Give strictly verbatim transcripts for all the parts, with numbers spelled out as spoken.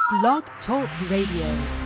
Blog Talk Radio.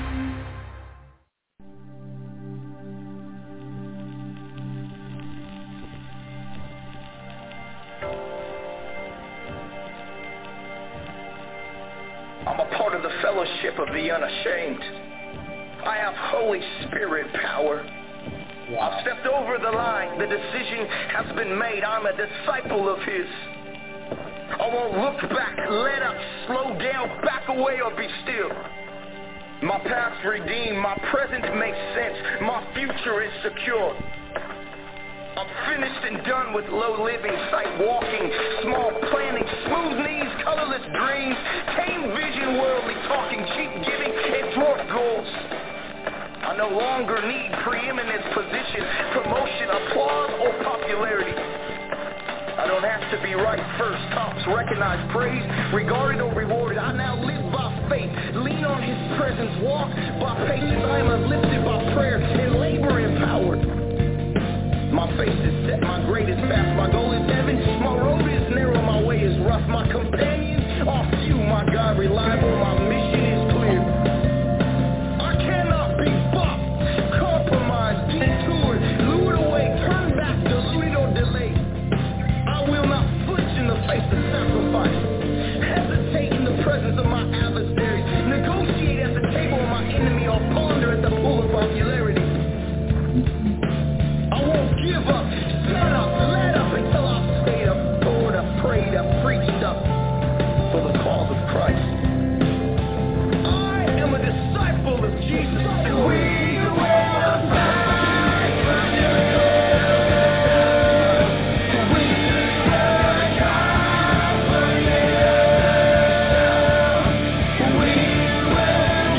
I'm a part of the fellowship of the unashamed. I have Holy Spirit power. Wow. I've stepped over the line. The decision has been made. I'm a disciple of His. I won't look back, let up, slow down, back away, or be still. My past redeemed, my present makes sense, my future is secure. I'm finished and done with low living, sight walking, small planning, smooth knees, colorless dreams, tame vision, worldly talking, cheap giving, and dwarf goals. I no longer need preeminence, position, promotion, applause, or popularity. I don't have to be right first, tops, recognized, praised, regarded, or rewarded. I now live by faith, lean on His presence, walk by patience. I am uplifted by prayer and labor empowered. My face is set, my grade is fast, my goal is heaven, my road is narrow, my way is rough, my companions are few, my God reliable, my mission is clear. I cannot be bought, compromised, detoured, lured away, turned back, deluded, or delayed. I will not flinch in the face of sacrifice, hesitate in the presence of my adversaries, negotiate at the table of my enemy, or ponder at the pool of popularity. I won't give up, set up, let up until I've stayed up, poured up, prayed up, preached up for the cause of Christ. I am a disciple of Jesus, and we will fight for you. We will die for you. We will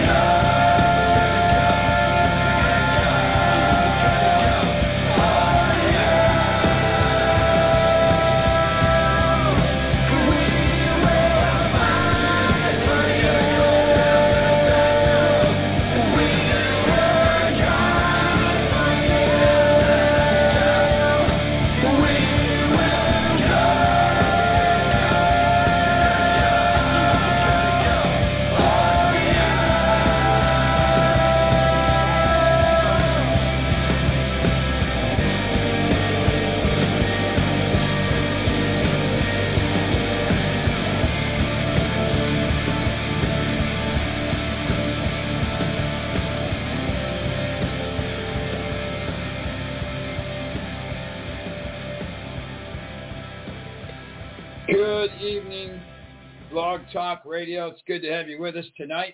Good evening, Blog Talk Radio. It's good to have you with us tonight.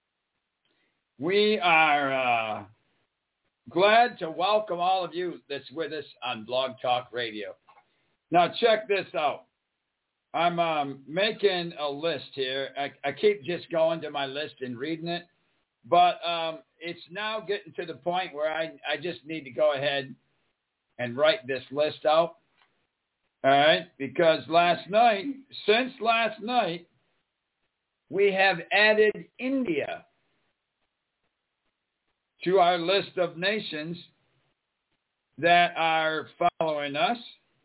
We are uh, glad to welcome all of you that's with us on Blog Talk Radio. Now, check this out. I'm um, making a list here. I, I keep just going to my list and reading it, but um, it's now getting to the point where I, I just need to go ahead and write this list out. All right, because last night, since last night, we have added India to our list of nations that are following us.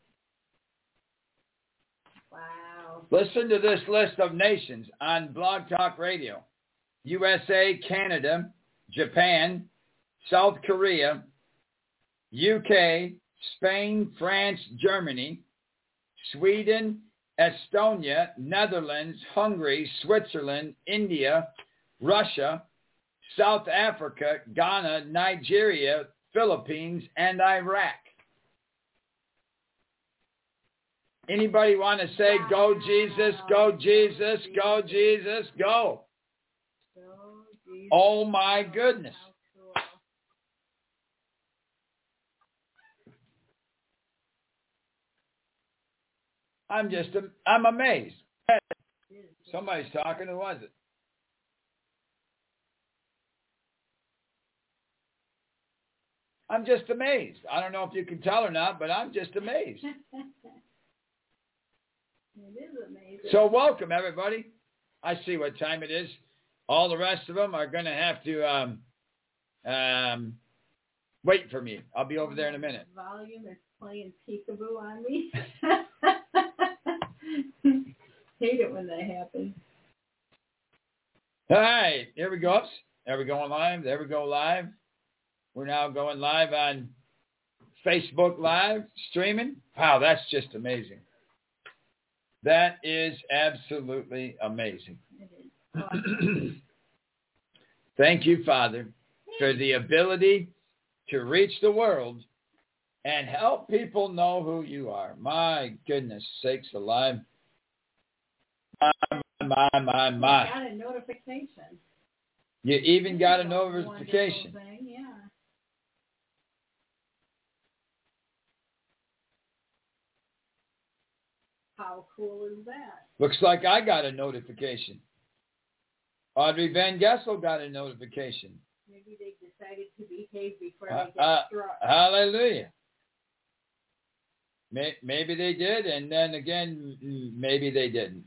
Wow. Listen to this list of nations on Blog Talk Radio. U S A, Canada, Japan, South Korea, U K, Spain, France, Germany, Sweden, Estonia, Netherlands, Hungary, Switzerland, India, Russia, South Africa, Ghana, Nigeria, Philippines, and Iraq. Anybody want to say, go Jesus, go Jesus, go Jesus, go? Oh my goodness. I'm just, I'm amazed. Somebody's talking. Who was it? I'm just amazed. I don't know if you can tell or not, but I'm just amazed. It is amazing. So welcome, everybody. I see what time it is. All the rest of them are going to have to um, um, wait for me. I'll be over there in a minute. The volume is playing peekaboo on me. Hate it when that happens. All right, here we go. There we go live. There we go live. We're now going live on Facebook Live streaming. Wow, that's just amazing. That is absolutely amazing. Thank you, Father, for the ability to reach the world and help people know who you are. My goodness sakes alive. My, my, my, my. You got a notification. You even got a notification. Thing, yeah. How cool is that? Looks like I got a notification. Audrey Van Gessel got a notification. Maybe they decided to behave before Uh, they get uh, struck. hallelujah. May, maybe they did, and then again, maybe they didn't.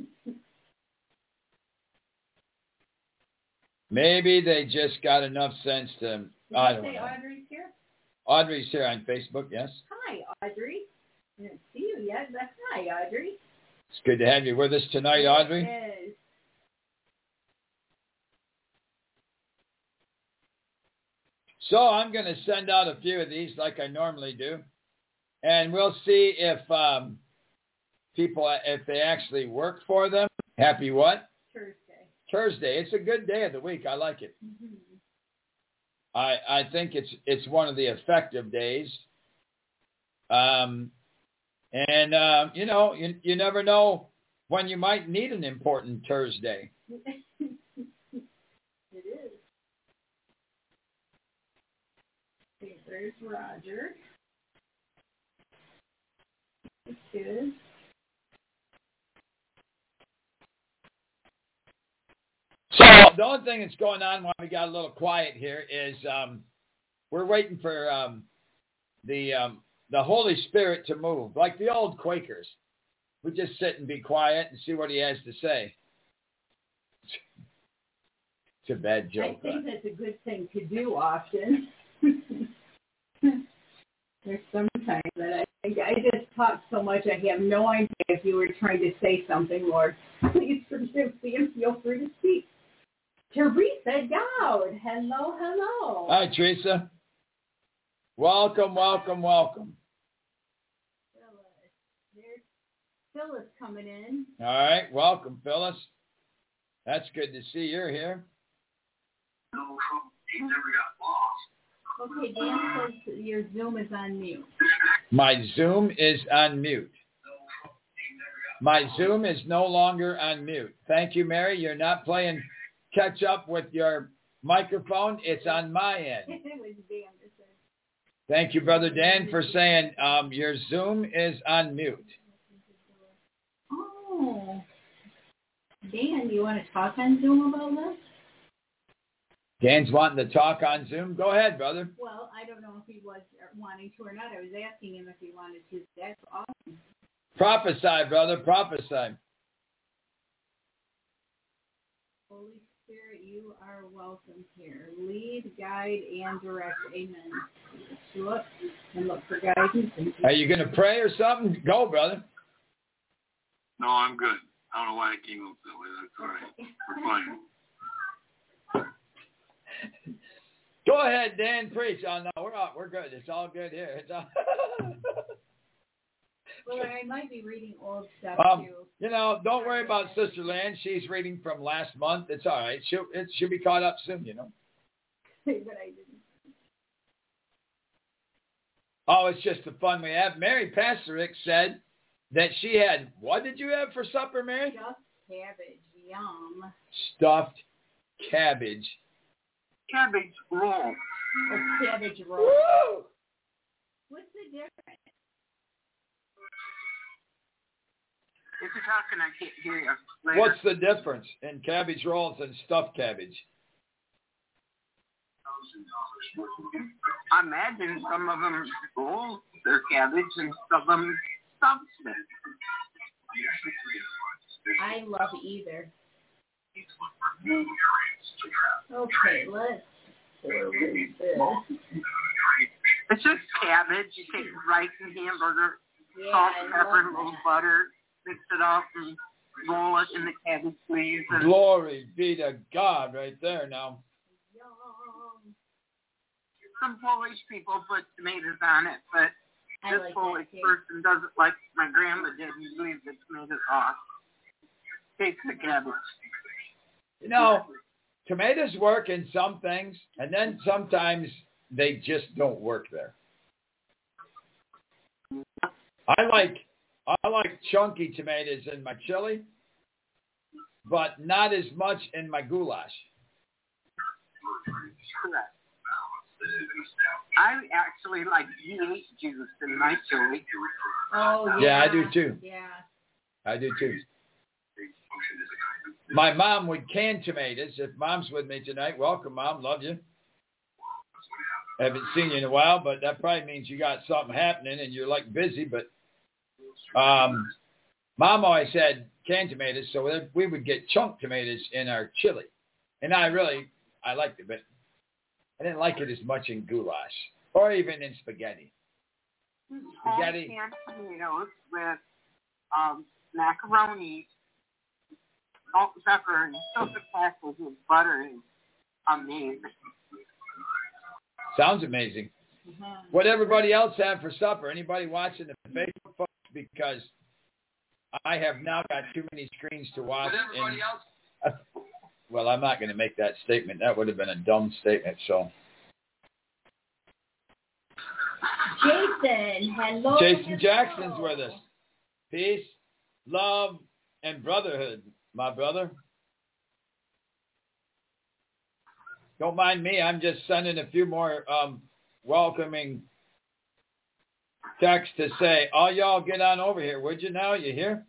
Maybe they just got enough sense to, Did I you don't say know. Audrey's here? Audrey's here on Facebook, yes. Hi, Audrey. I didn't see you yet, but hi, Audrey. It's good to have you with us tonight, Audrey. It is. So I'm going to send out a few of these like I normally do. And we'll see if um, people, if they actually work for them. Happy what? Thursday. Thursday. It's a good day of the week. I like it. Mm-hmm. I, I think it's it's one of the effective days. Um, and, uh, you know, you, you never know when you might need an important Thursday. It is. Okay, there's Roger. That's good. So the only thing that's going on while we got a little quiet here is um, we're waiting for um, the um, the Holy Spirit to move, like the old Quakers. We just sit and be quiet and see what he has to say. It's a bad joke. I think huh? that's a good thing to do often. There's sometimes that I think I just talk so much I have no idea if you were trying to say something, Lord. Please forgive me and feel free to speak. Teresa Dowd, hello, hello. Hi, Teresa. Welcome, welcome, welcome. Phyllis. There's Phyllis coming in. All right, welcome, Phyllis. That's good to see you're here. Okay, Dan says your Zoom is on mute. My Zoom is on mute. My Zoom is no longer on mute. Thank you, Mary. You're not playing catch up with your microphone. It's on my end. It was Dan that said. Thank you, Brother Dan, for saying um, your Zoom is on mute. Oh. Dan, you want to talk on Zoom about this? Dan's wanting to talk on Zoom. Go ahead, brother. Well, I don't know if he was wanting to or not. I was asking him if he wanted to. That's awesome. Prophesy, brother. Prophesy. Holy Spirit, you are welcome here. Lead, guide, and direct. Amen. Just look and look for guidance. And Are you going to pray or something? Go, brother. No, I'm good. I don't know why I came up that way. That's all right. We're fine. Go ahead, Dan. Preach. Oh, no, we're all, we're good. It's all good here. It's all Well, I might be reading old stuff, um, too. You know, don't worry about Sister Land. She's reading from last month. It's all right. She'll, it, she'll be caught up soon, you know. But I didn't. Oh, it's just the fun we have. Mary Pastorick said that she had, what did you have for supper, Mary? Stuffed cabbage. Yum. Stuffed cabbage. Cabbage roll. A cabbage roll. Woo! What's the difference? If you're talking, I can't hear you. Later. What's the difference in cabbage rolls and stuffed cabbage? I imagine some of them roll their cabbage and some of them stuff it. I love either. Okay, let's forward this. It's just cabbage. You take rice and hamburger, Yeah, salt, I pepper, love and a little that. butter, mix it up, and roll it in the cabbage leaves. And Glory be to God right there now. some Polish people put tomatoes on it, but I this like Polish that too. person doesn't like my grandma did. He leaves the tomatoes off. Takes the cabbage. You know, tomatoes work in some things, and then sometimes they just don't work there. I like I like chunky tomatoes in my chili, but not as much in my goulash. Correct. I actually like beet juice in my chili. Oh, yeah. Yeah, I do too. Yeah. I do too. My mom would can tomatoes. If Mom's with me tonight, welcome, Mom. Love you. Haven't seen you in a while, but that probably means you got something happening and you're like busy. But um, Mom always had canned tomatoes, so we would get chunk tomatoes in our chili. And I really, I liked it, but I didn't like it as much in goulash or even in spaghetti. Spaghetti. Canned tomatoes with um, macaroni, salt and pepper, and soda crackers with butter is amazing. Sounds amazing. Mm-hmm. What everybody else have for supper? Anybody watching the Facebook folks? Because I have now got too many screens to watch. What everybody and, else? Uh, well, I'm not going to make that statement. That would have been a dumb statement. So, Jason, hello. Jason Jackson's with us. Peace, love, and brotherhood, my brother. Don't mind me. I'm just sending a few more um, welcoming texts to say, all y'all get on over here, would you now? You hear?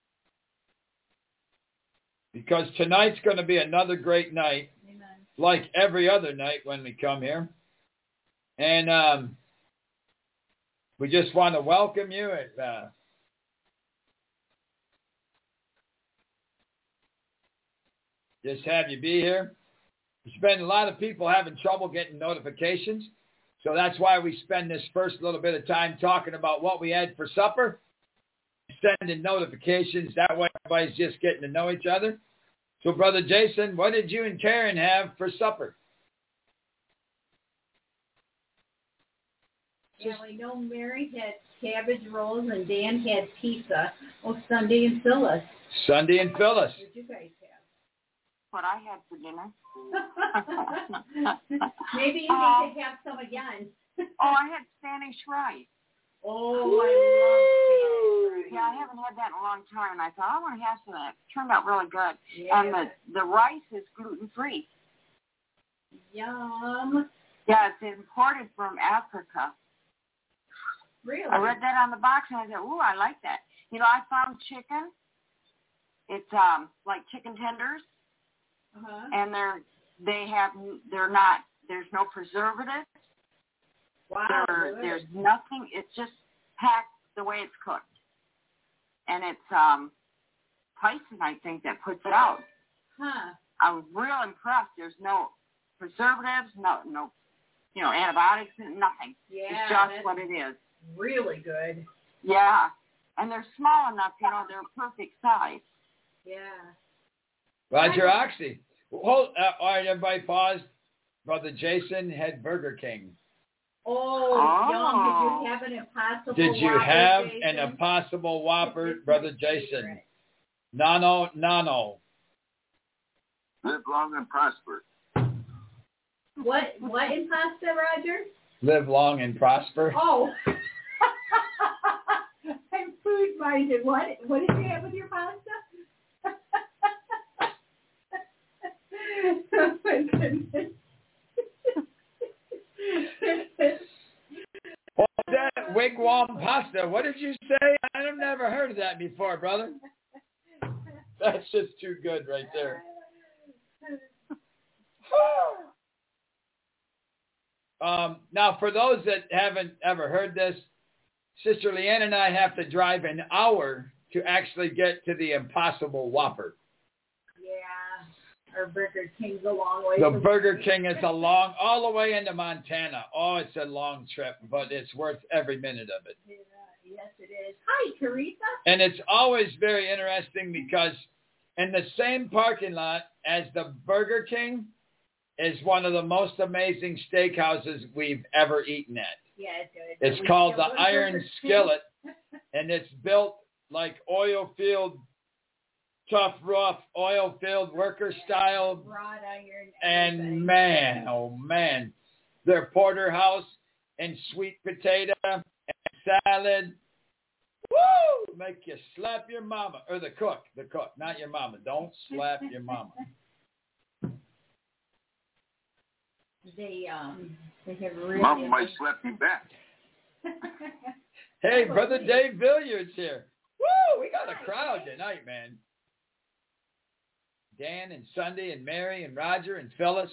Because tonight's going to be another great night, Amen. Like every other night when we come here. And um, we just want to welcome you. And, uh, just have you be here. There's been a lot of people having trouble getting notifications. So that's why we spend this first little bit of time talking about what we had for supper, sending notifications. That way everybody's just getting to know each other. So, Brother Jason, what did you and Karen have for supper? Yeah, we know Mary had cabbage rolls and Dan had pizza. Oh, Sunday and Phyllis. Sunday and Phyllis. What did you guys have? What I had for dinner. Maybe you uh, need to have some again. Oh, I had Spanish rice. Oh, Woo! I love Spanish rice. Yeah, I haven't had that in a long time, and I thought, I want to have some of that. It turned out really good. Yeah. And the, the rice is gluten-free. Yum. Yeah, it's imported from Africa. Really? I read that on the box, and I said, ooh, I like that. You know, I found chicken. It's um like chicken tenders. Uh-huh. And they're they have they're not there's no preservatives. Wow. There, there's nothing. It's just packed the way it's cooked, and it's um Tyson, I think, that puts it out. Huh. I was real impressed. There's no preservatives, no no you know antibiotics, nothing. Yeah. It's just what it is. Really good. Yeah, and they're small enough. You know, they're perfect size. Yeah. Roger Oxy. Hold, uh, all right, everybody pause. Brother Jason had Burger King. Oh, oh. yum. Did you have an Impossible Did you Whopper, have Jason? an Impossible Whopper, Brother Jason? Nano, nano. Live long and prosper. What, what in pasta, Roger? Live long and prosper. Oh. I'm food-minded. What, what did you have with your pasta? Oh my goodness. What's that? Wigwam pasta. What did you say? I've never heard of that before, brother. That's just too good right there. um, now, for those that haven't ever heard this, Sister Leanne and I have to drive an hour to actually get to the Impossible Whopper. Our Burger King's a long way. The Burger King is a long, all the way into Montana. Oh, it's a long trip, but it's worth every minute of it. Yes, it is. Hi, Teresa. And it's always very interesting because in the same parking lot as the Burger King is one of the most amazing steakhouses we've ever eaten at. Yeah, it's good. It's called the Iron Skillet, and it's built like oil field, tough, rough, oil field worker style. Broad iron. And man, oh man, their porterhouse and sweet potato and salad. Woo! Make you slap your mama. Or the cook. The cook, not your mama. Don't slap your mama. They um they have really Mama might slap you back. Hey, Brother Dave Villiard's here. Woo! We got a crowd tonight, man. Dan and Sunday and Mary and Roger and Phyllis.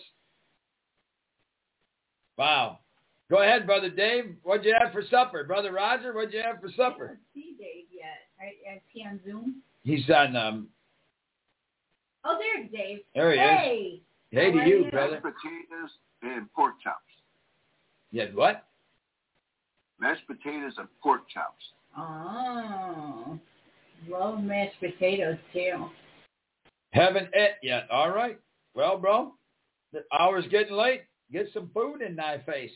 Wow. Go ahead, Brother Dave. What'd you have for supper? Brother Roger, what'd you have for supper? I don't see Dave yet. Is he on Zoom? He's on, um... Oh, there's Dave. There he hey. is. Hey to you, brother. Mashed potatoes and pork chops. You had what? Mashed potatoes and pork chops. Oh. Love mashed potatoes, too. Haven't ate yet. All right. Well, bro, the hour's getting late. Get some food in thy face.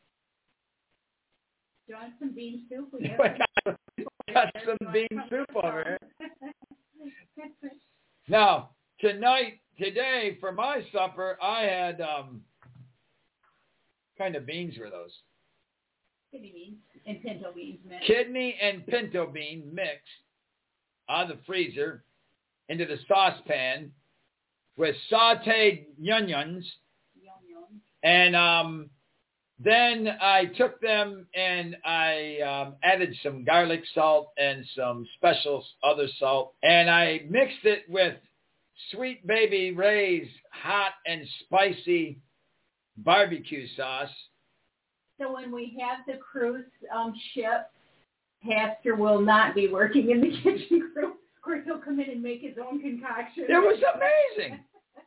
Do you want some bean soup? We We got, we got some bean soup over here. Now, tonight, today, for my supper, I had, um, kind of beans were those? Kidney beans and pinto beans mixed. Kidney and pinto bean mixed out of the freezer into the saucepan with sauteed onions. And um, then I took them and I um, added some garlic salt and some special other salt. And I mixed it with Sweet Baby Ray's hot and spicy barbecue sauce. So when we have the cruise um, ship, Pastor will not be working in the kitchen crew. Of course, he'll come in and make his own concoction. It was amazing.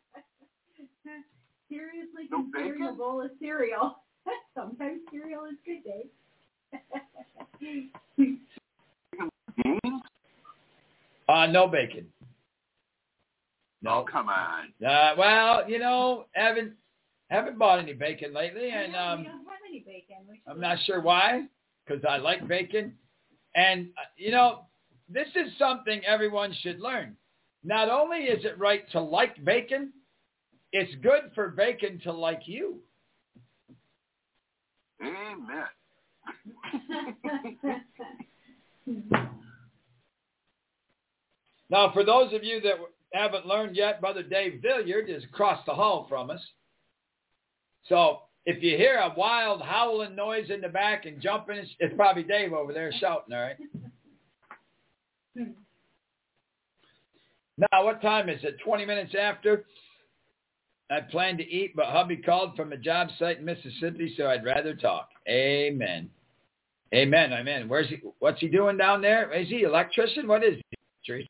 Seriously, No considering bacon? a bowl of cereal. Sometimes cereal is good, Dave. Beans? Uh, no bacon. No. Oh, come on. Uh, well, you know, haven't haven't bought any bacon lately, and know, um, we don't have any bacon. I'm not sure why, because I like bacon. And, uh, you know, this is something everyone should learn. Not only is it right to like bacon, it's good for bacon to like you. Amen. Now, for those of you that haven't learned yet, Brother Dave Villiard is across the hall from us. So if you hear a wild howling noise in the back and jumping, it's, it's probably Dave over there shouting, all right? Now, what time is it? twenty minutes after. I planned to eat, but hubby called from a job site in Mississippi, so I'd rather talk. Amen. Amen, amen. Where's he? What's he doing down there? Is he electrician? What is he? Teresa?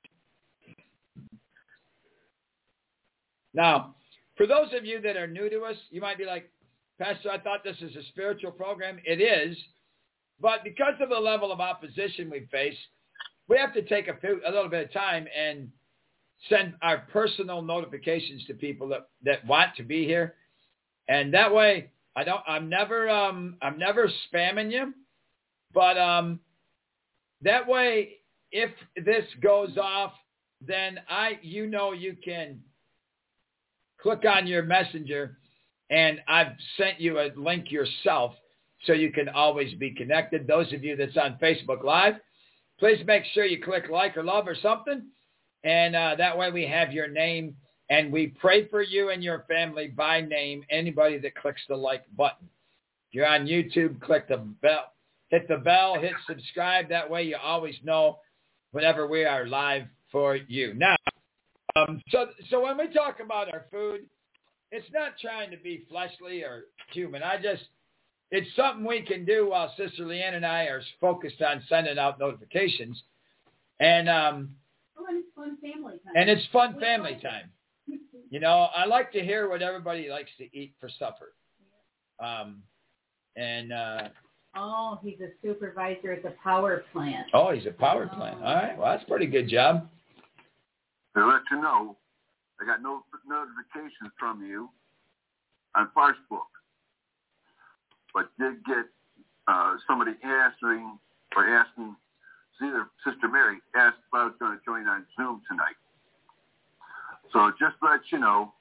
Now, for those of you that are new to us, you might be like, Pastor, I thought this is a spiritual program. It is. But because of the level of opposition we face, we have to take a, few, a little bit of time and send our personal notifications to people that, that want to be here. And that way, I don't, I'm never, um, I'm never spamming you. But um, that way, if this goes off, then I, you know, you can click on your messenger, and I've sent you a link yourself so you can always be connected. Those of you that's on Facebook Live, please make sure you click like or love or something, and uh, that way we have your name, and we pray for you and your family by name, anybody that clicks the like button. If you're on YouTube, click the bell, hit the bell, hit subscribe. That way you always know whenever we are live for you. Now, Um, so, so when we talk about our food, it's not trying to be fleshly or human. I just, it's something we can do while Sister Leanne and I are focused on sending out notifications. And, um, oh, and it's fun family time. And it's fun family time. You know, I like to hear what everybody likes to eat for supper. Um, and, uh, Oh, he's a supervisor at the power plant. Oh, he's a power plant. All right. Well, that's a pretty good job. To let you know, I got no notifications from you on Facebook, but did get uh, somebody answering or asking, either Sister Mary asked if I was going to join on Zoom tonight. So just to let you know.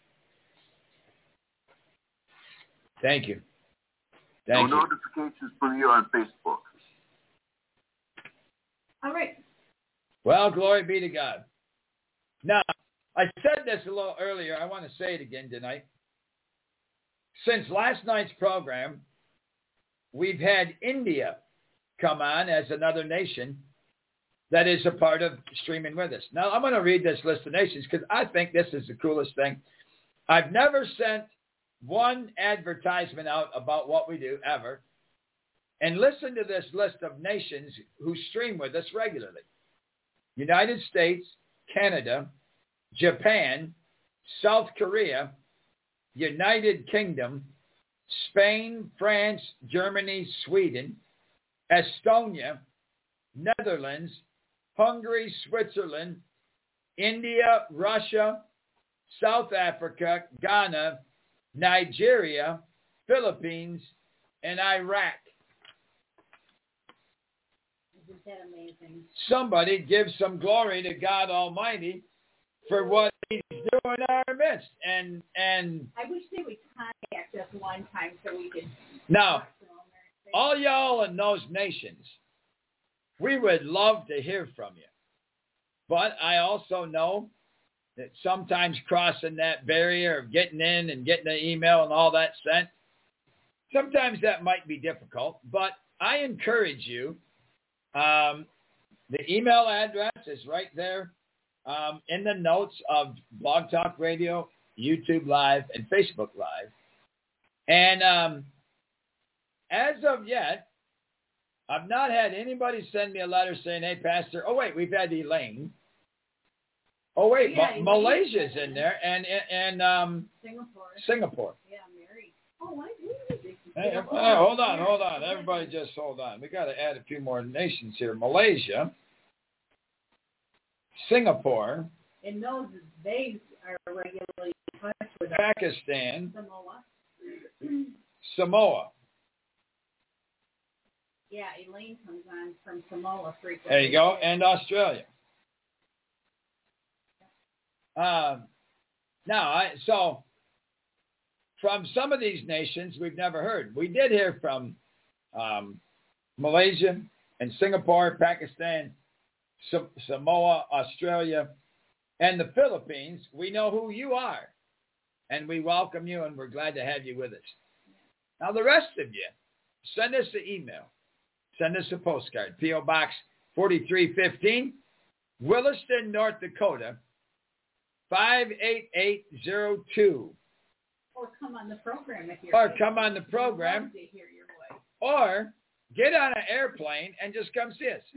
Thank you. Thank no you. notifications from you on Facebook. All right. Well, glory be to God. Now, I said this a little earlier. I want to say it again tonight. Since last night's program, we've had India come on as another nation that is a part of streaming with us. Now, I'm going to read this list of nations because I think this is the coolest thing. I've never sent one advertisement out about what we do ever. And listen to this list of nations who stream with us regularly. United States, Canada, Japan, South Korea, United Kingdom, Spain, France, Germany, Sweden, Estonia, Netherlands, Hungary, Switzerland, India, Russia, South Africa, Ghana, Nigeria, Philippines, and Iraq. Isn't that amazing? Somebody give some glory to God Almighty for what he's doing in our midst. And and I wish they would contact us one time so we could. Now, all y'all in those nations, we would love to hear from you. But I also know that sometimes crossing that barrier of getting in and getting the email and all that sent, sometimes that might be difficult. But I encourage you, um, the email address is right there um, in the notes of Blog Talk Radio, YouTube Live, and Facebook Live. And um, as of yet, I've not had anybody send me a letter saying, hey, Pastor, oh, wait, we've had Elaine. Oh, wait, yeah, Ma- Malaysia's in there, and and um, Singapore. Singapore. Yeah, Mary. Oh, what? Hey, hey, hold on, hold on. Everybody just hold on. We got to add a few more nations here. Malaysia, Singapore. And those, they are regularly in touch with Pakistan. Samoa. Samoa. Yeah, Elaine comes on from Samoa frequently. There you go. And Australia. Um, now, I, so from some of these nations, we've never heard. We did hear from um, Malaysia and Singapore, Pakistan, Samoa, Australia, and the Philippines. We know who you are, and we welcome you, and we're glad to have you with us. Now, the rest of you, send us an email. Send us a postcard. P O Box forty-three fifteen, Williston, North Dakota, five eight eight zero two. Or come on the program if you're Or come on the program. Love to hear your voice. Or get on an airplane and just come see us.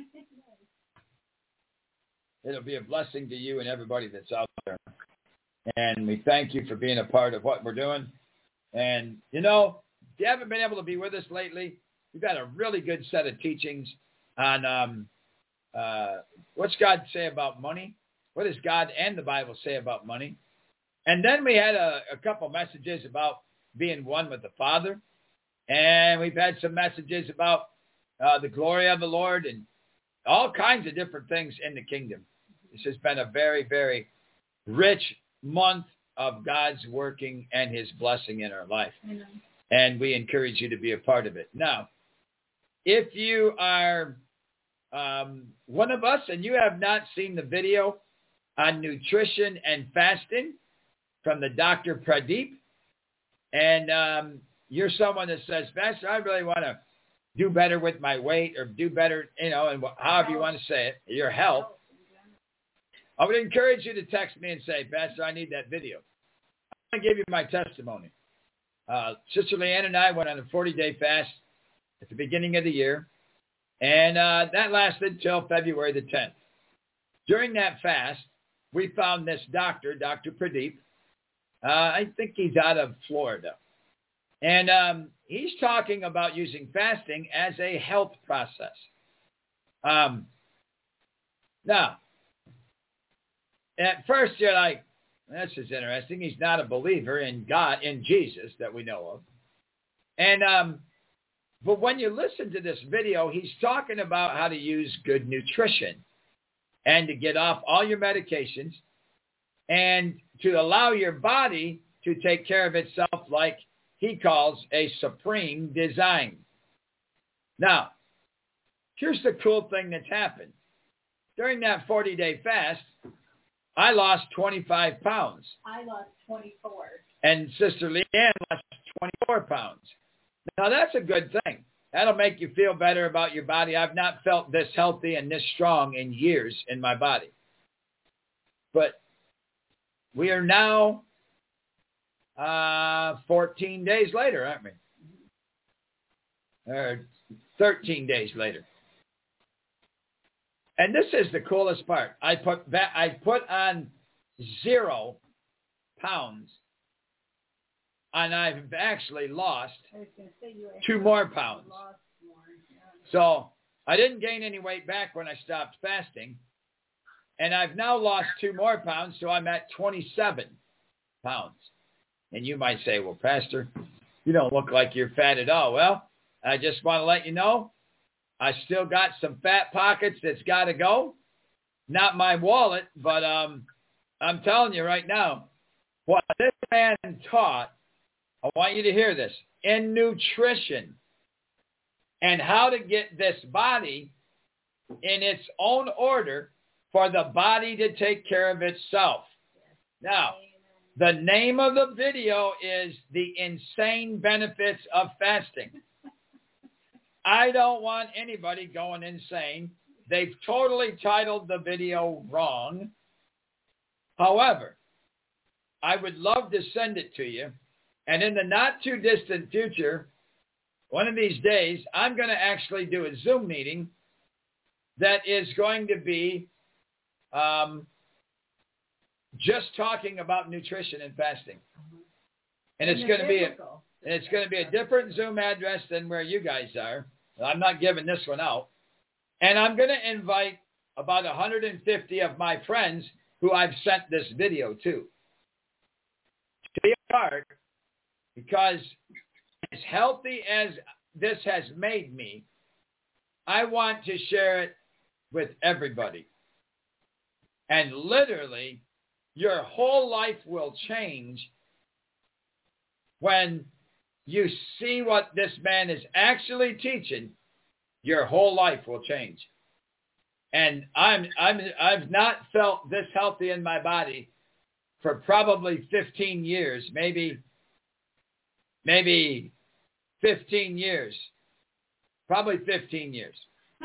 It'll be a blessing to you and everybody that's out there. And we thank you for being a part of what we're doing. And, you know, if you haven't been able to be with us lately, we've got a really good set of teachings on um, uh, what's God say about money. What does God and the Bible say about money? And then we had a, a couple messages about being one with the Father. And we've had some messages about uh, the glory of the Lord and all kinds of different things in the kingdom. This has been a very, very rich month of God's working and his blessing in our life. Amen. And we encourage you to be a part of it. Now, if you are um, one of us and you have not seen the video on nutrition and fasting from the Doctor Pradeep, and um, you're someone that says, Pastor, I really want to do better with my weight or do better, you know, and however you want to say it, your health, I would encourage you to text me and say, Pastor, I need that video. I'm going to give you my testimony. Uh, Sister Leanne and I went on a forty-day fast at the beginning of the year, and uh, that lasted till February the tenth. During that fast, we found this doctor, Doctor Pradeep. Uh, I think he's out of Florida. And um, he's talking about using fasting as a health process. Um, now, at first you're like, this is interesting. He's not a believer in God, in Jesus that we know of. And um, but when you listen to this video, he's talking about how to use good nutrition and to get off all your medications and to allow your body to take care of itself like he calls a supreme design. Now, here's the cool thing that's happened. During that forty-day fast, I lost twenty-five pounds. I lost twenty-four. And Sister Leanne lost twenty-four pounds. Now, that's a good thing. That'll make you feel better about your body. I've not felt this healthy and this strong in years in my body. But we are now uh, fourteen days later, aren't we? Or thirteen days later. And this is the coolest part. I put back, I put on zero pounds, and I've actually lost two more pounds. So I didn't gain any weight back when I stopped fasting, and I've now lost two more pounds, so I'm at twenty-seven pounds. And you might say, well, Pastor, you don't look like you're fat at all. Well, I just want to let you know, I still got some fat pockets that's got to go. Not my wallet, but um, I'm telling you right now, what this man taught, I want you to hear this, in nutrition and how to get this body in its own order for the body to take care of itself. Now, the name of the video is The Insane Benefits of Fasting. I don't want anybody going insane. They've totally titled the video wrong. However, I would love to send it to you. And in the not too distant future, one of these days, I'm going to actually do a Zoom meeting that is going to be um, just talking about nutrition and fasting. And it's going to be a, and it's going to be a different Zoom address than where you guys are. I'm not giving this one out. And I'm going to invite about one hundred fifty of my friends who I've sent this video to to be a part, because as healthy as this has made me, I want to share it with everybody. And literally, your whole life will change when you see what this man is actually teaching. Your whole life will change. And I'm I'm I've not felt this healthy in my body for probably fifteen years, maybe maybe fifteen years. Probably fifteen years.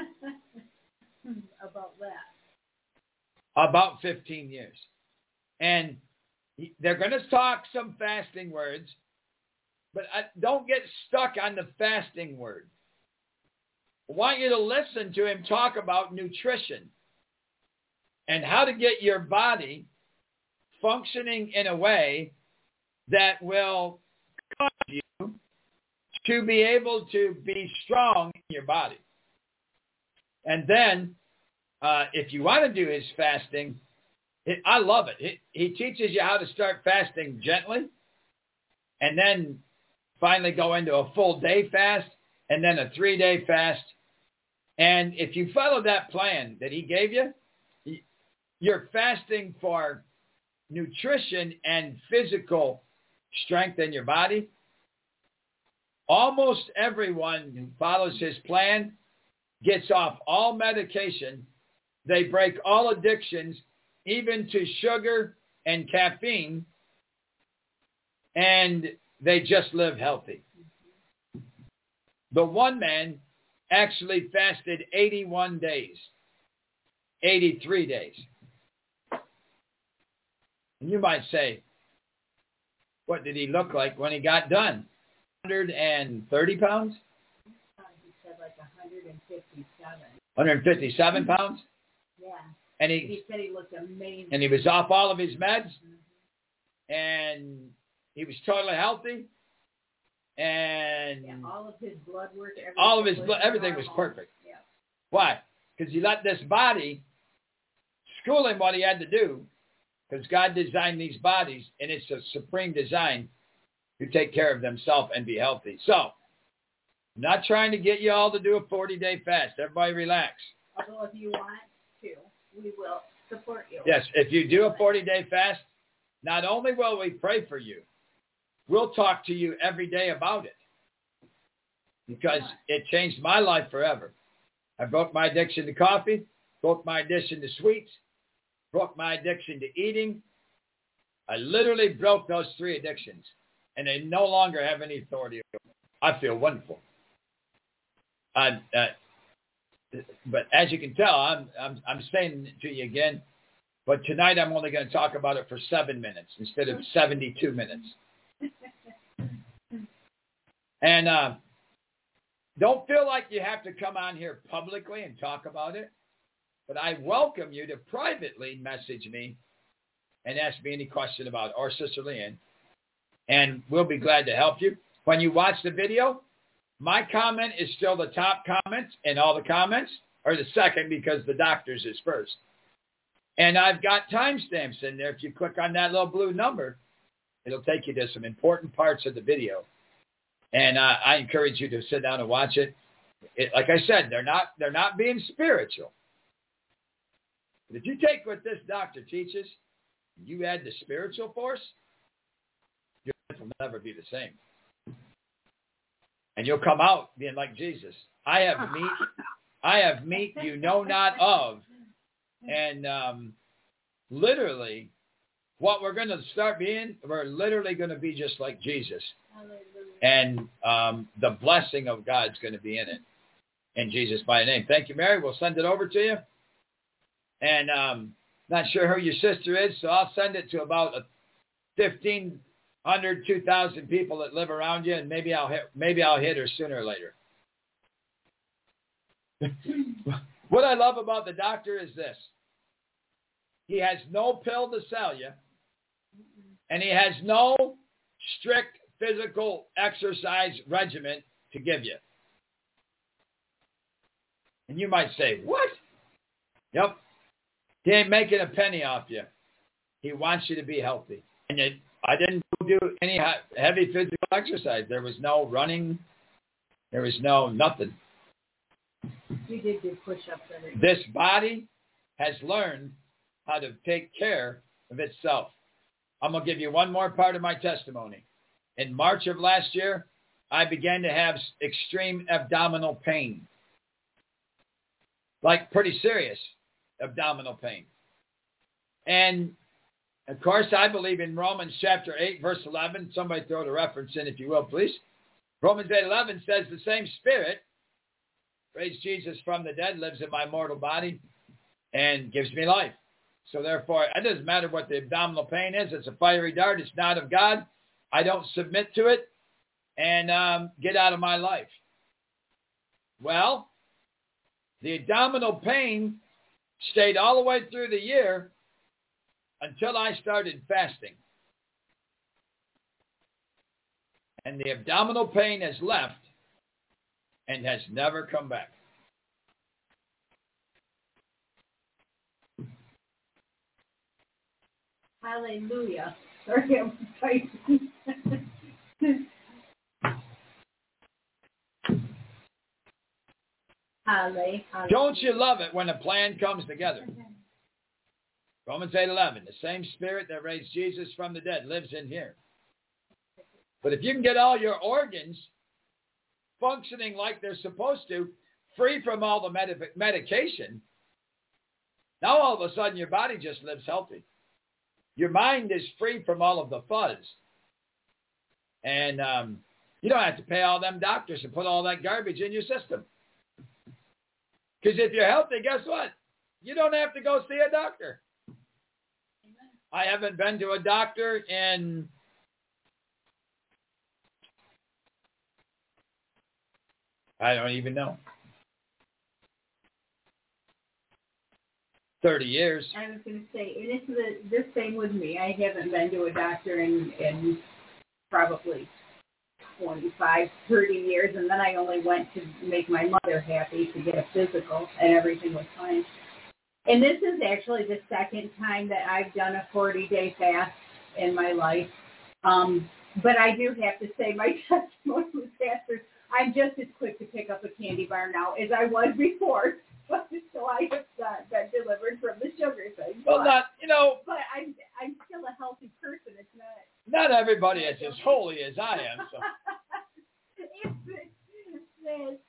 About that. About fifteen years. And they're going to talk some fasting words, but I, don't get stuck on the fasting word. I want you to listen to him talk about nutrition and how to get your body functioning in a way that will cause you to be able to be strong in your body. And then, uh, if you want to do his fasting, it, I love it. it. He teaches you how to start fasting gently and then finally go into a full day fast and then a three-day fast. And if you follow that plan that he gave you, you're fasting for nutrition and physical strength in your body. Almost everyone who follows his plan gets off all medication. They break all addictions, even to sugar and caffeine, and they just live healthy. The one man actually fasted eighty-one days, eighty-three days. And you might say, what did he look like when he got done? one hundred thirty pounds? He said like one hundred fifty-seven. one hundred fifty-seven pounds? Yeah. And he, he said he looked amazing. And he was off all of his meds. Mm-hmm. And he was totally healthy. And yeah, all of his blood work, everything all of his was blood, everything was normal. perfect. Yeah. Why? Because he let this body school him what he had to do, because God designed these bodies, and it's a supreme design to take care of themselves and be healthy. So, I'm not trying to get you all to do a forty-day fast. Everybody relax. Although if you want to, we will support you. Yes, if you do a forty-day fast, not only will we pray for you, we'll talk to you every day about it, because it changed my life forever. I broke my addiction to coffee, broke my addiction to sweets, broke my addiction to eating. I literally broke those three addictions, and they no longer have any authority over me. I feel wonderful. I, uh, but as you can tell, I'm, I'm, I'm saying it to you again, but tonight I'm only going to talk about it for seven minutes instead of seventy-two minutes. And uh, don't feel like you have to come on here publicly and talk about it, but I welcome you to privately message me and ask me any question about it, or Sister Leanne, and we'll be glad to help you. When you watch the video, my comment is still the top comment, and all the comments are the second because the doctor's is first. And I've got timestamps in there. If you click on that little blue number, it'll take you to some important parts of the video. And uh, I encourage you to sit down and watch it. it. Like I said, they're not they're not being spiritual. But if you take what this doctor teaches, you add the spiritual force, your life will never be the same. And you'll come out being like Jesus. I have meat, I have meat you know not of. And um, literally, what we're going to start being, we're literally going to be just like Jesus. And um, the blessing of God's going to be in it. In Jesus' mighty name. Thank you, Mary. We'll send it over to you. And um, not sure who your sister is, so I'll send it to about fifteen hundred, two thousand people that live around you, and maybe I'll hit, maybe I'll hit her sooner or later. What I love about the doctor is this. He has no pill to sell you, and he has no strict physical exercise regimen to give you. And you might say, what? Yep. He ain't making a penny off you. He wants you to be healthy. And it, I didn't do any heavy physical exercise. There was no running. There was no nothing. You did do push-ups every day. This body has learned how to take care of itself. I'm going to give you one more part of my testimony. In March of last year, I began to have extreme abdominal pain. Like pretty serious abdominal pain. And, of course, I believe in Romans chapter eight, verse eleven. Somebody throw the reference in, if you will, please. Romans eight eleven says, the same Spirit raised Jesus from the dead, lives in my mortal body, and gives me life. So, therefore, it doesn't matter what the abdominal pain is. It's a fiery dart. It's not of God. I don't submit to it and um, get out of my life. Well, the abdominal pain stayed all the way through the year until I started fasting. And the abdominal pain has left and has never come back. Hallelujah. Sorry, I'm typing. Hallelujah. Don't you love it when a plan comes together? Romans eight eleven, the same Spirit that raised Jesus from the dead lives in here. But if you can get all your organs functioning like they're supposed to, free from all the med- medication, now all of a sudden your body just lives healthy. Your mind is free from all of the fuzz. And um, you don't have to pay all them doctors and put all that garbage in your system. Because if you're healthy, guess what? You don't have to go see a doctor. Amen. I haven't been to a doctor in I don't even know. thirty years. I was going to say, and it's the, this thing with me. I haven't been to a doctor in, in probably twenty-five, thirty years, and then I only went to make my mother happy to get a physical, and everything was fine. And this is actually the second time that I've done a forty-day fast in my life. Um, but I do have to say my testimony was faster. I'm just as quick to pick up a candy bar now as I was before. So I have not been delivered from the sugar thing. Well, but, not, you know. But I'm I'm still a healthy person. It's not. Not everybody is as holy as I am. So. it's, that's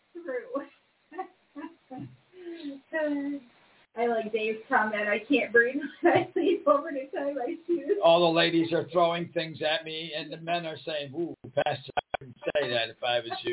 true. I like Dave's comment. I can't breathe when I sleep over the time I choose. All the ladies are throwing things at me, and the men are saying, "Ooh, Pastor, I wouldn't say that if I was you."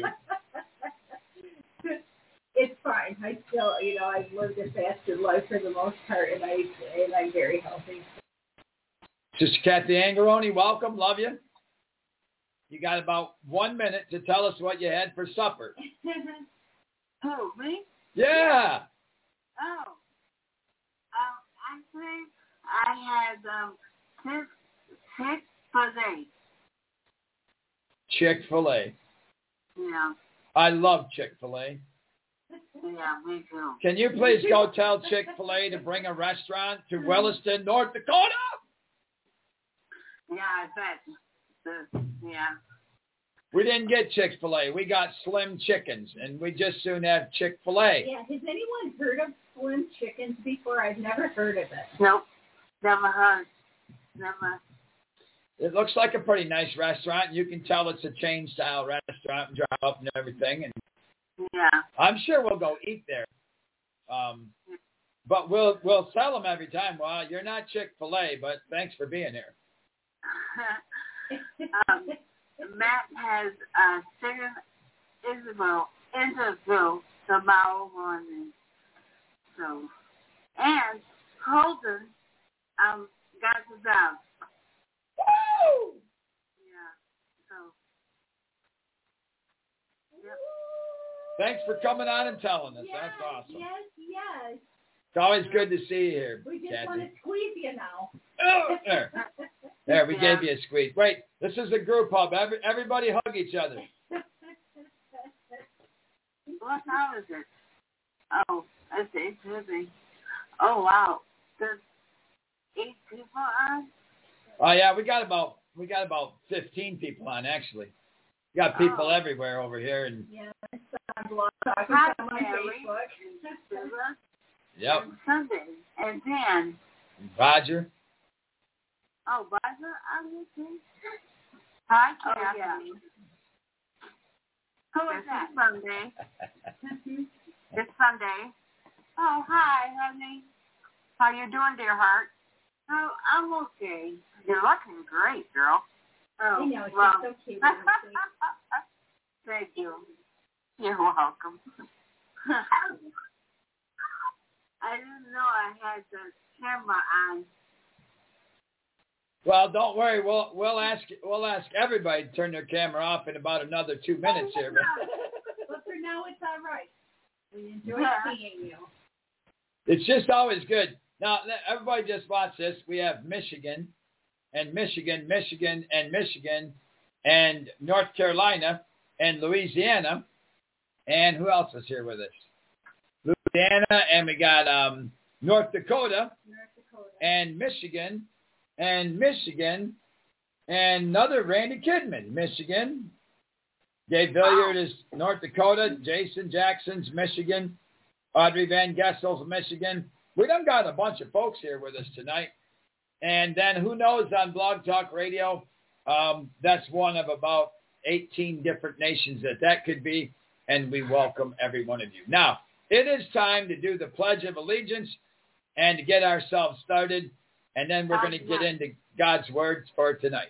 It's fine. I still, you know, I've lived a fasted life for the most part, and I and I'm very healthy. Sister Kathy Angaroni, welcome. Love you. You got about one minute to tell us what you had for supper. Who, me? Yeah. Oh. Um, actually, I had um, six, six Chick-fil-A. Chick-fil-A. Yeah. I love Chick-fil-A. Yeah, me too. Can you please go tell Chick-fil-A to bring a restaurant to Williston, North Dakota? Yeah, I bet. The, yeah. We didn't get Chick-fil-A. We got Slim Chickens, and we just soon have Chick-fil-A. Yeah, has anyone heard of Slim Chickens before? I've never heard of it. Nope. Never heard. Never. It looks like a pretty nice restaurant. You can tell it's a chain-style restaurant and drive up and everything. And yeah. I'm sure we'll go eat there. Um, but we'll we'll tell them every time, well, you're not Chick-fil-A, but thanks for being here. um, Matt has uh, taken Isabel interview tomorrow morning. So, and Colton um, got the job. Woo! Yeah. So. Yep. Thanks for coming on and telling us. Yes, That's awesome. Yes, yes. It's always good to see you here, We just Kathy. want to squeeze you now. Oh, there. There, we yeah. gave you a squeeze. Wait, this is a group hug. Every, everybody hug each other. What time is it? Oh, it's eight thirty. Oh, wow. There's eight people on? Oh, yeah, we got about we got about fifteen people on, actually. We got people oh. everywhere over here. And yeah, it's on Blog Talk. It's Hi, on my Mary. Facebook. yep. And Sunday. And Dan. Roger. Oh, Roger, I'm with you. Hi, Kathy. Oh, yeah. Who is that? Sunday. It's Sunday. Oh, hi, honey. How you doing, dear heart? Oh, I'm okay. You're looking great, girl. Oh, I know, she's well. so cute. Thank you. You're welcome. I didn't know I had the camera on. Well, don't worry. We'll we'll ask we'll ask everybody to turn their camera off in about another two minutes here. But, but for now, it's all right. We enjoy seeing you. It's just always good. Now, everybody just watch this. We have Michigan, and Michigan, Michigan, and Michigan, and North Carolina, and Louisiana, and who else is here with us? Louisiana, and we got um, North Dakota, North Dakota, and Michigan, and Michigan, and another Randy Kidman, Michigan. Dave Villiard is North Dakota. Jason Jackson's Michigan. Audrey Van Gessel's Michigan. We done got a bunch of folks here with us tonight. And then who knows on Blog Talk Radio, um, that's one of about eighteen different nations that that could be. And we welcome every one of you. Now, it is time to do the Pledge of Allegiance and to get ourselves started. And then we're going to get into God's words for tonight.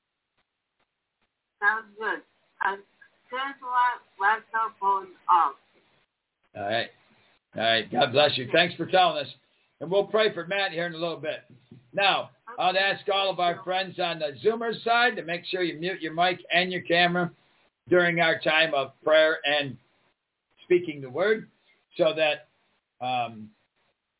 Sounds good. I'm just want my phone off. All right. All right. God bless you. Thanks for telling us. And we'll pray for Matt here in a little bit. Now, I'll ask all of our friends on the Zoomer side to make sure you mute your mic and your camera during our time of prayer and speaking the word so that um,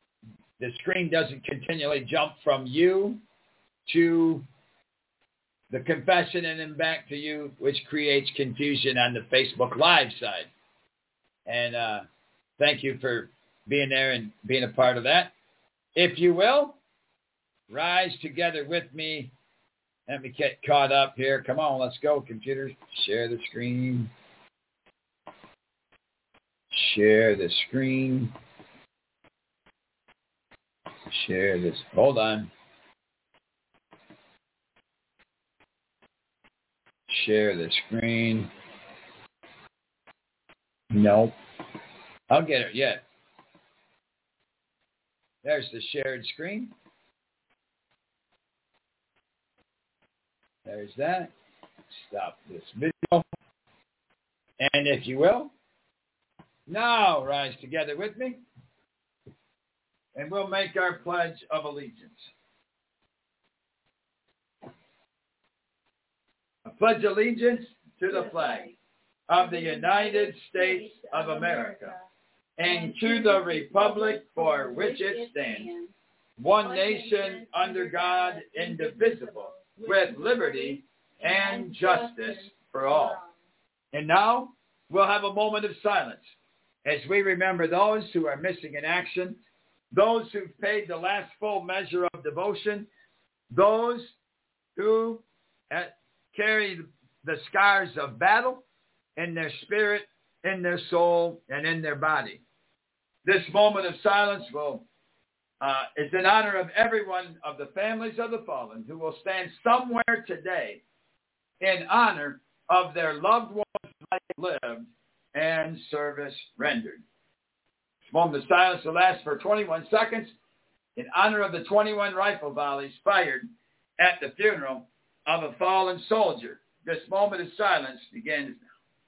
the screen doesn't continually jump from you to the confession and then back to you, which creates confusion on the Facebook Live side. And uh, thank you for being there and being a part of that. If you will, rise together with me. Let me get caught up here. Come on, let's go, computer. Share the screen. Share the screen. Share this. Hold on. Share the screen. No. I'll get it yet. There's the shared screen. There's that. Stop this video. And if you will, now rise together with me, and we'll make our pledge of allegiance. I pledge allegiance to the flag of the United States of America and to the republic for which it stands, one nation under God, indivisible, with liberty and justice for all. And now we'll have a moment of silence as we remember those who are missing in action, those who've paid the last full measure of devotion, those who carry the scars of battle in their spirit, in their soul, and in their body. This moment of silence will uh, is in honor of every one of the families of the fallen who will stand somewhere today in honor of their loved ones' life lived and service rendered. This moment of silence will last for twenty-one seconds in honor of the twenty-one rifle volleys fired at the funeral of a fallen soldier. This moment of silence begins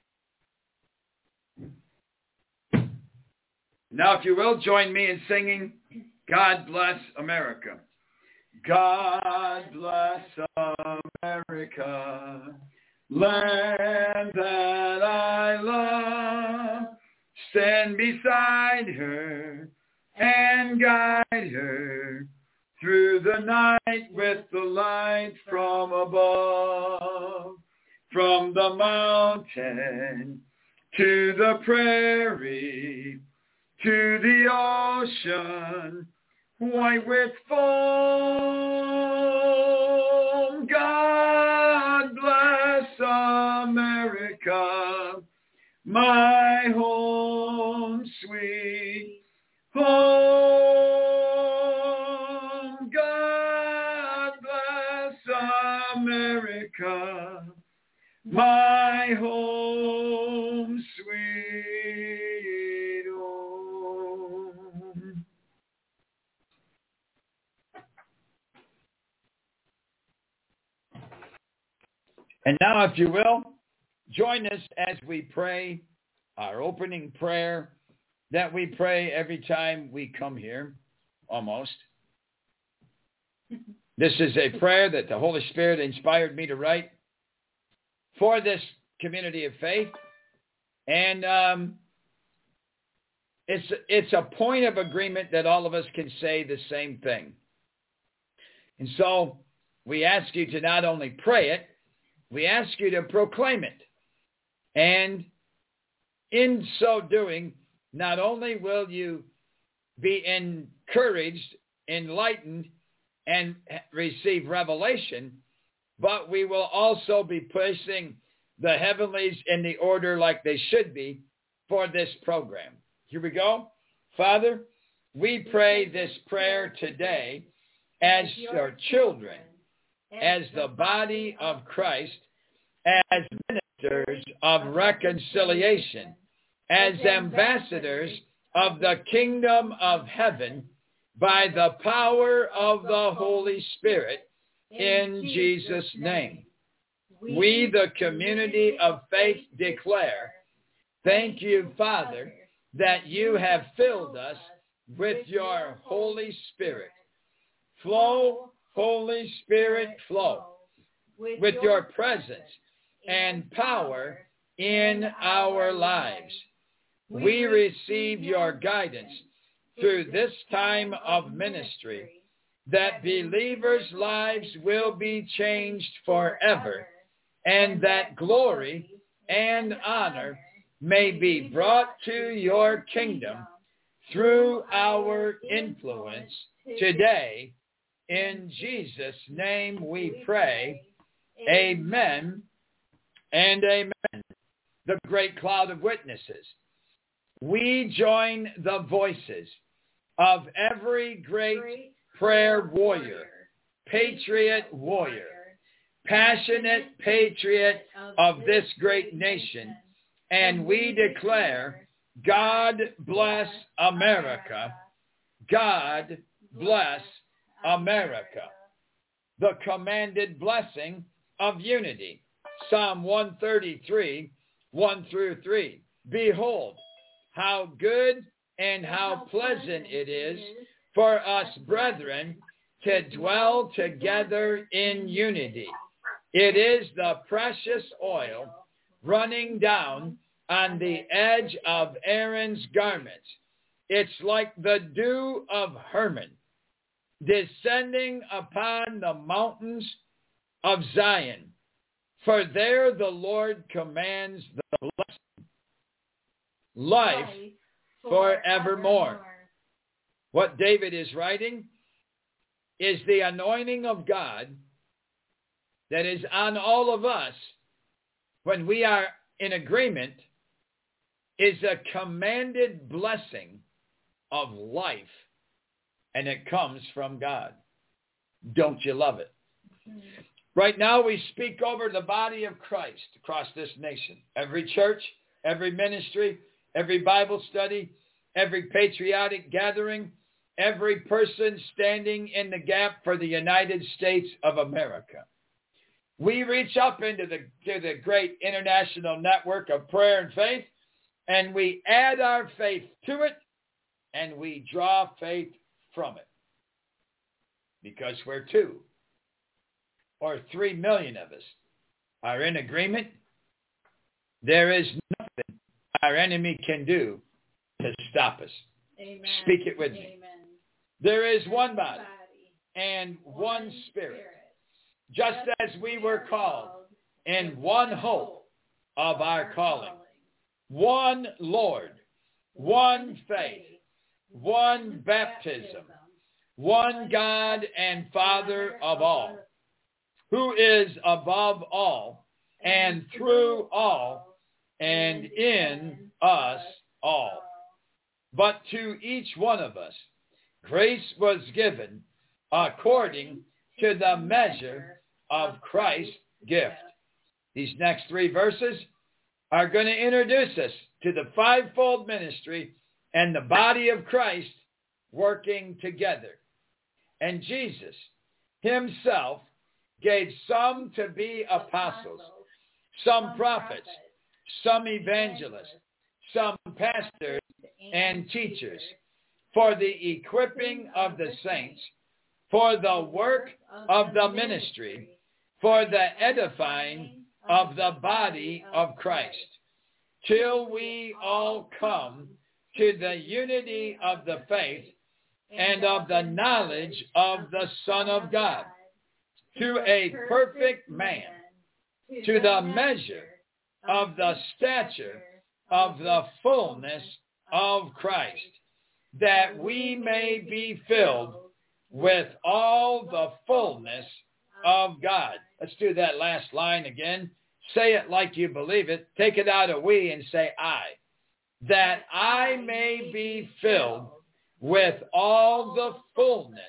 now. Now, if you will, join me in singing God Bless America. God bless America, land that I love. Stand beside her and guide her through the night with the light from above. From the mountain to the prairie, to the ocean, white with foam. God bless America, my home, sweet home. God bless America, my home, sweet home. And now, if you will, join us as we pray our opening prayer that we pray every time we come here, almost. This is a prayer that the Holy Spirit inspired me to write for this community of faith. And um, it's, it's a point of agreement that all of us can say the same thing. And so we ask you to not only pray it, we ask you to proclaim it. And in so doing, not only will you be encouraged, enlightened, and receive revelation, but we will also be placing the heavenlies in the order like they should be for this program. Here we go. Father, we pray this prayer today as your children, as the body of Christ, as ministers of reconciliation, as ambassadors of the kingdom of heaven, by the power of the Holy Spirit, in Jesus' name. We, the community of faith, declare, thank you, Father, that you have filled us with your Holy Spirit. Flow, Holy Spirit, flow with your presence and power in our lives. We receive your guidance through this time of ministry. that believers' lives will be changed forever, and that glory and honor may be brought to your kingdom through our influence today. In Jesus' name we pray. Amen and amen. The great cloud of witnesses. We join the voices of every great prayer warrior, patriot warrior, passionate patriot of this great nation, and we declare, God bless America. God bless America. The commanded blessing of unity. Psalm one thirty-three, one through three. Behold, how good and how pleasant it is for us, brethren, to dwell together in unity. It is the precious oil running down on the edge of Aaron's garments. It's like the dew of Hermon descending upon the mountains of Zion. For there the Lord commands the blessing, life forevermore. What David is writing is the anointing of God that is on all of us when we are in agreement is a commanded blessing of life, and it comes from God. Don't you love it? Mm-hmm. Right now we speak over the body of Christ across this nation. Every church, every ministry, every Bible study, every patriotic gathering, every person standing in the gap for the United States of America. We reach up into the, to the great international network of prayer and faith, and we add our faith to it, and we draw faith from it. Because where two or three million of us are in agreement, there is nothing our enemy can do to stop us. Amen. Speak it with Amen. me. There is one body and one spirit, just as we were called in one hope of our calling. One Lord, one faith, one baptism, one God and Father of all, who is above all and through all and in us all. But to each one of us, grace was given according to the measure of Christ's gift. These next three verses are going to introduce us to the fivefold ministry and the body of Christ working together. And Jesus himself gave some to be apostles, some prophets, some evangelists, some pastors and teachers, for the equipping of the saints, for the work of the ministry, for the edifying of the body of Christ, till we all come to the unity of the faith and of the knowledge of the Son of God, to a perfect man, to the measure of the stature of the fullness of Christ, that we may be filled with all the fullness of God. Let's do that last line again. Say it like you believe it. Take it out of we and say I. That I may be filled with all the fullness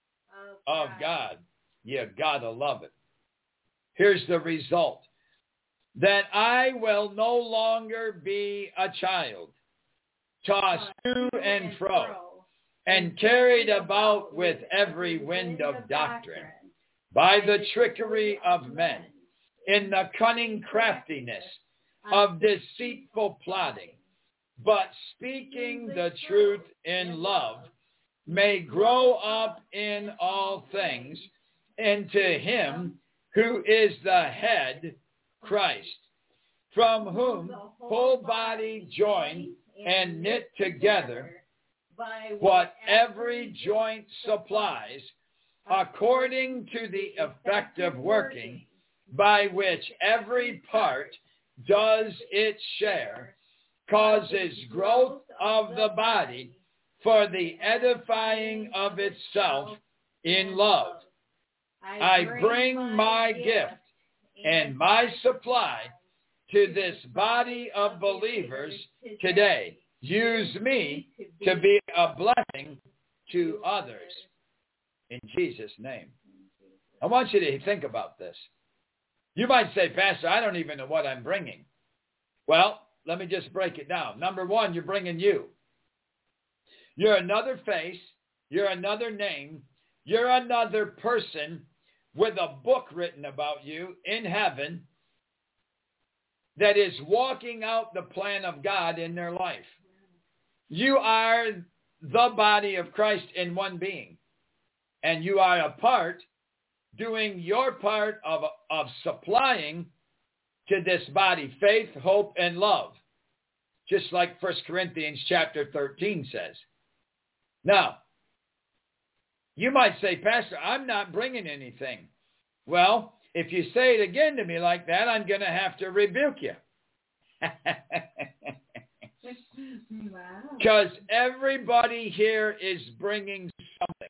of God. You gotta love it. Here's the result. That I will no longer be a child, tossed to and fro, and carried about with every wind of doctrine, by the trickery of men, in the cunning craftiness of deceitful plotting, but speaking the truth in love, may grow up in all things into him who is the head, Christ, from whom the whole body joined and knit together, what every joint supplies, according to the effective working by which every part does its share, causes growth of the body for the edifying of itself in love. I bring my gift and my supply to this body of believers today. Use me to be a blessing to others. In Jesus' name. I want you to think about this. You might say, Pastor, I don't even know what I'm bringing. Well, let me just break it down. Number one, you're bringing you. You're another face. You're another name. You're another person with a book written about you in heaven that is walking out the plan of God in their life. You are the body of Christ in one being. And you are a part, doing your part of, of supplying to this body faith, hope, and love. Just like First Corinthians chapter thirteen says. Now, you might say, Pastor, I'm not bringing anything. Well, if you say it again to me like that, I'm going to have to rebuke you. Because everybody here is bringing something.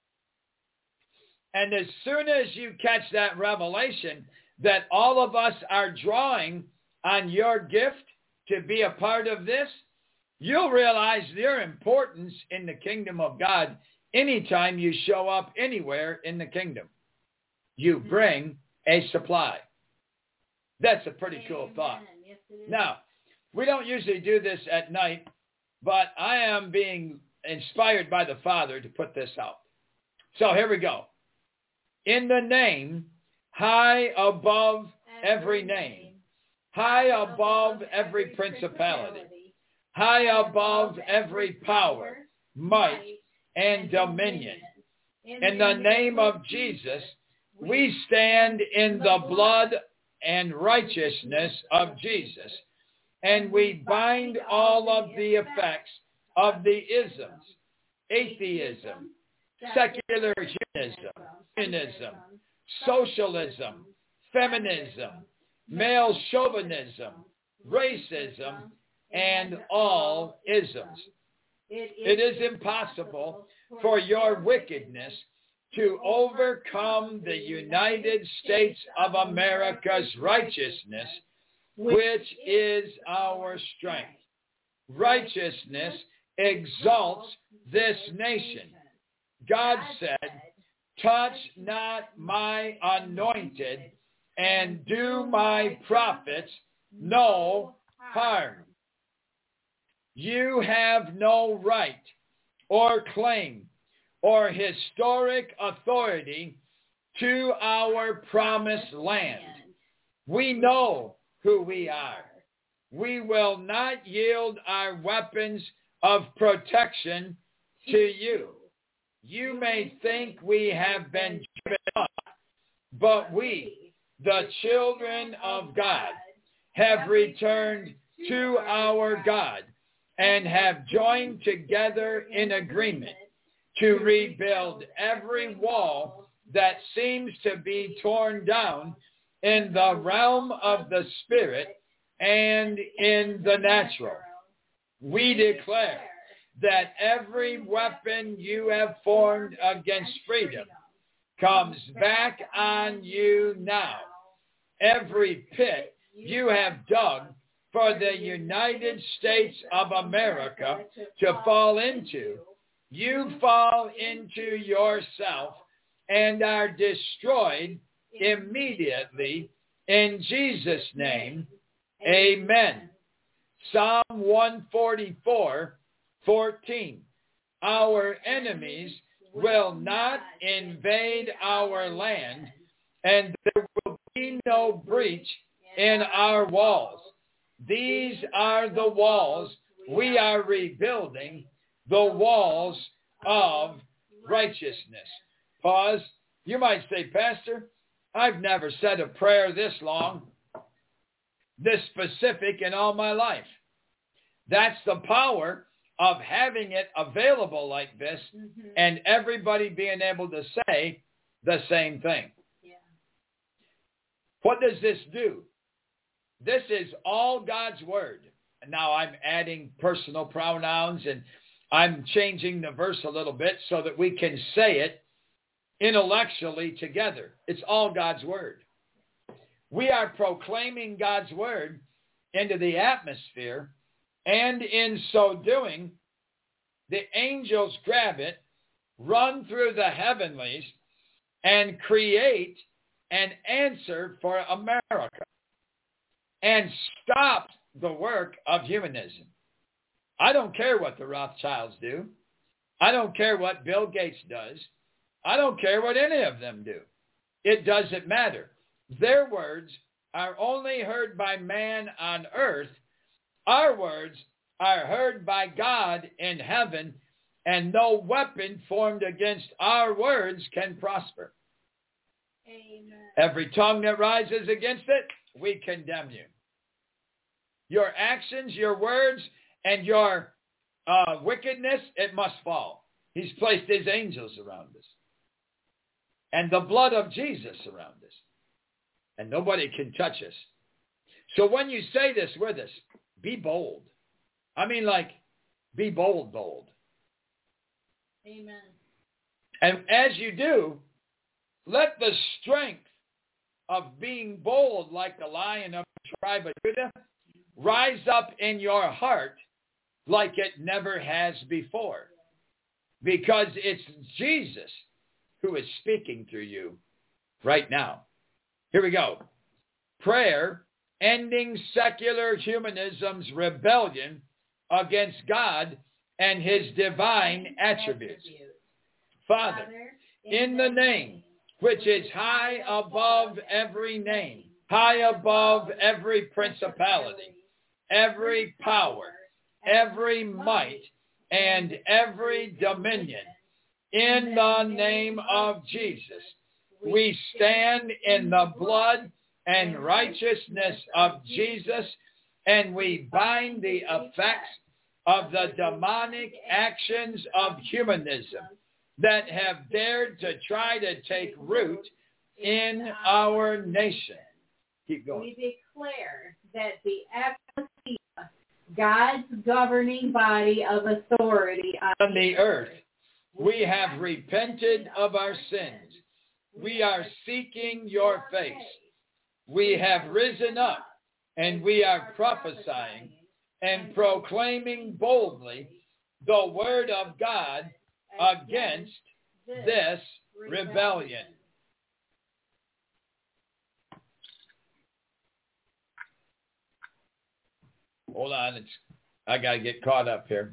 And as soon as you catch that revelation that all of us are drawing on your gift to be a part of this, you'll realize your importance in the kingdom of God anytime you show up anywhere in the kingdom. You bring a supply. That's a pretty cool thought. Now, we don't usually do this at night, but I am being inspired by the Father to put this out. So here we go. In the name, high above every name, high above every principality, high above every power, might, and dominion. In the name of Jesus, we stand in the blood and righteousness of Jesus, and we bind all of the effects of the isms, atheism, secularism, humanism, socialism, feminism, male chauvinism, racism, and all isms. It is impossible for your wickedness to overcome the United States of America's righteousness, which is our strength. Righteousness exalts this nation. God said, touch not my anointed and do my prophets no harm. You have no right or claim or historic authority to our promised land. We know who we are. We will not yield our weapons of protection to you. You may think we have been given up, but we, the children of God, have returned to our God and have joined together in agreement to rebuild every wall that seems to be torn down in the realm of the Spirit and in the natural. We declare that every weapon you have formed against freedom comes back on you now. Every pit you have dug for the United States of America to fall into, you fall into yourself and are destroyed immediately in Jesus' name. Amen. Psalm one forty-four, fourteen. Our enemies will not invade our land, and there will be no breach in our walls. These are the walls we are rebuilding, the walls of righteousness. Pause. You might say, Pastor, I've never said a prayer this long, this specific in all my life. That's the power of having it available like this Mm-hmm. and everybody being able to say the same thing. Yeah. What does this do? This is all God's word. Now I'm adding personal pronouns and I'm changing the verse a little bit so that we can say it intellectually together. It's all God's word. We are proclaiming God's word into the atmosphere, and in so doing, the angels grab it, run through the heavenlies, and create an answer for America and stop the work of humanism. I don't care what the Rothschilds do. I don't care what Bill Gates does. I don't care what any of them do. It doesn't matter. Their words are only heard by man on earth. Our words are heard by God in heaven, and no weapon formed against our words can prosper. Amen. Every tongue that rises against it, we condemn you. Your actions, your words, and your uh, wickedness, it must fall. He's placed his angels around us. And the blood of Jesus around us. And nobody can touch us. So when you say this with us, be bold. I mean, like, be bold, bold. Amen. And as you do, let the strength of being bold like the lion of the tribe of Judah rise up in your heart like it never has before. Because it's Jesus who is speaking through you right now. Here we go. Prayer, ending secular humanism's rebellion against God and his divine attributes. Father, in the name which is high above every name, high above every principality, every power, every might, and every dominion, in the name of Jesus, we stand in the blood and righteousness of Jesus, and we bind the effects of the demonic actions of humanism that have dared to try to take root in our nation. Keep going. We declare that the ecclesia, God's governing body of authority on the earth, we have repented of our sins. We are seeking your face. We have risen up, and we are prophesying and proclaiming boldly the word of God against this rebellion. Hold on, it's, I got to get caught up here.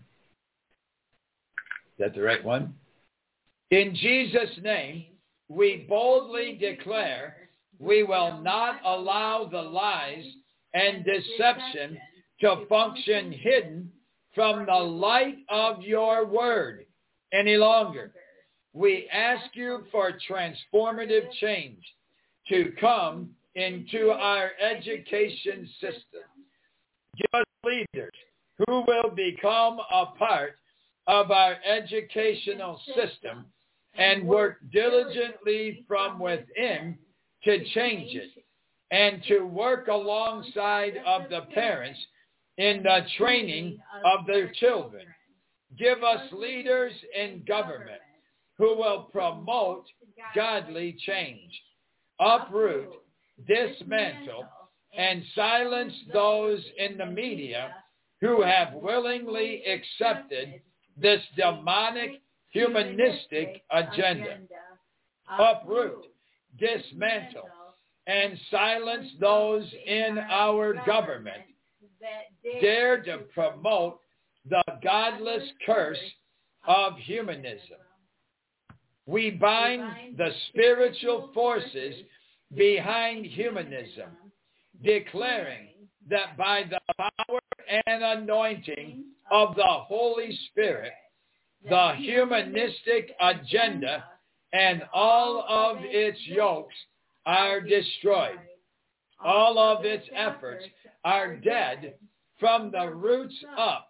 Is that the right one? In Jesus' name, we boldly declare we will not allow the lies and deception to function hidden from the light of your word any longer. We ask you for transformative change to come into our education system. Give us leaders who will become a part of our educational system and work diligently from within to change it, and to work alongside of the parents in the training of their children. Give us leaders in government who will promote godly change, uproot, dismantle, and silence those in the media who have willingly accepted this demonic humanistic agenda. Uproot, dismantle, and silence those in our government dare to promote the godless curse of humanism. We bind the spiritual forces behind humanism, declaring that by the power and anointing of the Holy Spirit, the humanistic agenda and all of its yokes are destroyed. All of its efforts are dead from the roots up,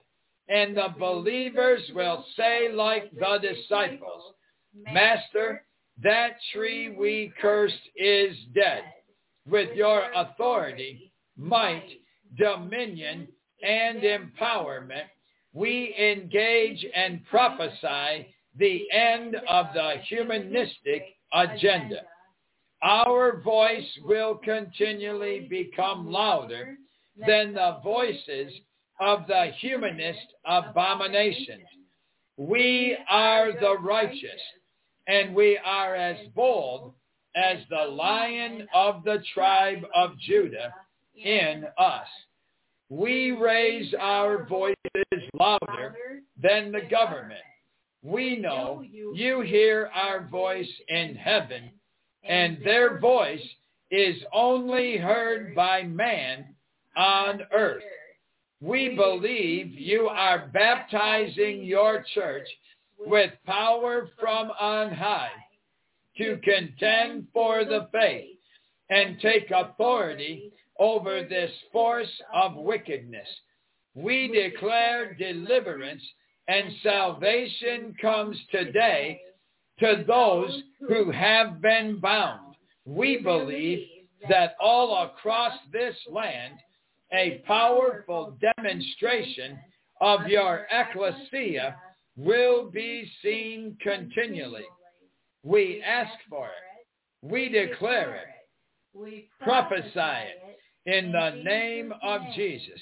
And the believers will say like the disciples, Master, that tree we cursed is dead. With your authority, might, dominion, and empowerment, we engage and prophesy the end of the humanistic agenda. Our voice will continually become louder than the voices of the humanist abominations. We are the righteous, and we are as bold as the Lion of the tribe of Judah in us. We raise our voices louder than the government. We know you hear our voice in heaven, and their voice is only heard by man on earth. We believe you are baptizing your church with power from on high to contend for the faith and take authority over this force of wickedness. We declare deliverance and salvation comes today to those who have been bound. We believe that all across this land, a powerful demonstration of your ecclesia will be seen continually. We ask for it. We declare it. Prophesy it in the name of Jesus.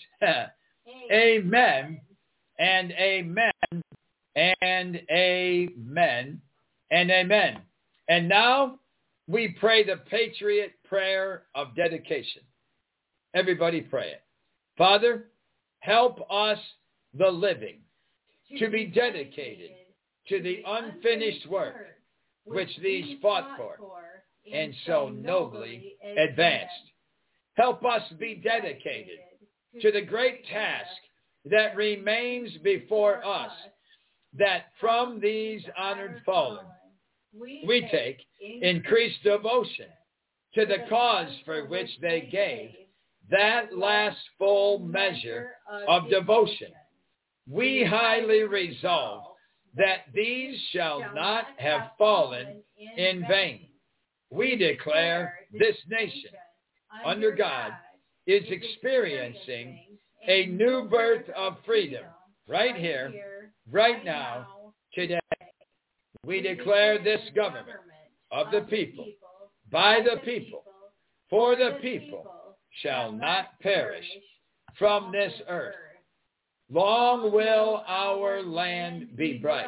Amen and amen and amen and amen. And now we pray the Patriot prayer of dedication. Everybody pray it. Father, help us, the living, to be dedicated to the unfinished work which these fought for and so nobly advanced. Help us be dedicated to the great task that remains before us, that from these honored fallen we take increased devotion to the cause for which they gave that last full measure of devotion. We highly resolve that these shall not have fallen in vain. We declare this nation under God is experiencing a new birth of freedom right here, right now, today. We declare this government of the people, by the people, for the people, shall not perish from this earth. Long will our land be bright,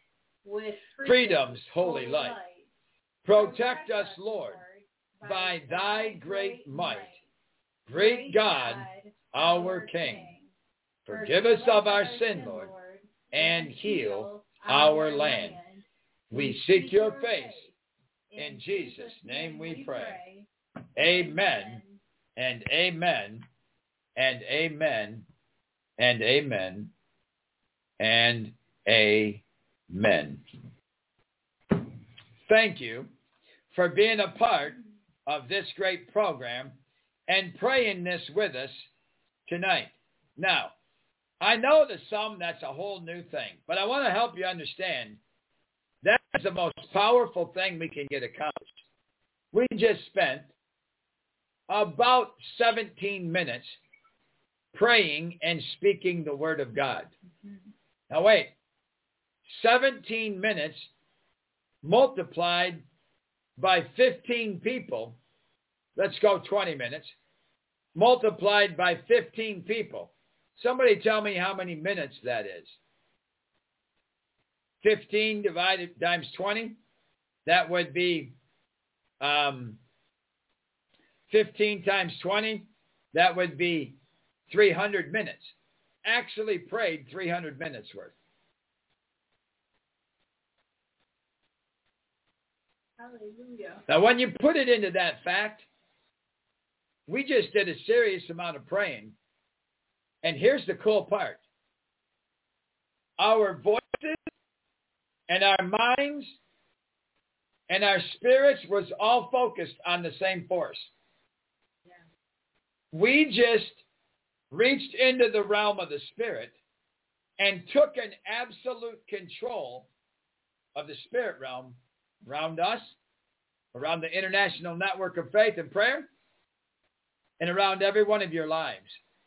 freedom's holy light. Protect us, Lord, by thy great might. Great God, our King, forgive us of our sin, Lord, and heal our land. We seek your face. In Jesus' name we pray. Amen and amen and amen and amen and amen. Thank you for being a part of this great program and praying this with us tonight. Now, I know to some that's a whole new thing, but I want to help you understand that is the most powerful thing we can get accomplished. We just spent about seventeen minutes praying and speaking the word of God. Mm-hmm. Now wait, seventeen minutes multiplied by fifteen people, let's go twenty minutes, multiplied by fifteen people. Somebody tell me how many minutes that is. fifteen divided times twenty, that would be um, fifteen times twenty, that would be three hundred minutes. Actually prayed three hundred minutes worth. Hallelujah. Now, when you put it into that fact, we just did a serious amount of praying. And here's the cool part. Our voices and our minds and our spirits was all focused on the same force. Yeah. We just reached into the realm of the spirit and took an absolute control of the spirit realm around us, around the International Network of Faith and Prayer, and around every one of your lives.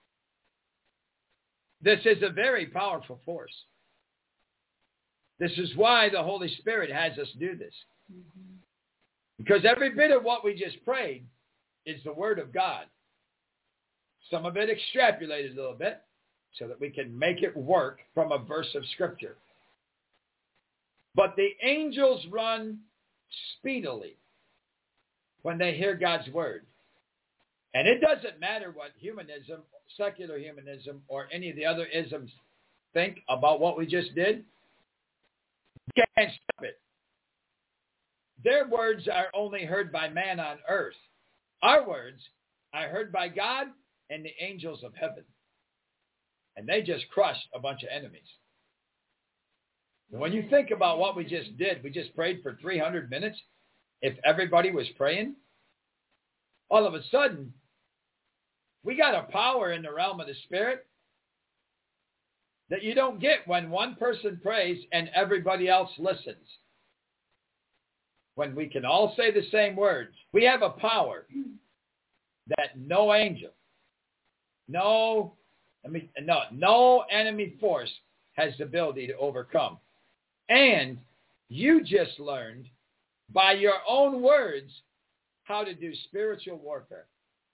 This is a very powerful force. This is why the Holy Spirit has us do this. Mm-hmm. Because every bit of what we just prayed is the Word of God. Some of it extrapolated a little bit so that we can make it work from a verse of Scripture. But the angels run speedily when they hear God's Word. And it doesn't matter what humanism, secular humanism, or any of the other isms think about what we just did. You can't stop it. Their words are only heard by man on earth. Our words are heard by God and the angels of heaven. And they just crushed a bunch of enemies. And when you think about what we just did, we just prayed for three hundred minutes. If everybody was praying, all of a sudden, we got a power in the realm of the Spirit that you don't get when one person prays and everybody else listens. When we can all say the same words, we have a power that no angel, no, I mean, no, no enemy force has the ability to overcome. And you just learned by your own words how to do spiritual warfare.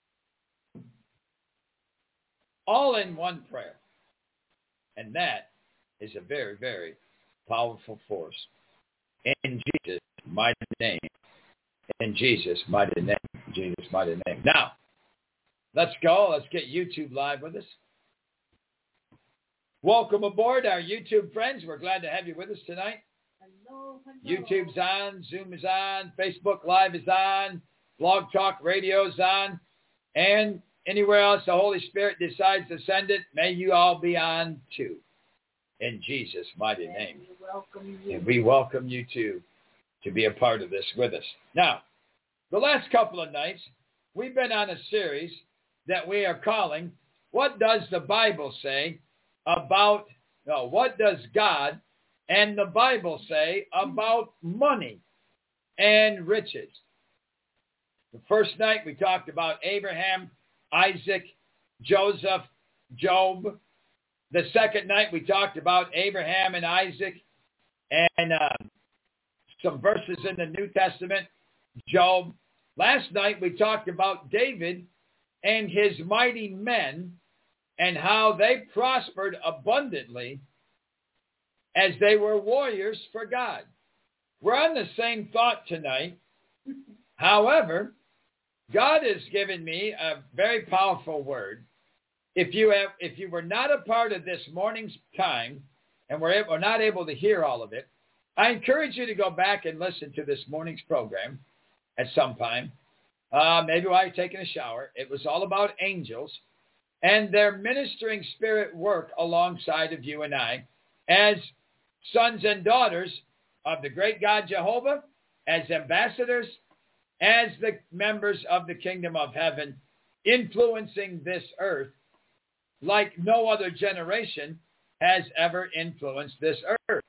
All in one prayer. And that is a very, very powerful force. In Jesus' mighty name. In Jesus' mighty name. In Jesus' mighty name. Now, let's go. Let's get YouTube live with us. Welcome aboard, our YouTube friends. We're glad to have you with us tonight. Hello, hello. YouTube's on. Zoom is on. Facebook Live is on. Blog Talk Radio is on. And anywhere else the Holy Spirit decides to send it, may you all be on too. In Jesus' mighty name. We welcome you. And we welcome you too to be a part of this with us. Now, the last couple of nights, we've been on a series that we are calling, What Does the Bible Say About, no, What Does God and the Bible Say About Money and Riches? The first night we talked about Abraham, Isaac, Joseph, Job. The second night we talked about Abraham and Isaac and uh, some verses in the New Testament, Job. Last night we talked about David and his mighty men and how they prospered abundantly as they were warriors for God. We're on the same thought tonight. However, God has given me a very powerful word. If you have, if you were not a part of this morning's time and were, able, were not able to hear all of it, I encourage you to go back and listen to this morning's program at some time, uh, maybe while you're taking a shower. It was all about angels and their ministering spirit work alongside of you and I as sons and daughters of the great God Jehovah, as ambassadors, as the members of the kingdom of heaven, influencing this earth like no other generation has ever influenced this earth.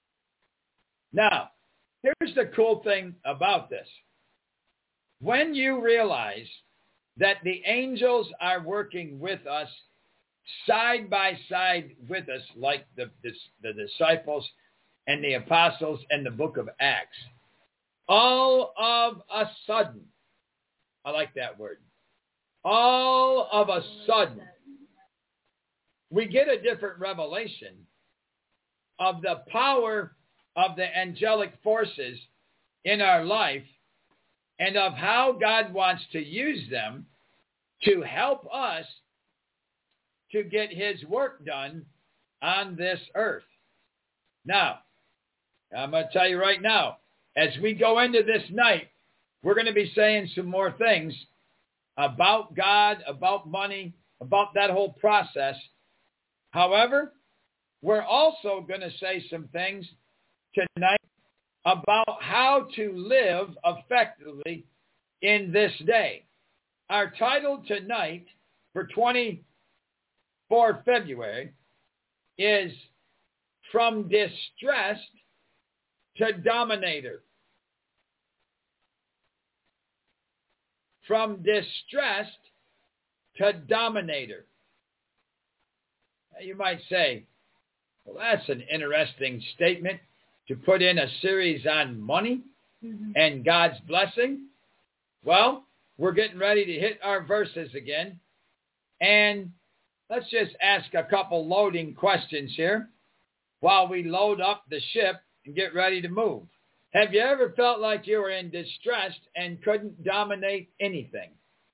Now, here's the cool thing about this. When you realize that the angels are working with us, side by side with us, like the, the, the disciples and the apostles in the book of Acts, all of a sudden, I like that word, all of a sudden, we get a different revelation of the power of the angelic forces in our life and of how God wants to use them to help us to get his work done on this earth. Now, I'm going to tell you right now, as we go into this night, we're going to be saying some more things about God, about money, about that whole process. However, we're also going to say some things tonight about how to live effectively in this day. Our title tonight for twenty-fourth of February is from distressed to dominator. From distressed to dominator. Now you might say, well, that's an interesting statement to put in a series on money mm-hmm. and God's blessing. Well, we're getting ready to hit our verses again. And let's just ask a couple loading questions here while we load up the ship and get ready to move. Have you ever felt like you were in distress and couldn't dominate anything?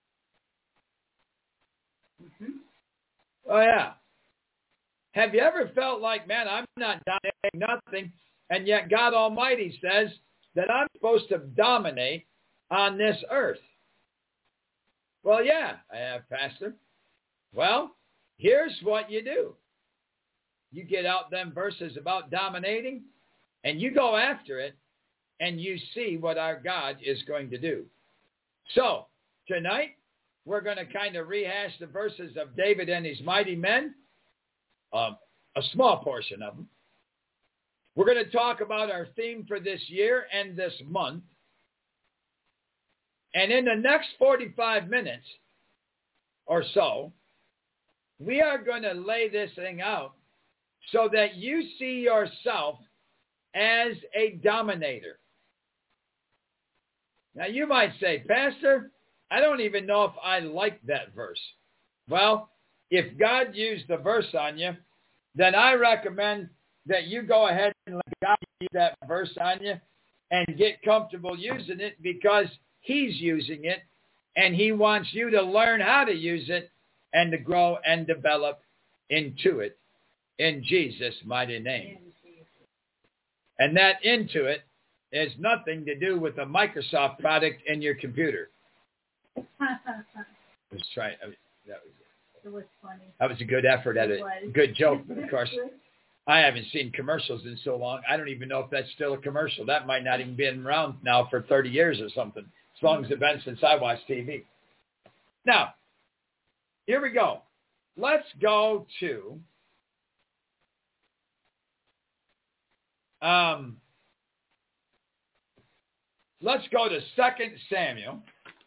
Mm-hmm. Oh, yeah. Have you ever felt like, man, I'm not dominating nothing, and yet God Almighty says that I'm supposed to dominate on this earth? Well, yeah, I have, Pastor. Well, here's what you do. You get out them verses about dominating, and you go after it, and you see what our God is going to do. So, tonight, we're going to kind of rehash the verses of David and his mighty men, um, a small portion of them. We're going to talk about our theme for this year and this month. And in the next forty-five minutes or so, we are going to lay this thing out so that you see yourself as a dominator. Now, you might say, Pastor, I don't even know if I like that verse. Well, if God used the verse on you, then I recommend that you go ahead and let God use that verse on you and get comfortable using it because he's using it and he wants you to learn how to use it and to grow and develop into it in Jesus' mighty name. And that into it has nothing to do with the Microsoft product in your computer. Let's try. I mean, that was it was funny. That was a good effort at it a was. good joke, but of course, I haven't seen commercials in so long. I don't even know if that's still a commercial. That might not even been around now for thirty years or something. As long as it's been since I watched T V. Now, here we go. Let's go to um. Let's go to Second Samuel,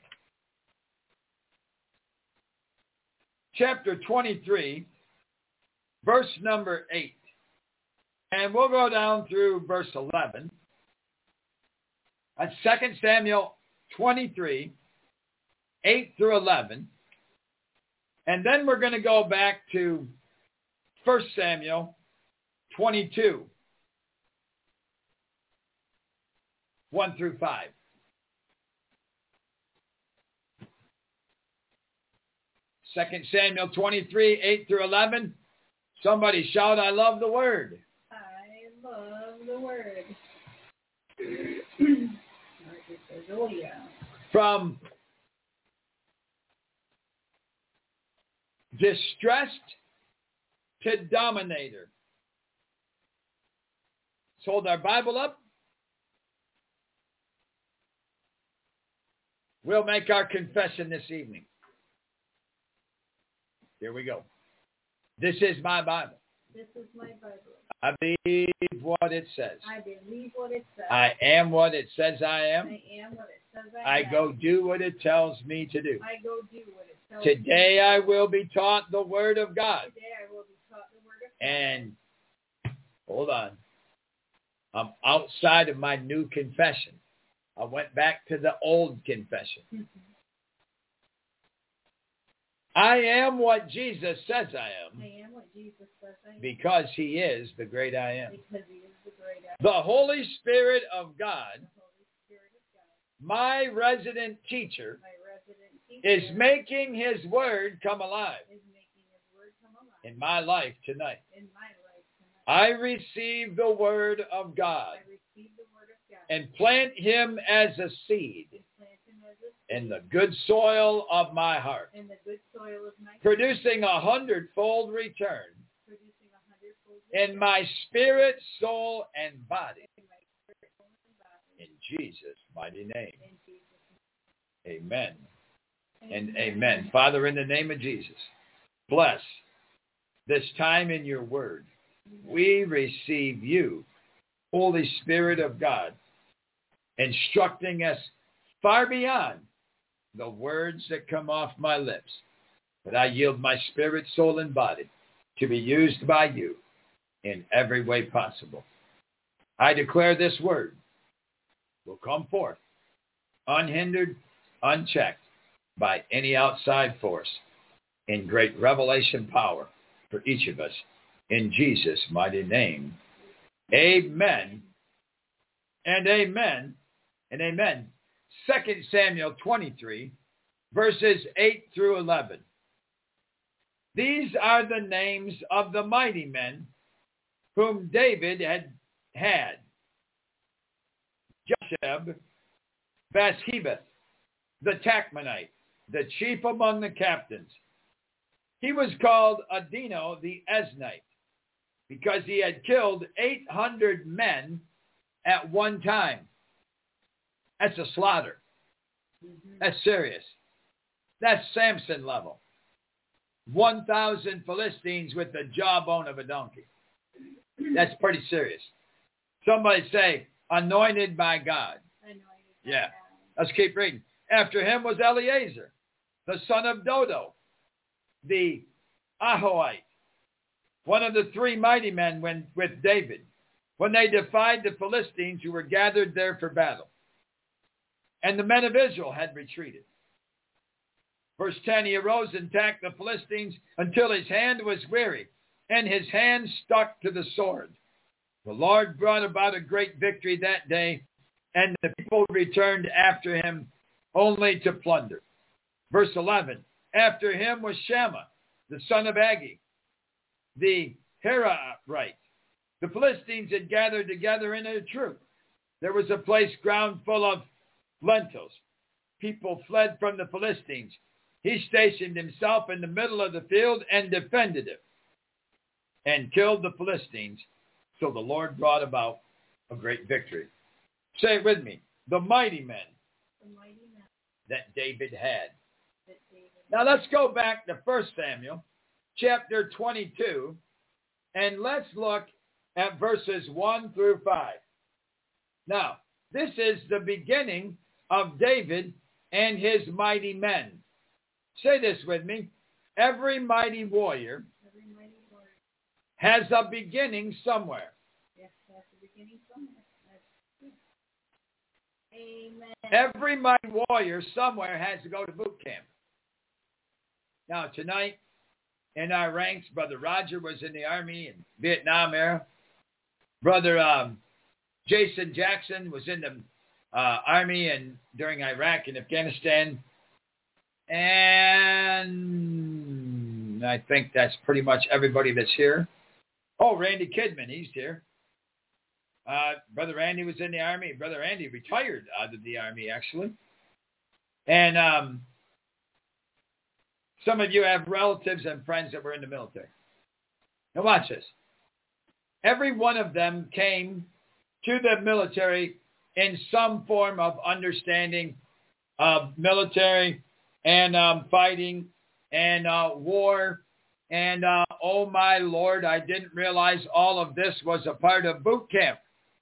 chapter twenty-three, verse number eight. And we'll go down through verse eleven. That's Second Samuel twenty-three, eight through eleven. And then we're going to go back to First Samuel twenty-two. one through five. Second Samuel twenty-three, eight through eleven. Somebody shout, I love the word. I love the word. From distressed to dominator. Let's hold our Bible up. We'll make our confession this evening. Here we go. This is my Bible. This is my Bible. I believe what it says. I believe what it says. I am what it says I am. I am what it says I, I am. go do what it tells me to do. I go do what it tells Today me to do. I will be taught the word of God. Today I will be taught the word of God. And hold on. I'm outside of my new confession. I went back to the old confession. Mm-hmm. I am what Jesus says I am. I am what Jesus says I am. Because he is the great I am. Because he is the great I am. The Holy Spirit of God, the Holy Spirit of God, my resident teacher, my resident teacher, is making his word come alive. Is making his word come alive. In my life tonight. In my life tonight. I receive the word of God. I receive the word of God. And plant him as a seed. And plant him as a seed. In the good soil of my heart. In the good soil of my heart. Producing a hundredfold return. Producing a hundredfold return. In my spirit, soul, and body. In my spirit, soul, and body. In Jesus' mighty name. In Jesus' name. Amen. Amen. And amen. Father, in the name of Jesus, bless this time in your word. we receive you, Holy Spirit of God, instructing us far beyond the words that come off my lips. But I yield my spirit, soul, and body to be used by you in every way possible. I declare this word will come forth unhindered, unchecked by any outside force in great revelation power for each of us. In Jesus' mighty name, amen and amen and amen. Second Samuel twenty-three, verses eight through eleven. These are the names of the mighty men whom David had had. Josheb, Bathsheba, the Tachmonite, the chief among the captains. He was called Adino the Eznite because he had killed eight hundred men at one time. That's a slaughter. Mm-hmm. That's serious. That's Samson level. one thousand Philistines with the jawbone of a donkey. That's pretty serious. Somebody say, anointed by God. Anointed by yeah. God. Let's keep reading. After him was Eleazar, the son of Dodo, the Ahoite, one of the three mighty men when, with David, when they defied the Philistines who were gathered there for battle. And the men of Israel had retreated. Verse ten, he arose and attacked the Philistines until his hand was weary, and his hand stuck to the sword. The Lord brought about a great victory that day, and the people returned after him only to plunder. Verse eleven, after him was Shammah, the son of Agee, the Herahite. The Philistines had gathered together in a troop. There was a place ground full of lentils. People fled from the Philistines. He stationed himself in the middle of the field and defended it and killed the Philistines. So the Lord brought about a great victory. Say it with me. The mighty men, the mighty men. that David had. That David now let's go back to First Samuel chapter twenty-two and let's look at verses one through five. Now, this is the beginning of David and his mighty men. Say this with me. Every mighty warrior, Every mighty warrior. has a beginning somewhere. Yes, has a beginning somewhere. Amen. Every mighty warrior somewhere has to go to boot camp. Now, tonight, in our ranks, Brother Roger was in the Army in Vietnam era. Brother um, Jason Jackson was in the uh, Army and during Iraq and Afghanistan. And I think that's pretty much everybody that's here. Oh, Randy Kidman, he's here. Uh, Brother Randy was in the Army. Brother Randy retired out of the Army, actually. And um, some of you have relatives and friends that were in the military. Now watch this. Every one of them came to the military in some form of understanding of military and um, fighting and uh, war. And, uh, oh, my Lord, I didn't realize all of this was a part of boot camp.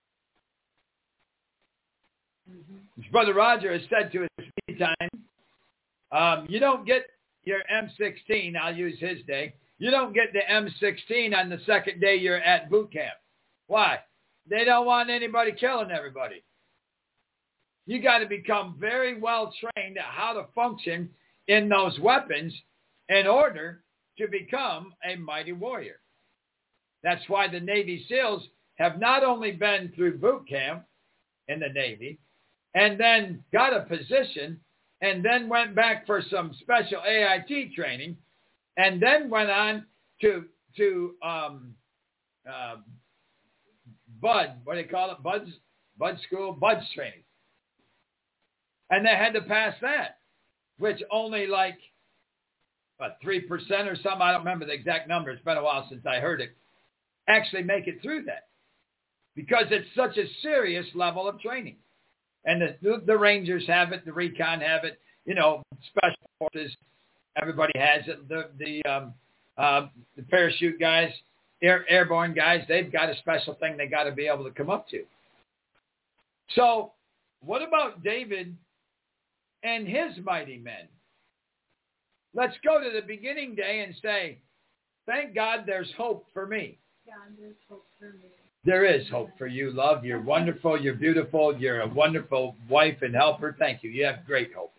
Mm-hmm. Brother Roger has said to us many times, um, you don't get your M sixteen, I'll use his day, you don't get the M sixteen on the second day you're at boot camp. Why? They don't want anybody killing everybody. You got to become very well trained at how to function in those weapons in order to become a mighty warrior. That's why the Navy SEALs have not only been through boot camp in the Navy and then got a position and then went back for some special A I T training and then went on to to um, uh, Bud, what do they call it? Bud's, Bud School, Bud's training. And they had to pass that, which only like, what, three percent or something, I don't remember the exact number, it's been a while since I heard it, actually make it through that. Because it's such a serious level of training. And the, the Rangers have it, the Recon have it, you know, Special Forces, everybody has it, the, the, um, uh, the parachute guys, air, airborne guys, they've got a special thing they got to be able to come up to. So what about David and his mighty men? Let's go to the beginning day and say, thank God there's hope for me. God, there's hope for me. There is hope for you, love. You're wonderful. You're beautiful. You're a wonderful wife and helper. Thank you. You have great hope.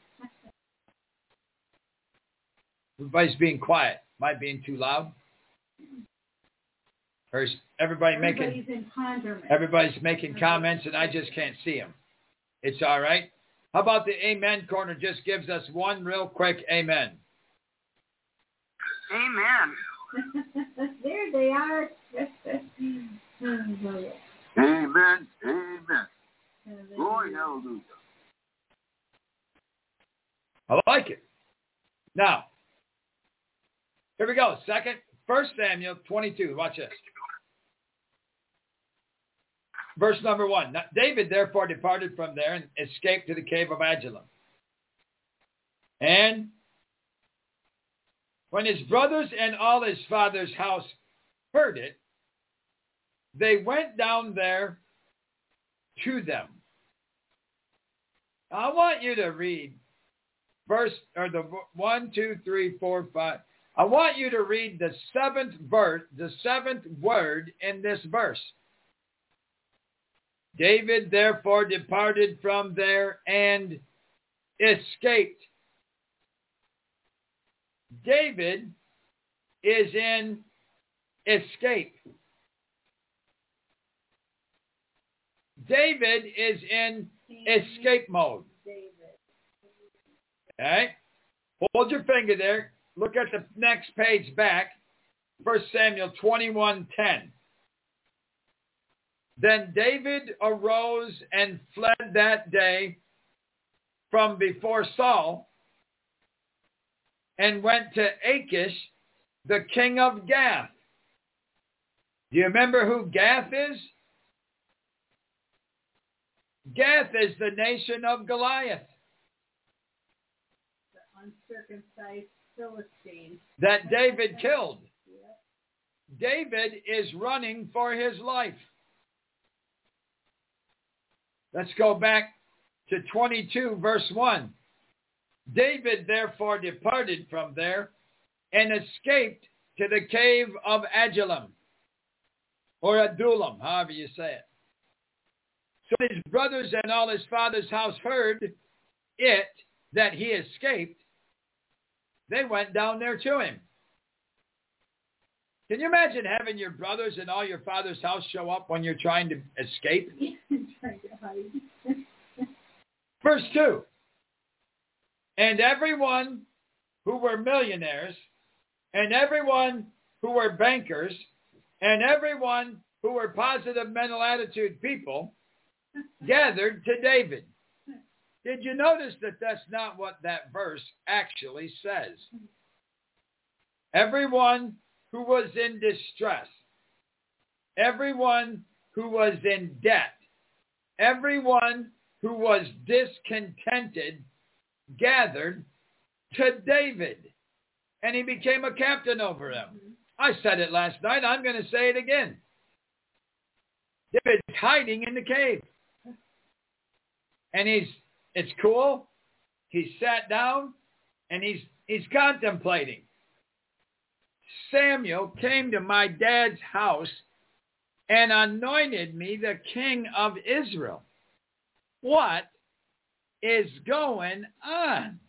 Everybody's being quiet. Am I being too loud? Or is everybody Everybody's making, in ponderment. everybody's making comments and I just can't see them. It's all right. How about the amen corner just gives us one real quick amen. Amen. There they are. Amen. Amen. Glory, hallelujah. I like it. Now, here we go. Second, First Samuel twenty-two. Watch this. Verse number one. Now, David therefore departed from there and escaped to the cave of Adullam. And when his brothers and all his father's house heard it, they went down there to them. I want you to read verse, or the one, two, three, four, five. I want you to read the seventh verse, the seventh word in this verse. David therefore departed from there and escaped. David is in escape. David is in escape mode. Okay? Hold your finger there. Look at the next page back. First Samuel twenty-one ten. Then David arose and fled that day from before Saul and went to Achish, the king of Gath. Do you remember who Gath is? Gath is the nation of Goliath. The uncircumcised Philistine. That David killed. David is running for his life. Let's go back to twenty-two, verse one. David therefore departed from there and escaped to the cave of Adullam, or Adullam, however you say it. So his brothers and all his father's house heard it, that he escaped. They went down there to him. Can you imagine having your brothers and all your father's house show up when you're trying to escape? Trying to hide. Verse two. And everyone who were millionaires, and everyone who were bankers, and everyone who were positive mental attitude people gathered to David. Did you notice that that's not what that verse actually says? Everyone who was in distress, everyone who was in debt, everyone who was discontented gathered to David, and he became a captain over them. Mm-hmm. I said it last night. I'm going to say it again. David's hiding in the cave. And he's, it's cool. He's sat down and he's, he's contemplating. Samuel came to my dad's house and anointed me the king of Israel. What is going on?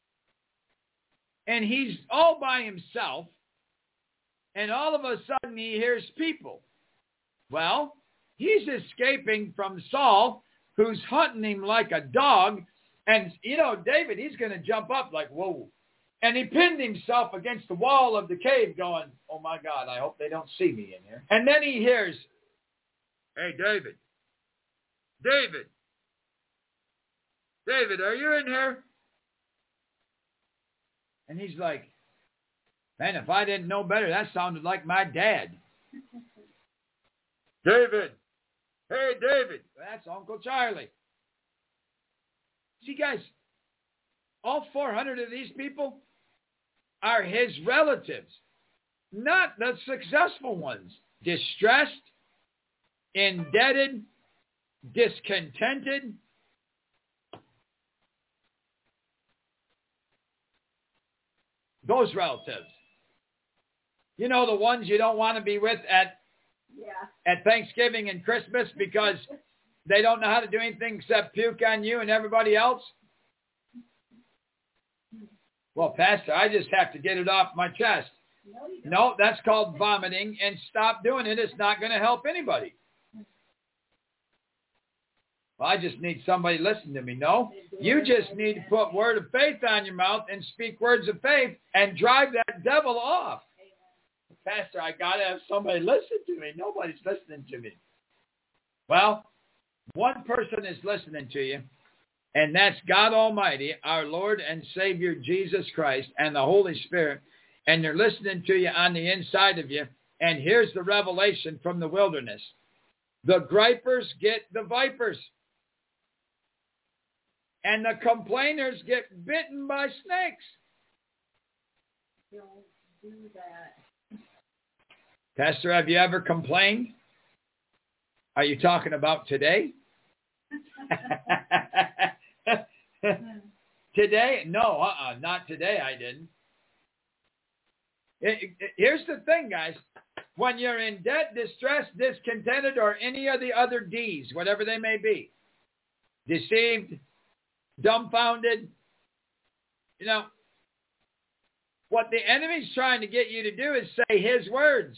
And he's all by himself, and all of a sudden he hears people. Well, he's escaping from Saul, who's hunting him like a dog. And, you know, David, he's going to jump up like, whoa. And he pinned himself against the wall of the cave going, oh, my God, I hope they don't see me in here. And then he hears, hey, David, David, David, are you in here? And he's like, man, if I didn't know better, that sounded like my dad. David. Hey, David. That's Uncle Charlie. See, guys, all four hundred of these people are his relatives. not the successful ones. Distressed, indebted, discontented. Those relatives. You know, the ones you don't want to be with at yeah. at Thanksgiving and Christmas because they don't know how to do anything except puke on you and everybody else. Well, Pastor, I just have to get it off my chest. No, you don't. No, that's called vomiting, and stop doing it. It's not going to help anybody. Well, I just need somebody to listen to me. No, you just need to put word of faith on your mouth and speak words of faith and drive that devil off. Pastor, I got to have somebody listen to me. Nobody's listening to me. Well, one person is listening to you, and that's God Almighty, our Lord and Savior Jesus Christ, and the Holy Spirit, and they're listening to you on the inside of you. And here's the revelation from the wilderness. The gripers get the vipers, and the complainers get bitten by snakes. Don't do that. Pastor, have you ever complained? Are you talking about today? Today? No, uh-uh, not today I didn't. It, it, here's the thing, guys. When you're in debt, distress, discontented, or any of the other D's, whatever they may be, deceived, dumbfounded, you know, what the enemy's trying to get you to do is say his words.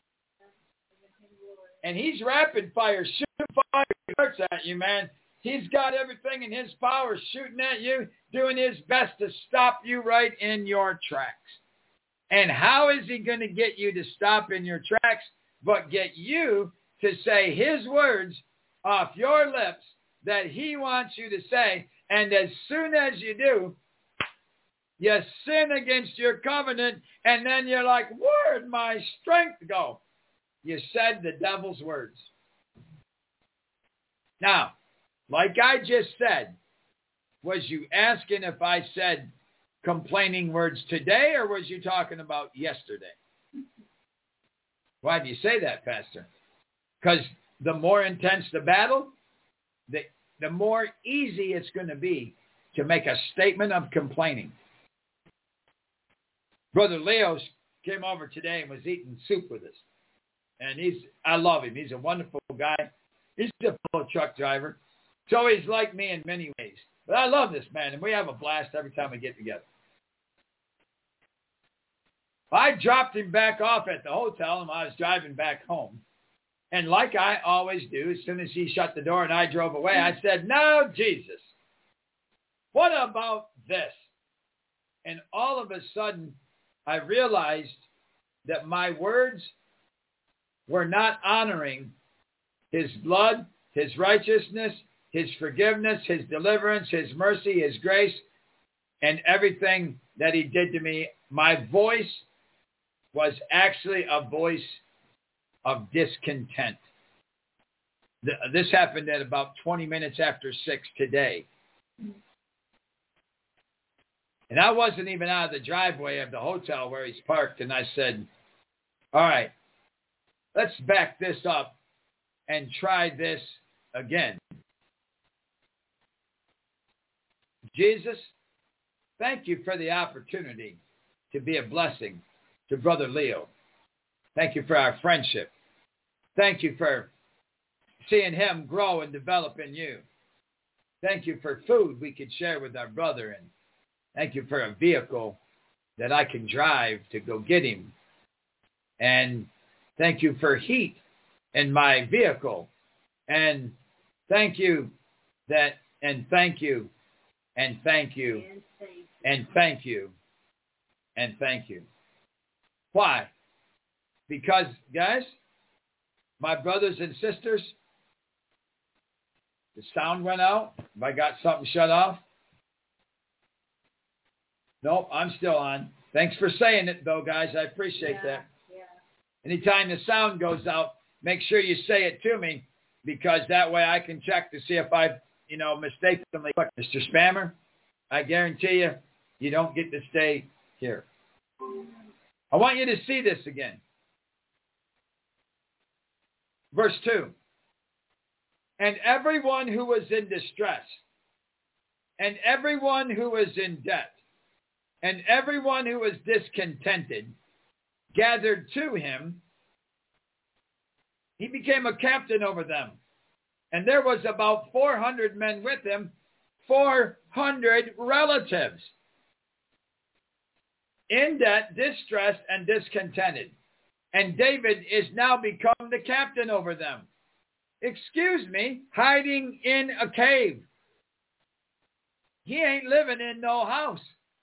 And he's rapid fire, shooting fire darts at you, man. He's got everything in his power shooting at you, doing his best to stop you right in your tracks. And how is he going to get you to stop in your tracks but get you to say his words off your lips that he wants you to say? And as soon as you do, you sin against your covenant, and then you're like, where'd my strength go? You said the devil's words. Now, like I just said, was you asking if I said complaining words today, or was you talking about yesterday? Why do you say that, Pastor? Because the more intense the battle, the, the more easy it's going to be to make a statement of complaining. Brother Leo came over today and was eating soup with us. And he's, I love him. He's a wonderful guy. He's a fellow truck driver. So he's like me in many ways. But I love this man, and we have a blast every time we get together. I dropped him back off at the hotel, and I was driving back home. And like I always do, as soon as he shut the door and I drove away, I said, "Now, Jesus, what about this?" And all of a sudden, I realized that my words were not honoring his blood, his righteousness, his forgiveness, his deliverance, his mercy, his grace, and everything that he did to me. My voice was actually a voice of discontent. This happened at about twenty minutes after six today. And I wasn't even out of the driveway of the hotel where he's parked, and I said, all right, let's back this up and try this again. Jesus, thank you for the opportunity to be a blessing to Brother Leo. Thank you for our friendship. Thank you for seeing him grow and develop in you. Thank you for food we could share with our brother, and thank you for a vehicle that I can drive to go get him. And thank you for heat in my vehicle. And thank you that, and thank you, and thank you, and thank you, and thank you. Why? Because, guys, my brothers and sisters, the sound went out. Have I got something shut off? Nope, I'm still on. Thanks for saying it, though, guys. I appreciate yeah, that. Yeah. Anytime the sound goes out, make sure you say it to me, because that way I can check to see if I, you know, mistakenly clicked. Mister Spammer, I guarantee you, you don't get to stay here. I want you to see this again. Verse two. And everyone who was in distress, and everyone who was in debt, and everyone who was discontented, gathered to him. He became a captain over them. And there was about four hundred men with him, four hundred relatives, in debt, distressed, and discontented. And David is now become the captain over them. Excuse me, hiding in a cave. He ain't living in no house.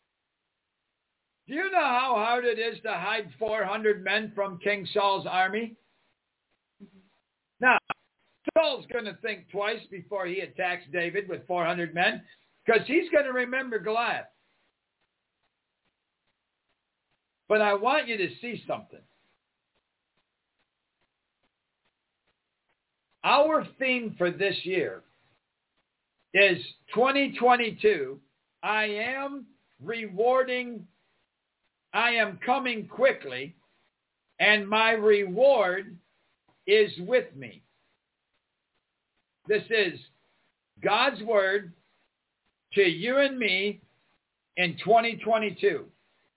Do you know how hard it is to hide four hundred men from King Saul's army? Now, Saul's going to think twice before he attacks David with four hundred men, because he's going to remember Goliath. But I want you to see something. Our theme for this year is twenty twenty-two. I am rewarding, I am coming quickly, and my reward is with me. This is God's word to you and me in twenty twenty-two.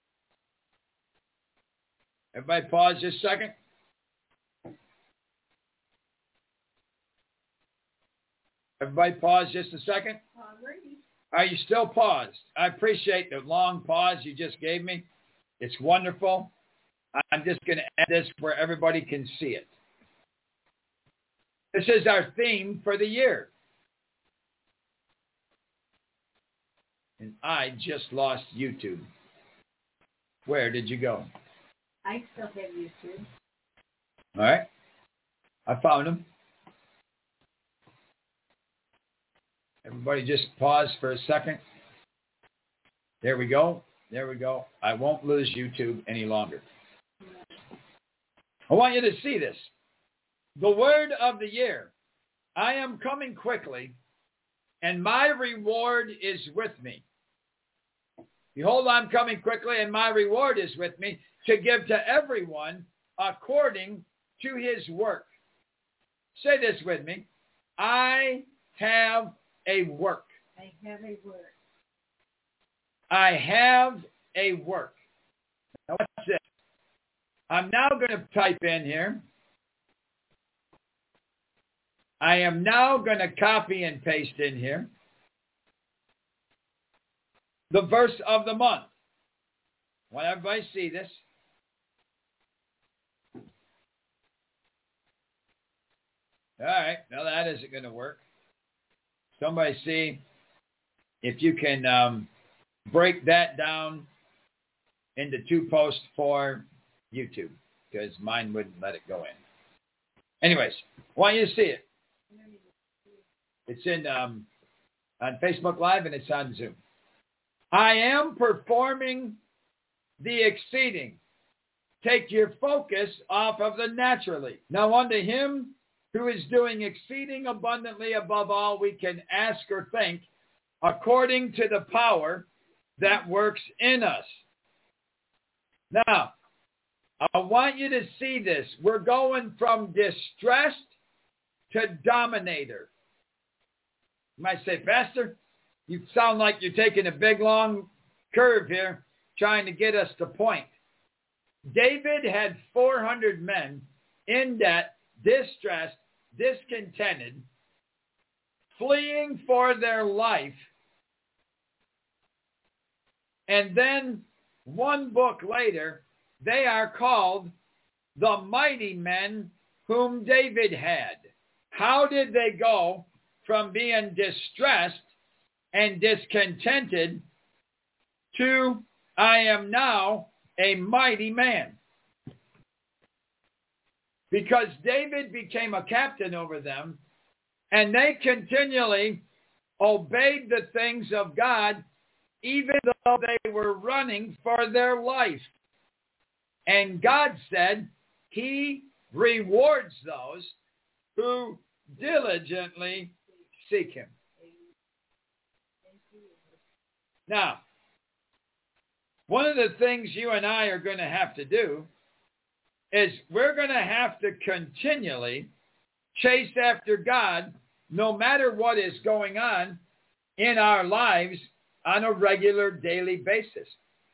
Everybody pause just a second. Everybody pause just a second. Are you still paused? I appreciate the long pause you just gave me. It's wonderful. I'm just going to add this where everybody can see it. This is our theme for the year. And I just lost YouTube. Where did you go? I still have YouTube. All right. I found him. Everybody just pause for a second. There we go. There we go. I won't lose YouTube any longer. I want you to see this. The word of the year. I am coming quickly, and my reward is with me. Behold, I'm coming quickly, and my reward is with me to give to everyone according to his work. Say this with me. I have a work. I have a work. I have a work. Now watch this. I'm now going to type in here. I am now going to copy and paste in here the verse of the month. I want everybody to see this. All right. Now that isn't going to work. Somebody see if you can um, break that down into two posts for YouTube, because mine wouldn't let it go in. Anyways, I want you to see it. It's in um, on Facebook Live and it's on Zoom. I am performing the exceeding. Take your focus off of the naturally. Now unto him who is doing exceeding abundantly above all we can ask or think, according to the power that works in us. Now, I want you to see this. We're going from distressed to dominator. You might say, Pastor, you sound like you're taking a big, long curve here, trying to get us to point. David had four hundred men in debt, distressed, discontented, fleeing for their life. And then one book later, they are called the mighty men whom David had. How did they go from being distressed and discontented to I am now a mighty man? Because David became a captain over them, and they continually obeyed the things of God, even though they were running for their life. And God said he rewards those who diligently seek him. Now, one of the things you and I are going to have to do is we're going to have to continually chase after God no matter what is going on in our lives on a regular daily basis.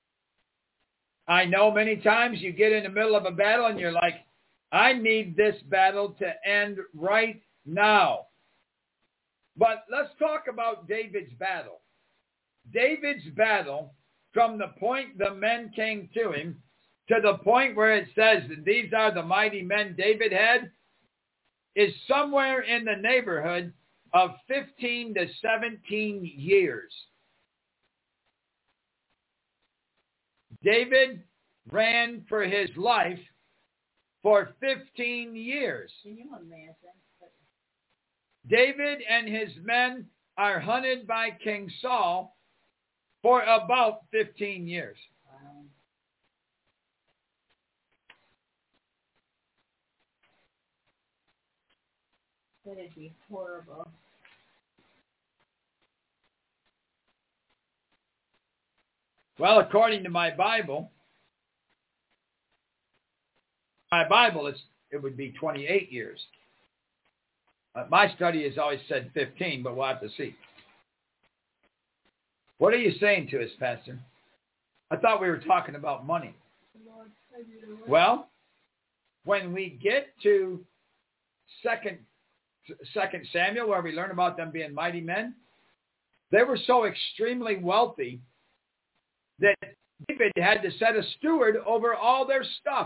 I know many times you get in the middle of a battle and you're like, I need this battle to end right now. But let's talk about David's battle. David's battle, from the point the men came to him to the point where it says that these are the mighty men David had, is somewhere in the neighborhood of fifteen to seventeen years. David ran for his life for fifteen years. Can you imagine? David and his men are hunted by King Saul for about fifteen years. Wow. That'd be horrible. Well, according to my Bible, my Bible is it would be twenty-eight years. Uh, my study has always said fifteen, but we'll have to see. What are you saying to us, Pastor? I thought we were talking about money. Well, when we get to second, second Samuel, where we learn about them being mighty men, they were so extremely wealthy that David had to set a steward over all their stuff.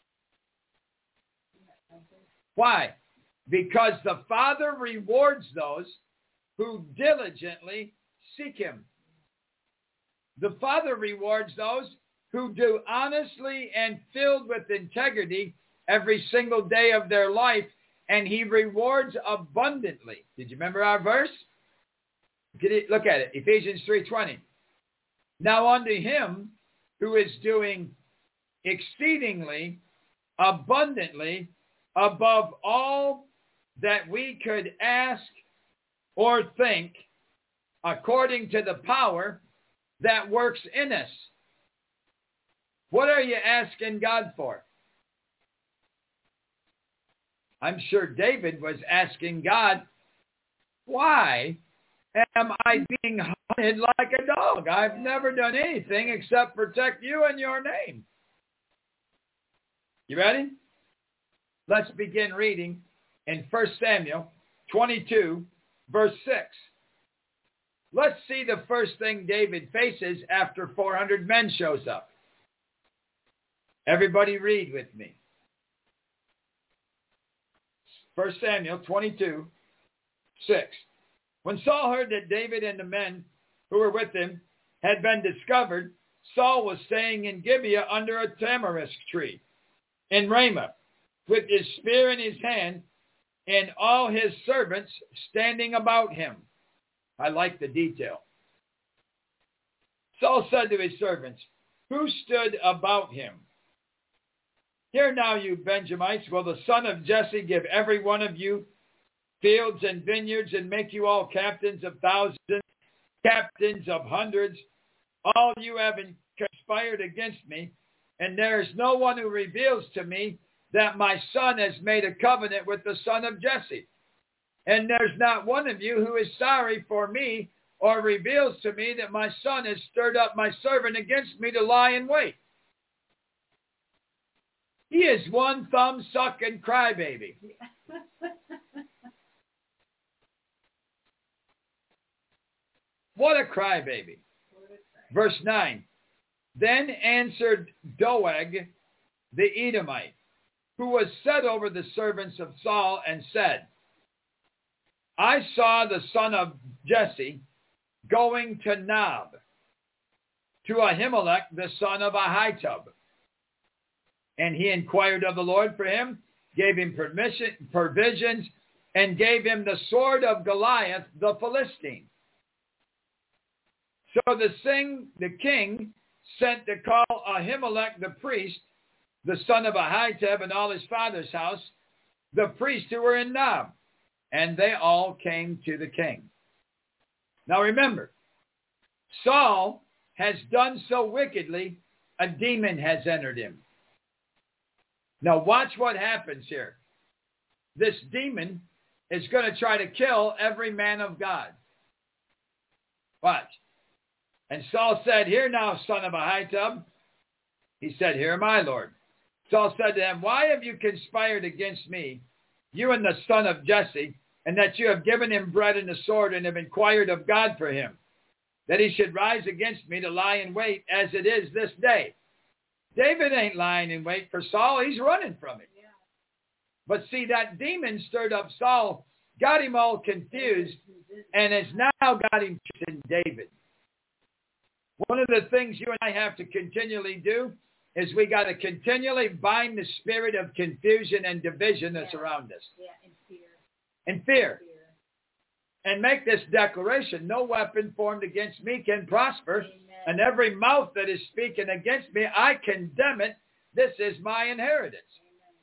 Why? Because the Father rewards those who diligently seek him. The Father rewards those who do honestly and filled with integrity every single day of their life, and he rewards abundantly. Did you remember our verse? Look at it, Ephesians three twenty. Now unto him who is doing exceedingly abundantly above all that we could ask or think, according to the power that works in us. What are you asking God for? I'm sure David was asking God, why am I being hunted like a dog? I've never done anything except protect you and your name. You ready? Let's begin reading in First Samuel twenty-two, verse six. Let's see the first thing David faces after four hundred men shows up. Everybody read with me. First Samuel twenty-two, six. When Saul heard that David and the men who were with him had been discovered, Saul was staying in Gibeah under a tamarisk tree in Ramah, with his spear in his hand and all his servants standing about him. I like the detail. Saul said to his servants, who stood about him? Hear now, you Benjamites, will the son of Jesse give every one of you fields and vineyards and make you all captains of thousands, captains of hundreds? All you have conspired against me, and there is no one who reveals to me that my son has made a covenant with the son of Jesse. And there's not one of you who is sorry for me or reveals to me that my son has stirred up my servant against me to lie in wait. He is one thumb-sucking crybaby. What a crybaby. Verse nine. Then answered Doeg the Edomite, who was set over the servants of Saul, and said, I saw the son of Jesse going to Nob, to Ahimelech, the son of Ahitub. And he inquired of the Lord for him, gave him permission, provisions, and gave him the sword of Goliath the Philistine. So the, sing, the king sent to call Ahimelech the priest, the son of Ahitub, and all his father's house, the priests who were in Nob. And they all came to the king. Now remember, Saul has done so wickedly, a demon has entered him. Now watch what happens here. This demon is going to try to kill every man of God. Watch. And Saul said, "Hear now, son of Ahitub." He said, "Here am I, Lord." Saul said to him, "Why have you conspired against me, you and the son of Jesse, and that you have given him bread and a sword and have inquired of God for him, that he should rise against me to lie in wait as it is this day?" David ain't lying in wait for Saul. He's running from him. Yeah. But see, that demon stirred up Saul, got him all confused, and has now got him in David. One of the things you and I have to continually do is we got to continually bind the spirit of confusion and division that's yeah. around us. Yeah, and fear. And fear. fear. And make this declaration: no weapon formed against me can prosper. Amen. And every mouth that is speaking against me, I condemn it. This is my inheritance. Amen.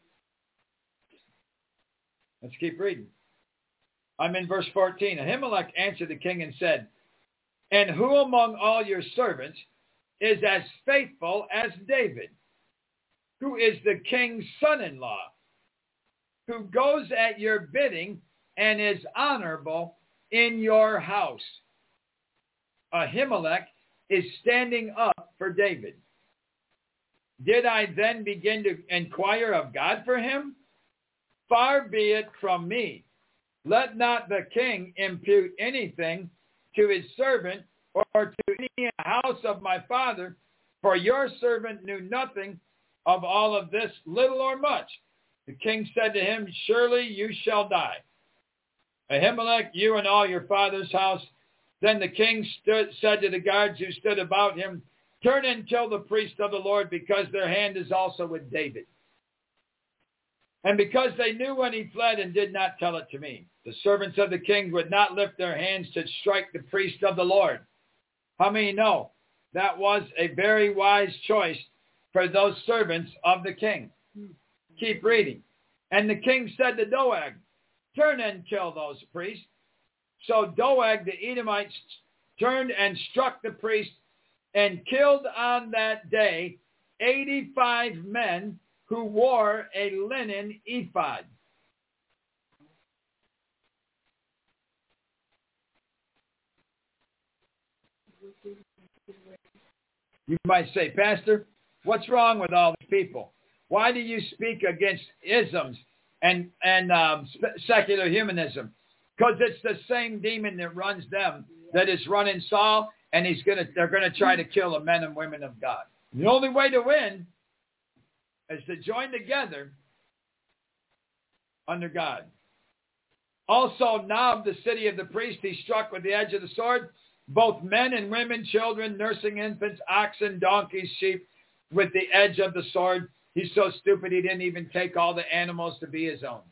Let's keep reading. I'm in verse fourteen. Ahimelech answered the king and said, "And who among all your servants is as faithful as David, who is the king's son-in-law, who goes at your bidding and is honorable in your house?" Ahimelech is standing up for David. "Did I then begin to inquire of God for him? Far be it from me. Let not the king impute anything to his servant or to any in the house of my father, for your servant knew nothing of all of this, little or much." The king said to him, "Surely you shall die, Ahimelech, you and all your father's house." Then the king stood, said to the guards who stood about him, "Turn and kill the priest of the Lord, because their hand is also with David." And because they knew when he fled and did not tell it to me, the servants of the king would not lift their hands to strike the priest of the Lord. How many know that was a very wise choice for those servants of the king? Keep reading. And the king said to Doeg, "Turn and kill those priests." So Doeg the Edomite turned and struck the priest and killed on that day eighty-five men who wore a linen ephod. You might say, "Pastor, what's wrong with all these people? Why do you speak against isms and, and um, secular humanism?" Because it's the same demon that runs them that is running Saul, and he's gonna they're going to try to kill the men and women of God. The only way to win is to join together under God. Also, Nob, the city of the priest, he struck with the edge of the sword, both men and women, children, nursing infants, oxen, donkeys, sheep, with the edge of the sword. He's so stupid he didn't even take all the animals to be his own.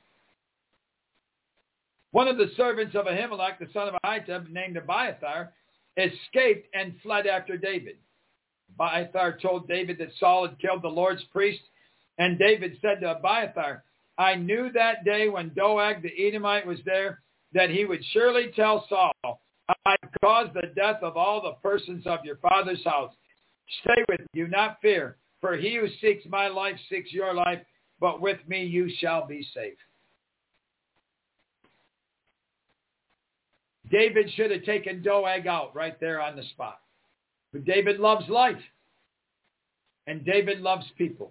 One of the servants of Ahimelech, the son of Ahitub, named Abiathar, escaped and fled after David. Abiathar told David that Saul had killed the Lord's priest, and David said to Abiathar, "I knew that day when Doeg the Edomite was there that he would surely tell Saul, I caused the death of all the persons of your father's house. Stay with me, do not fear, for he who seeks my life seeks your life, but with me you shall be safe." David should have taken Doeg out right there on the spot. But David loves life. And David loves people.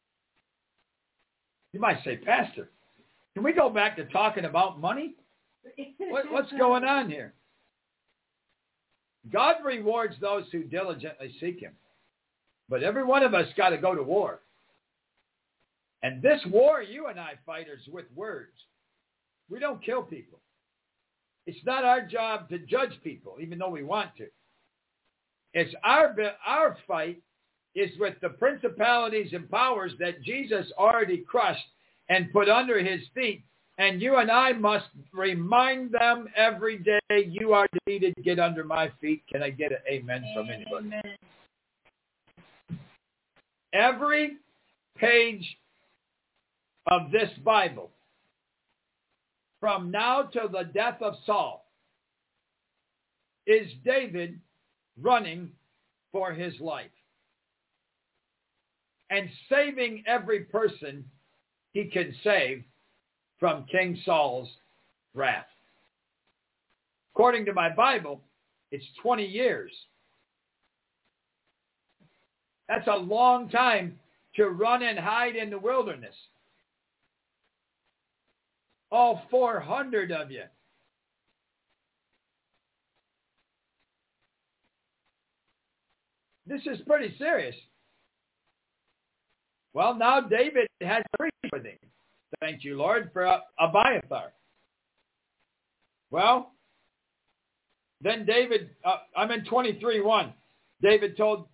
You might say, "Pastor, can we go back to talking about money? What, what's going on here?" God rewards those who diligently seek him. But every one of us got to go to war. And this war you and I fight is with words. We don't kill people. It's not our job to judge people, even though we want to. It's our, our fight is with the principalities and powers that Jesus already crushed and put under his feet. And you and I must remind them every day, "You are defeated. Get under my feet." Can I get an amen from anybody? Amen. Every page of this Bible, from now till the death of Saul, is David running for his life and saving every person he can save from King Saul's wrath. According to my Bible, it's twenty years. That's a long time to run and hide in the wilderness. All four hundred of you. This is pretty serious. Well, now David has a priest with him. Thank you, Lord, for Abiathar. Well, then David, uh, I'm in twenty-three one. David told,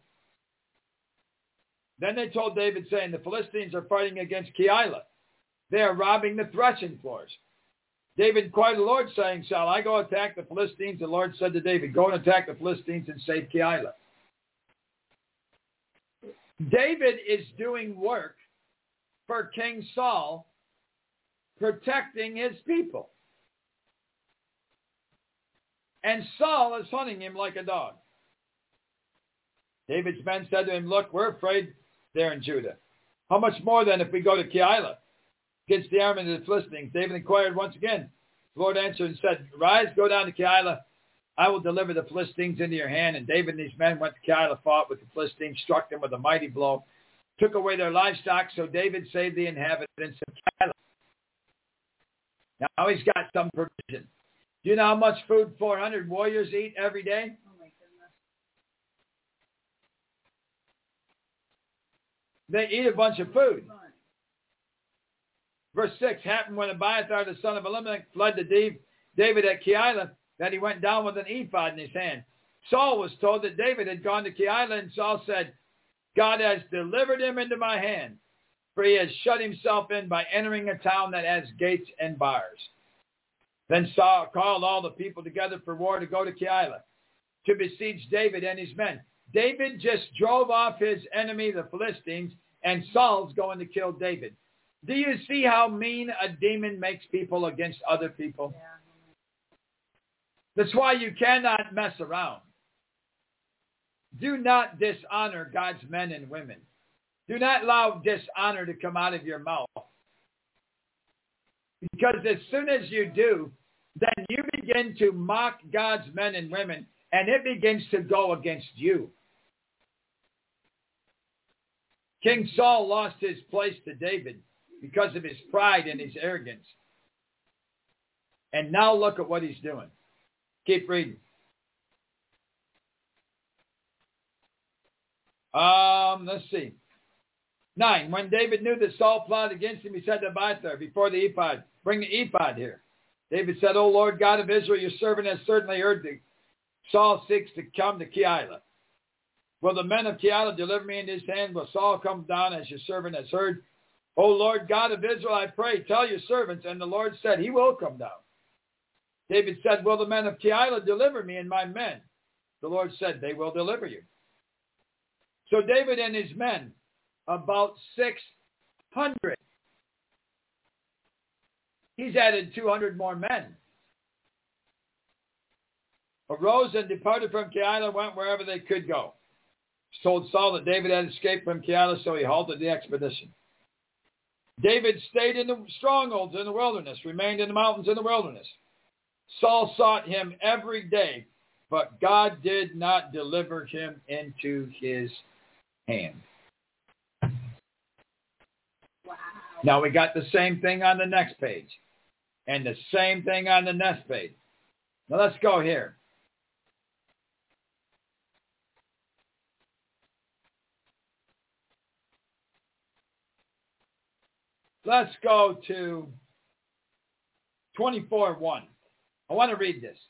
then they told David saying, the Philistines are fighting against Keilah. They are robbing the threshing floors. David inquired the Lord, saying, shall I go attack the Philistines? The Lord said to David, go and attack the Philistines and save Keilah. David is doing work for King Saul, protecting his people. And Saul is hunting him like a dog. David's men said to him, look, we're afraid there in Judah. How much more then if we go to Keilah against the army of the Philistines? David inquired once again. The Lord answered and said, rise, go down to Keilah. I will deliver the Philistines into your hand. And David and his men went to Keilah, fought with the Philistines, struck them with a mighty blow, took away their livestock. So David saved the inhabitants of Keilah. Now he's got some provision. Do you know how much food four hundred warriors eat every day? Oh my They goodness. eat a bunch of food. Verse six, happened when Abiathar, the son of Elimelech, fled to David at Keilah, that he went down with an ephod in his hand. Saul was told that David had gone to Keilah, and Saul said, God has delivered him into my hand, for he has shut himself in by entering a town that has gates and bars. Then Saul called all the people together for war to go to Keilah, to besiege David and his men. David just drove off his enemy, the Philistines, and Saul's going to kill David. Do you see how mean a demon makes people against other people? Yeah. That's why you cannot mess around. Do not dishonor God's men and women. Do not allow dishonor to come out of your mouth. Because as soon as you do, then you begin to mock God's men and women, and it begins to go against you. King Saul lost his place to David because of his pride and his arrogance. And now look at what he's doing. Keep reading. Um, let's see. Nine. When David knew that Saul plotted against him, he said to Abiathar before the ephod, bring the ephod here. David said, O Lord God of Israel, your servant has certainly heard thee. Saul seeks to come to Keilah. Will the men of Keilah deliver me into his hand? Will Saul come down as your servant has heard? O Lord God of Israel, I pray, tell your servants. And the Lord said, he will come down. David said, will the men of Keilah deliver me and my men? The Lord said, they will deliver you. So David and his men, about six hundred. He's added two hundred more men. Arose and departed from Keilah, went wherever they could go. He told Saul that David had escaped from Keilah, so he halted the expedition. David stayed in the strongholds in the wilderness, remained in the mountains in the wilderness. Saul sought him every day, but God did not deliver him into his hand. Wow. Now we got the same thing on the next page. And the same thing on the next page. Now let's go here. Let's go to twenty-four one. I want to read this.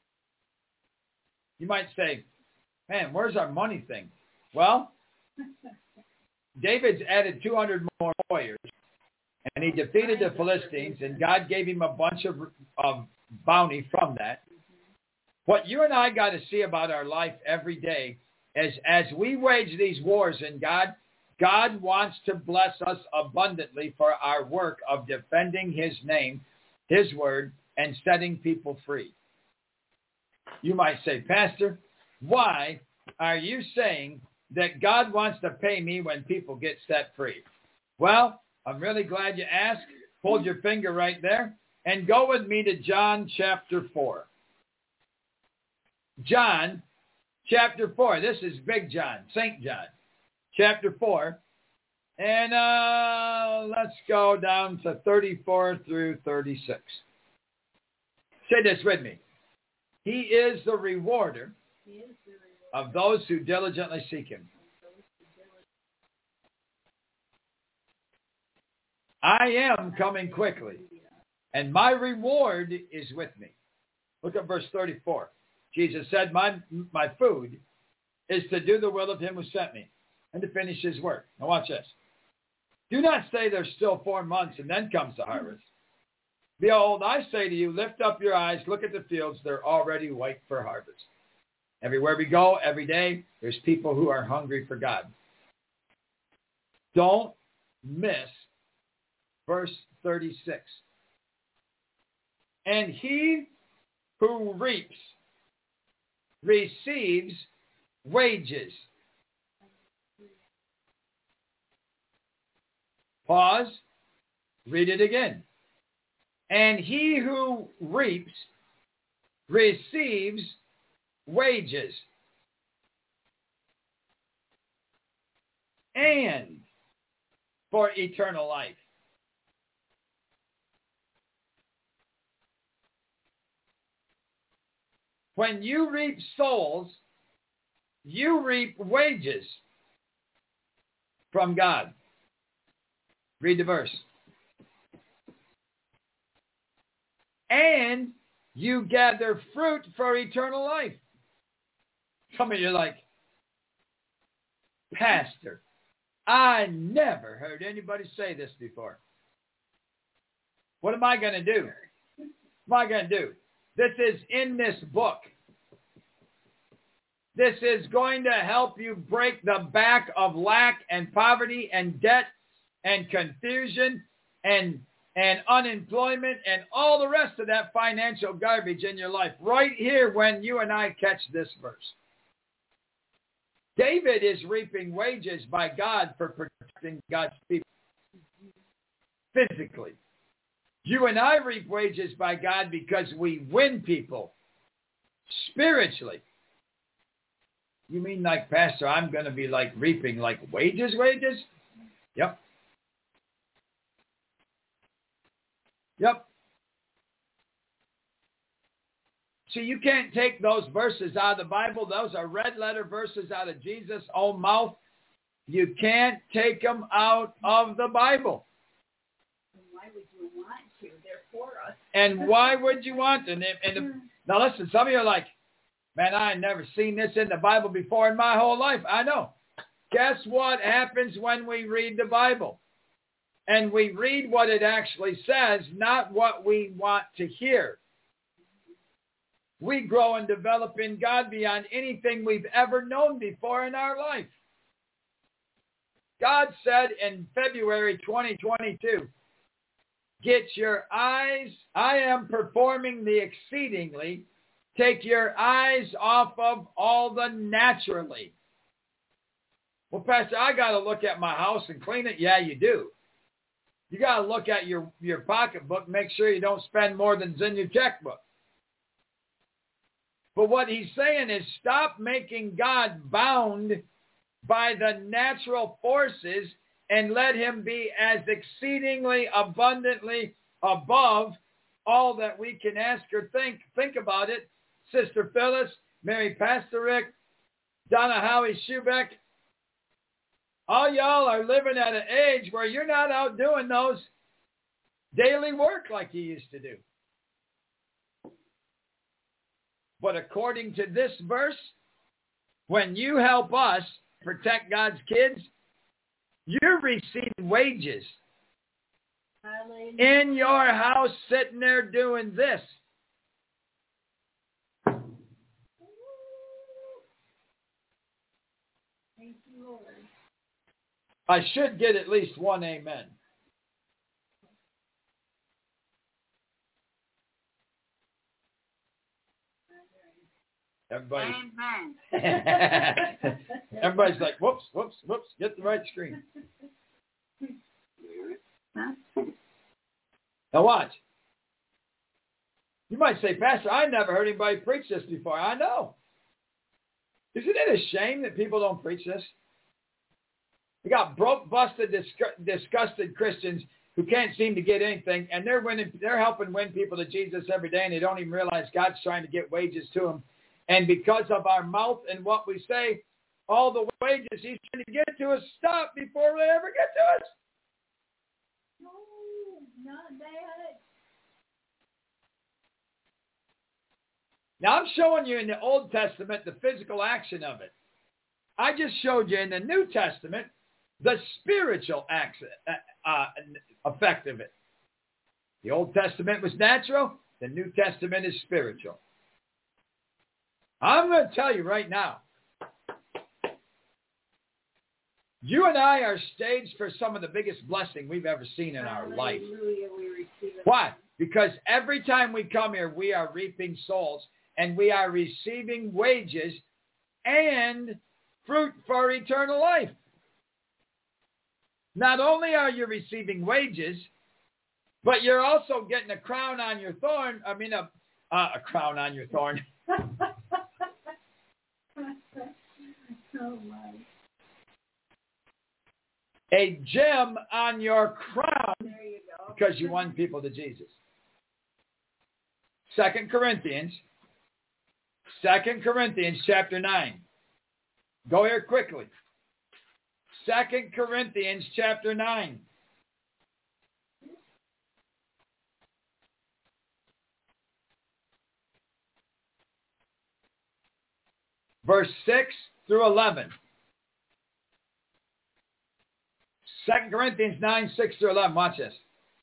You might say, man, where's our money thing? Well, David's added two hundred more warriors, and he defeated the Philistines, and God gave him a bunch of, of bounty from that. What you and I got to see about our life every day is as we wage these wars in God, God wants to bless us abundantly for our work of defending his name, his word, and setting people free. You might say, Pastor, why are you saying that God wants to pay me when people get set free? Well, I'm really glad you asked. Hold your finger right there and go with me to John chapter four. John chapter four. This is Big John, Saint John, chapter four. And uh, let's go down to thirty-four through thirty-six. Say this with me. He is the rewarder of those who diligently seek him. I am coming quickly, and my reward is with me. Look at verse thirty-four. Jesus said, my, my food is to do the will of him who sent me and to finish his work. Now watch this. Do not say there's still four months and then comes the harvest. Behold, I say to you, lift up your eyes, look at the fields. They're already white for harvest. Everywhere we go, every day, there's people who are hungry for God. Don't miss verse thirty-six. And he who reaps receives wages. Pause. Read it again. And he who reaps receives wages. And for eternal life. When you reap souls, you reap wages from God. Read the verse. And you gather fruit for eternal life. Some of you are like, Pastor, I never heard anybody say this before. What am I going to do? What am I going to do? This is in this book. This is going to help you break the back of lack and poverty and debt and confusion and, and unemployment and all the rest of that financial garbage in your life right here when you and I catch this verse. David is reaping wages by God for protecting God's people physically. You and I reap wages by God because we win people spiritually. You mean like, Pastor, I'm going to be like reaping like wages, wages? Yep. Yep. See, you can't take those verses out of the Bible. Those are red letter verses out of Jesus' own mouth. You can't take them out of the Bible. Why would you want to? They're for us. And why would you want to? And, and the, now listen, some of you are like, man, I ain't never seen this in the Bible before in my whole life. I know. Guess what happens when we read the Bible? And we read what it actually says, not what we want to hear. We grow and develop in God beyond anything we've ever known before in our life. God said in February twenty twenty-two, get your eyes, I am performing the exceedingly. Take your eyes off of all the naturally. Well, Pastor, I got to look at my house and clean it. Yeah, you do. You got to look at your, your pocketbook, make sure you don't spend more than's in your checkbook. But what he's saying is stop making God bound by the natural forces and let him be as exceedingly abundantly above all that we can ask or think. Think about it. Sister Phyllis, Mary Pastor Rick, Donna Howie Schubeck, all y'all are living at an age where you're not out doing those daily work like you used to do. But according to this verse, when you help us protect God's kids, you're receiving wages. Hallelujah. In your house sitting there doing this. Thank you, Lord. I should get at least one amen. Everybody, Amen. everybody's like, whoops, whoops, whoops, get the right screen. Now watch. You might say, Pastor, I never heard anybody preach this before. I know. Isn't it a shame that people don't preach this? We got broke, busted, disgusted Christians who can't seem to get anything, and they're winning, they're helping win people to Jesus every day, and they don't even realize God's trying to get wages to them. And because of our mouth and what we say, all the wages he's trying to get to us stop before they ever get to us. No, not that. Now, I'm showing you in the Old Testament the physical action of it. I just showed you in the New Testament the spiritual action, uh, effect of it. The Old Testament was natural. The New Testament is spiritual. I'm going to tell you right now, you and I are staged for some of the biggest blessing we've ever seen in our life. Why? Because every time we come here, we are reaping souls, and we are receiving wages and fruit for eternal life. Not only are you receiving wages, but you're also getting a crown on your thorn. I mean, a, uh, a crown on your thorn. Oh my. A gem on your crown There you go. because you won people to Jesus. Second Corinthians, Second Corinthians chapter nine. Go here quickly. Second Corinthians chapter nine. Verse six through eleven. Second Corinthians nine, six through eleven. Watch this.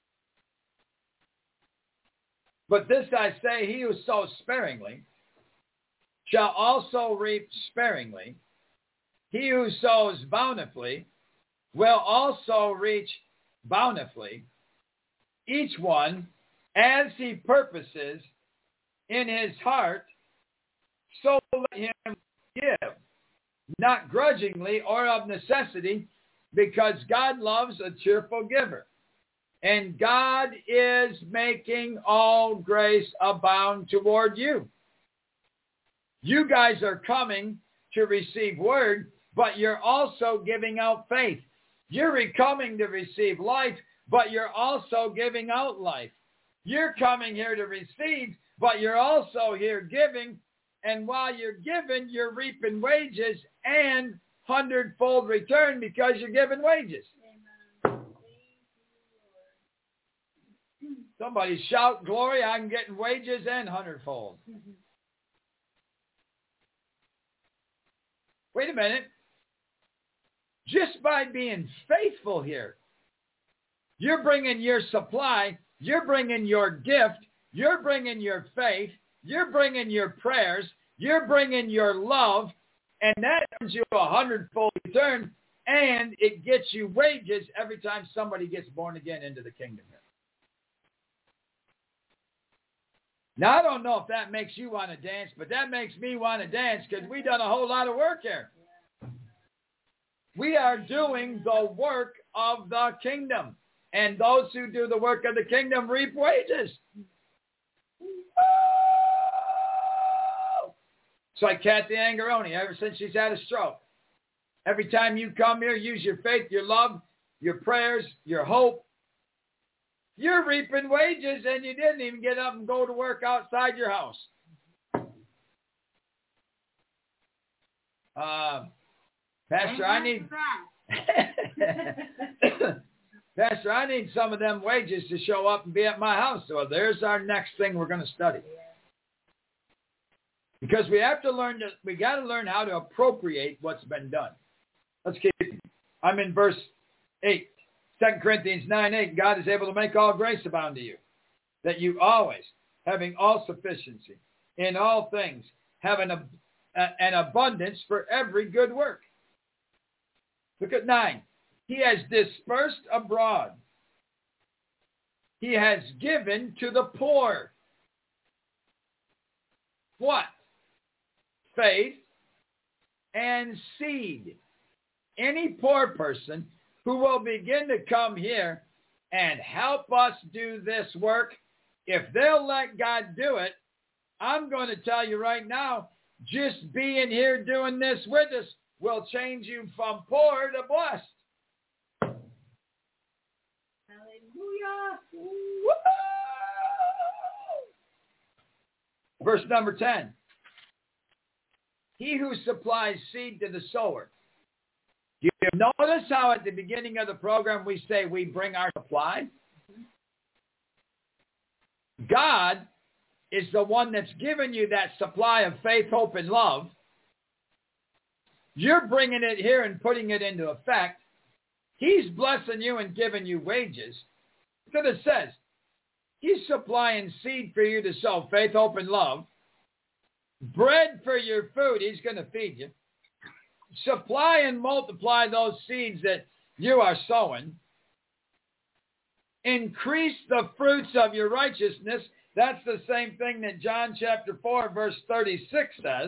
But this I say, he who sows sparingly shall also reap sparingly. He who sows bountifully will also reap bountifully. Each one, as he purposes in his heart, so let him give, not grudgingly or of necessity, because God loves a cheerful giver. And God is making all grace abound toward you. You guys are coming to receive word, but you're also giving out faith. You're coming to receive life, but you're also giving out life. You're coming here to receive, but you're also here giving. And while you're giving, you're reaping wages and hundredfold return because you're giving wages. Amen. Somebody shout, glory, I'm getting wages and hundredfold. Mm-hmm. Wait a minute. Just by being faithful here, you're bringing your supply, you're bringing your gift, you're bringing your faith, you're bringing your prayers, you're bringing your love, and that earns you a hundredfold return, and it gets you wages every time somebody gets born again into the kingdom here. Now, I don't know if that makes you want to dance, but that makes me want to dance because we've done a whole lot of work here. We are doing the work of the kingdom, and those who do the work of the kingdom reap wages. Oh! It's like Kathy Angaroni ever since she's had a stroke. Every time you come here, use your faith, your love, your prayers, your hope. You're reaping wages, and you didn't even get up and go to work outside your house. Uh, Pastor, I need... Pastor, I need some of them wages to show up and be at my house. So there's our next thing we're going to study. Because we have to learn, to, we got to learn how to appropriate what's been done. Let's keep, I'm in verse eight. Second Corinthians nine, eight. God is able to make all grace abound to you, that you always, having all sufficiency in all things, have an, an abundance for every good work. Look at nine. He has dispersed abroad. He has given to the poor. What? faith, and seed. Any poor person who will begin to come here and help us do this work, if they'll let God do it, I'm going to tell you right now, just being here doing this with us will change you from poor to blessed. Hallelujah. Woo! Verse number ten. He who supplies seed to the sower. You notice how at the beginning of the program we say we bring our supply? God is the one that's given you that supply of faith, hope, and love. You're bringing it here and putting it into effect. He's blessing you and giving you wages. Look what it says. He's supplying seed for you to sow, faith, hope, and love. Bread for your food. He's going to feed you. Supply and multiply those seeds that you are sowing. Increase the fruits of your righteousness. That's the same thing that John chapter four, verse thirty-six says.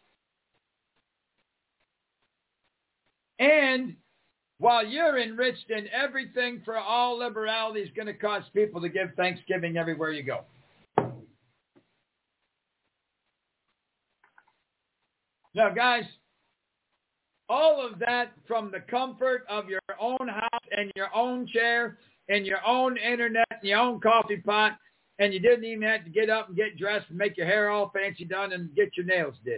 And while you're enriched in everything for all liberality is going to cause people to give thanksgiving everywhere you go. Now, guys, all of that from the comfort of your own house and your own chair and your own internet and your own coffee pot, and you didn't even have to get up and get dressed and make your hair all fancy done and get your nails did.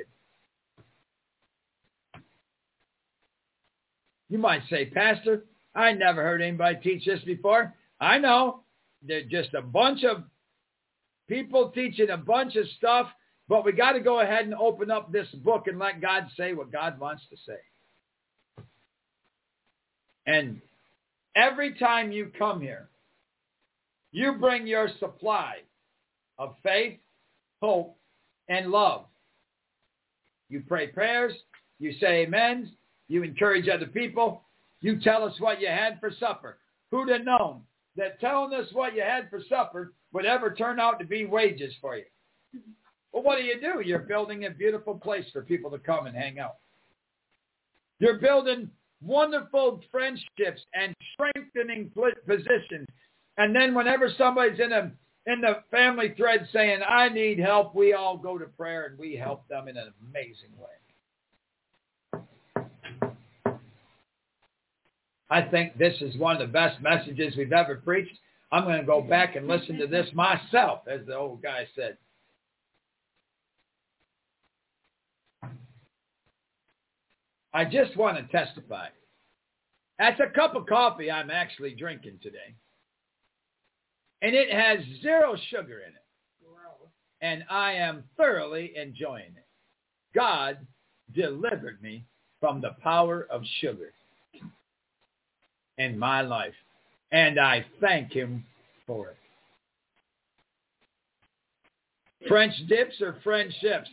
You might say, Pastor, I never heard anybody teach this before. I know. They're just a bunch of people teaching a bunch of stuff, but we got to go ahead and open up this book and let God say what God wants to say. And every time you come here, you bring your supply of faith, hope, and love. You pray prayers. You say amens. You encourage other people. You tell us what you had for supper. Who'd have known that telling us what you had for supper would ever turn out to be wages for you? Well, what do you do? You're building a beautiful place for people to come and hang out. You're building wonderful friendships and strengthening positions. And then whenever somebody's in a in the family thread saying, I need help, we all go to prayer and we help them in an amazing way. I think this is one of the best messages we've ever preached. I'm going to go back and listen to this myself, as the old guy said. I just want to testify. That's a cup of coffee I'm actually drinking today. And it has zero sugar in it. And I am thoroughly enjoying it. God delivered me from the power of sugar in my life. And I thank him for it. French dips or friendships?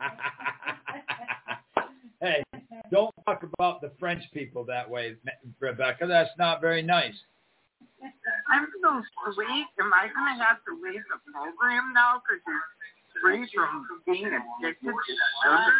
Hey, don't talk about the French people that way, Rebecca. That's not very nice. I'm so sweet. Am I going to have to leave the program now because you're free from being addicted to sugar?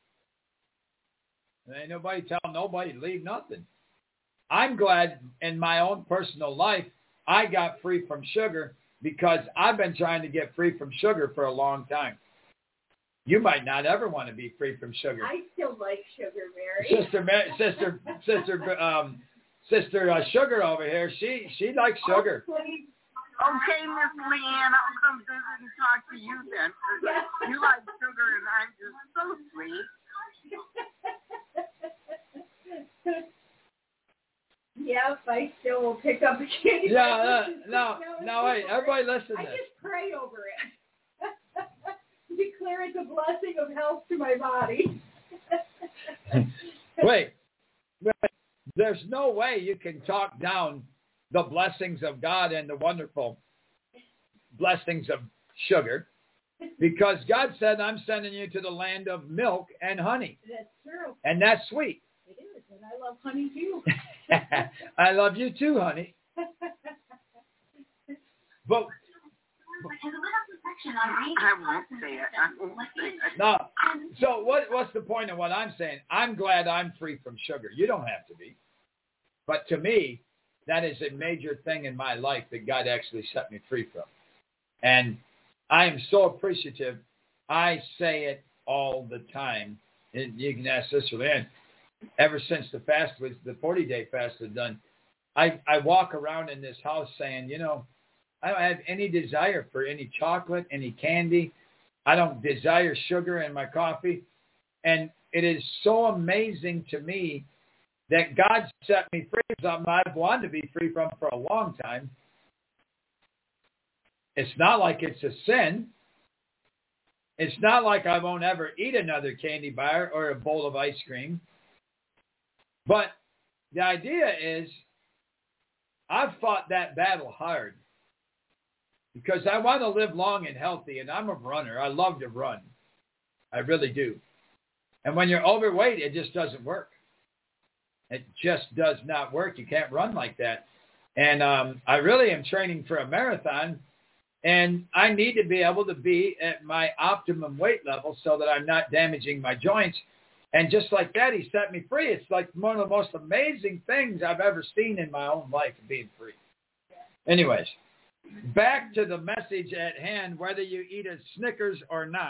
There ain't nobody telling nobody to leave nothing. I'm glad in my own personal life I got free from sugar because I've been trying to get free from sugar for a long time. You might not ever want to be free from sugar. I still like sugar, Mary. Sister, sister, sister, um, sister uh, Sugar over here. She she likes sugar. Oh, okay, Miss Leanne, I'll come visit and talk to you then. Yeah. You like sugar, and I'm just so sweet. Yep, I still will pick up a candy. Yeah, uh, no, no, no, wait, everybody listen to I this. just pray over it. Declare it a blessing of health to my body. wait, wait, there's no way you can talk down the blessings of God and the wonderful blessings of sugar, because God said, I'm sending you to the land of milk and honey. That's true. And that's sweet. It is, and I love honey too. I love you too, honey. But I won't say it. I won't say it. No. So what, what's the point of what I'm saying? I'm glad I'm free from sugar. You don't have to be. But to me, that is a major thing in my life that God actually set me free from. And I am so appreciative. I say it all the time. And you can ask Sister Lynn. Ever since the fast was, the forty-day fast was done, I, I walk around in this house saying, you know, I don't have any desire for any chocolate, any candy. I don't desire sugar in my coffee. And it is so amazing to me that God set me free from something I've wanted to be free from for a long time. It's not like it's a sin. It's not like I won't ever eat another candy bar or a bowl of ice cream. But the idea is I've fought that battle hard because I want to live long and healthy, and I'm a runner. I love to run. I really do. And when you're overweight, it just doesn't work. It just does not work. You can't run like that. And um, I really am training for a marathon, and I need to be able to be at my optimum weight level so that I'm not damaging my joints. And just like that, he set me free. It's like one of the most amazing things I've ever seen in my own life, being free. Anyways, back to the message at hand, whether you eat a Snickers or not.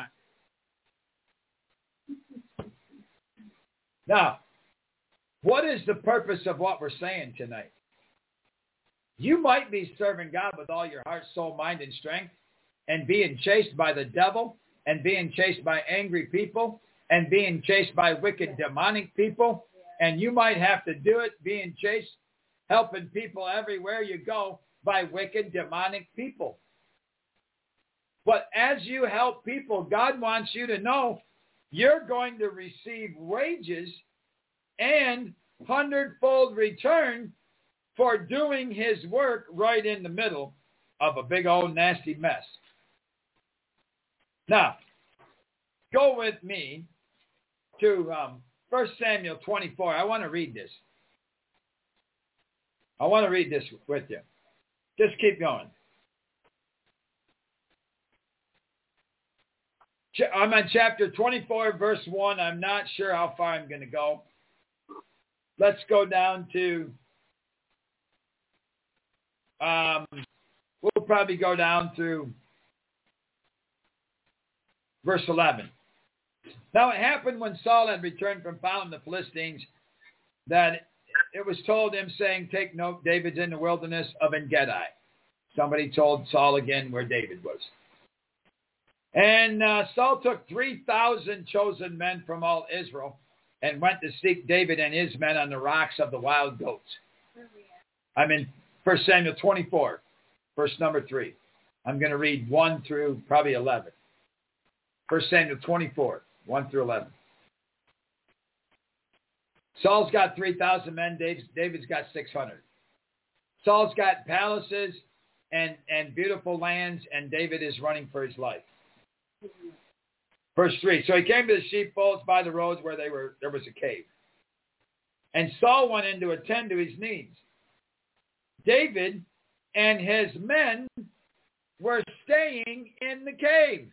Now, what is the purpose of what we're saying tonight? You might be serving God with all your heart, soul, mind, and strength, and being chased by the devil, and being chased by angry people, and being chased by wicked demonic people, and you might have to do it being chased, helping people everywhere you go by wicked demonic people. But as you help people, God wants you to know you're going to receive wages and hundredfold return for doing his work right in the middle of a big old nasty mess. Now, go with me to um, First Samuel twenty-four. I want to read this. I want to read this with you. Just keep going. I'm on chapter twenty-four, verse one. I'm not sure how far I'm going to go. Let's go down to, um, we'll probably go down through verse eleven. Now it happened when Saul had returned from following the Philistines that it was told him, saying, take note, David's in the wilderness of En-Gedi. Somebody told Saul again where David was. And uh, Saul took three thousand chosen men from all Israel and went to seek David and his men on the rocks of the wild goats. I'm in First Samuel twenty-four, verse number three. I'm going to read one through probably eleven. First Samuel twenty-four, one through eleven. Saul's got three thousand men. David's, David's got six hundred. Saul's got palaces and, and beautiful lands, and David is running for his life. Verse three. So he came to the sheepfolds by the roads where they were. There was a cave. And Saul went in to attend to his needs. David and his men were staying in the cave.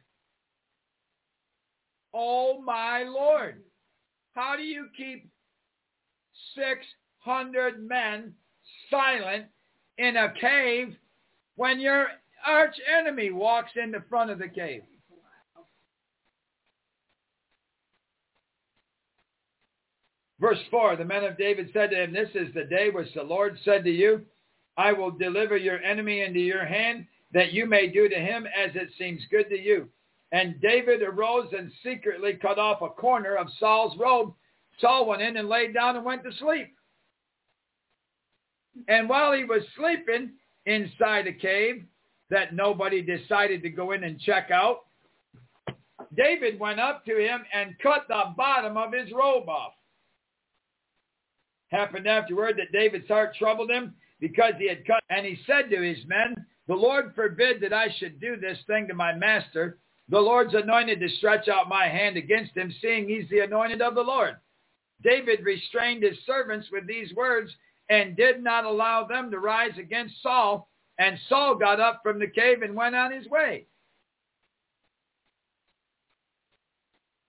Oh, my Lord. How do you keep six hundred men silent in a cave when your arch enemy walks in the front of the cave? Verse four, the men of David said to him, this is the day which the Lord said to you, I will deliver your enemy into your hand, that you may do to him as it seems good to you. And David arose and secretly cut off a corner of Saul's robe. Saul went in and laid down and went to sleep. And while he was sleeping inside a cave that nobody decided to go in and check out, David went up to him and cut the bottom of his robe off. Happened afterward that David's heart troubled him because he had cut. And he said to his men, the Lord forbid that I should do this thing to my master. The Lord's anointed to stretch out my hand against him, seeing he's the anointed of the Lord. David restrained his servants with these words and did not allow them to rise against Saul. And Saul got up from the cave and went on his way.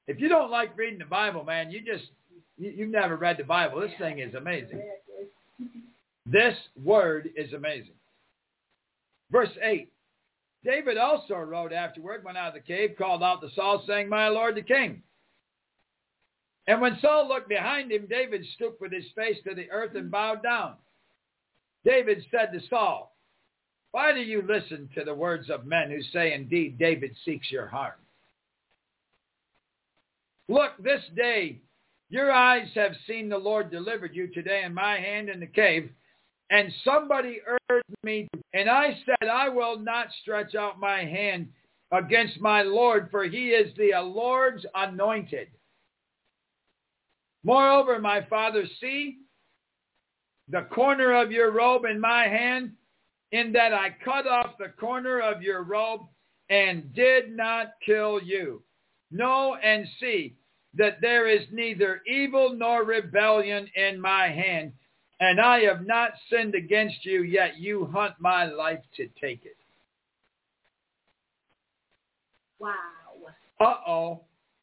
If you don't like reading the Bible, man, you just, you, you've never read the Bible. This thing is amazing. This word is amazing. Verse eight. David also rode afterward, went out of the cave, called out to Saul, saying, My Lord the king. And when Saul looked behind him, David stooped with his face to the earth and bowed down. David said to Saul, Why do you listen to the words of men who say, Indeed, David seeks your harm? Look, this day your eyes have seen the Lord delivered you today in my hand in the cave, and somebody urged me, and I said, I will not stretch out my hand against my Lord, for he is the Lord's anointed. Moreover, my father, see the corner of your robe in my hand, in that I cut off the corner of your robe and did not kill you. Know and see that there is neither evil nor rebellion in my hand, and I have not sinned against you, yet you hunt my life to take it. Wow. Uh-oh.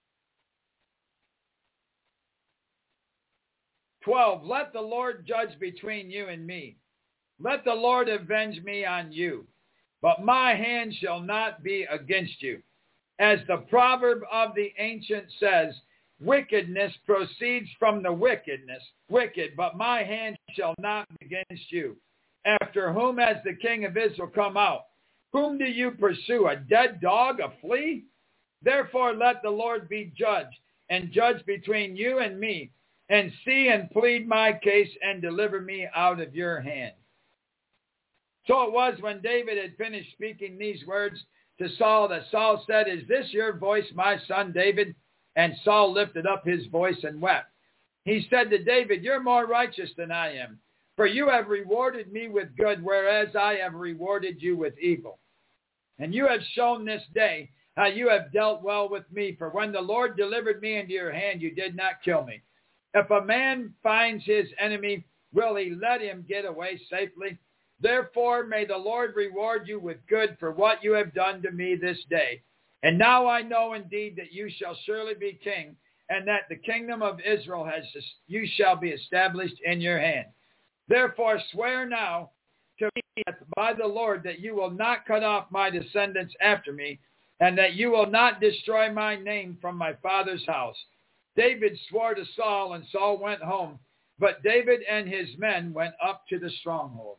twelve. Let the Lord judge between you and me. Let the Lord avenge me on you. But my hand shall not be against you. As the proverb of the ancient says, wickedness proceeds from the wickedness, wicked, but my hand shall not be against you. After whom has the king of Israel come out? Whom do you pursue? A dead dog, a flea? Therefore let the Lord be judge, and judge between you and me, and see and plead my case, and deliver me out of your hand. So it was when David had finished speaking these words to Saul that Saul said, Is this your voice, my son David? And Saul lifted up his voice and wept. He said to David, You're more righteous than I am, for you have rewarded me with good, whereas I have rewarded you with evil. And you have shown this day how you have dealt well with me, for when the Lord delivered me into your hand, you did not kill me. If a man finds his enemy, will he let him get away safely? Therefore may the Lord reward you with good for what you have done to me this day. And now I know indeed that you shall surely be king, and that the kingdom of Israel has you shall be established in your hand. Therefore swear now to me by the Lord that you will not cut off my descendants after me, and that you will not destroy my name from my father's house. David swore to Saul, and Saul went home, but David and his men went up to the stronghold.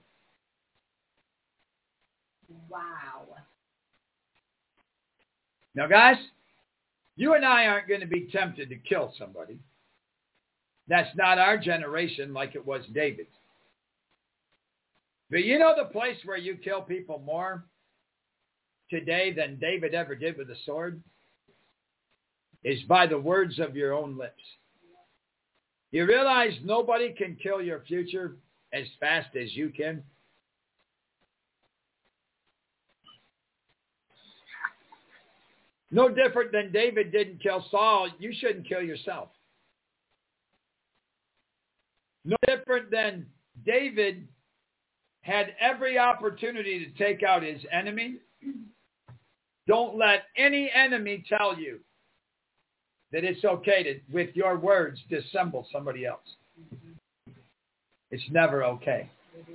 Wow. Now, guys, you and I aren't going to be tempted to kill somebody. That's not our generation like it was David's. But you know the place where you kill people more today than David ever did with a sword? Is by the words of your own lips. You realize nobody can kill your future as fast as you can? No different than David didn't kill Saul, you shouldn't kill yourself. No different than David had every opportunity to take out his enemy. Don't let any enemy tell you that it's okay to, with your words, dissemble somebody else. It's never okay.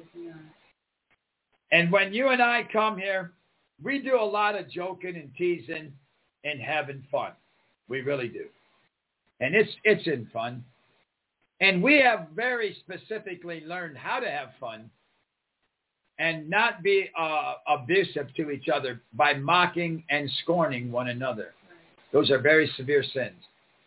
And when you and I come here, we do a lot of joking and teasing and having fun. We really do. And it's it's in fun. And we have very specifically learned how to have fun and not be uh, abusive to each other by mocking and scorning one another. Those are very severe sins.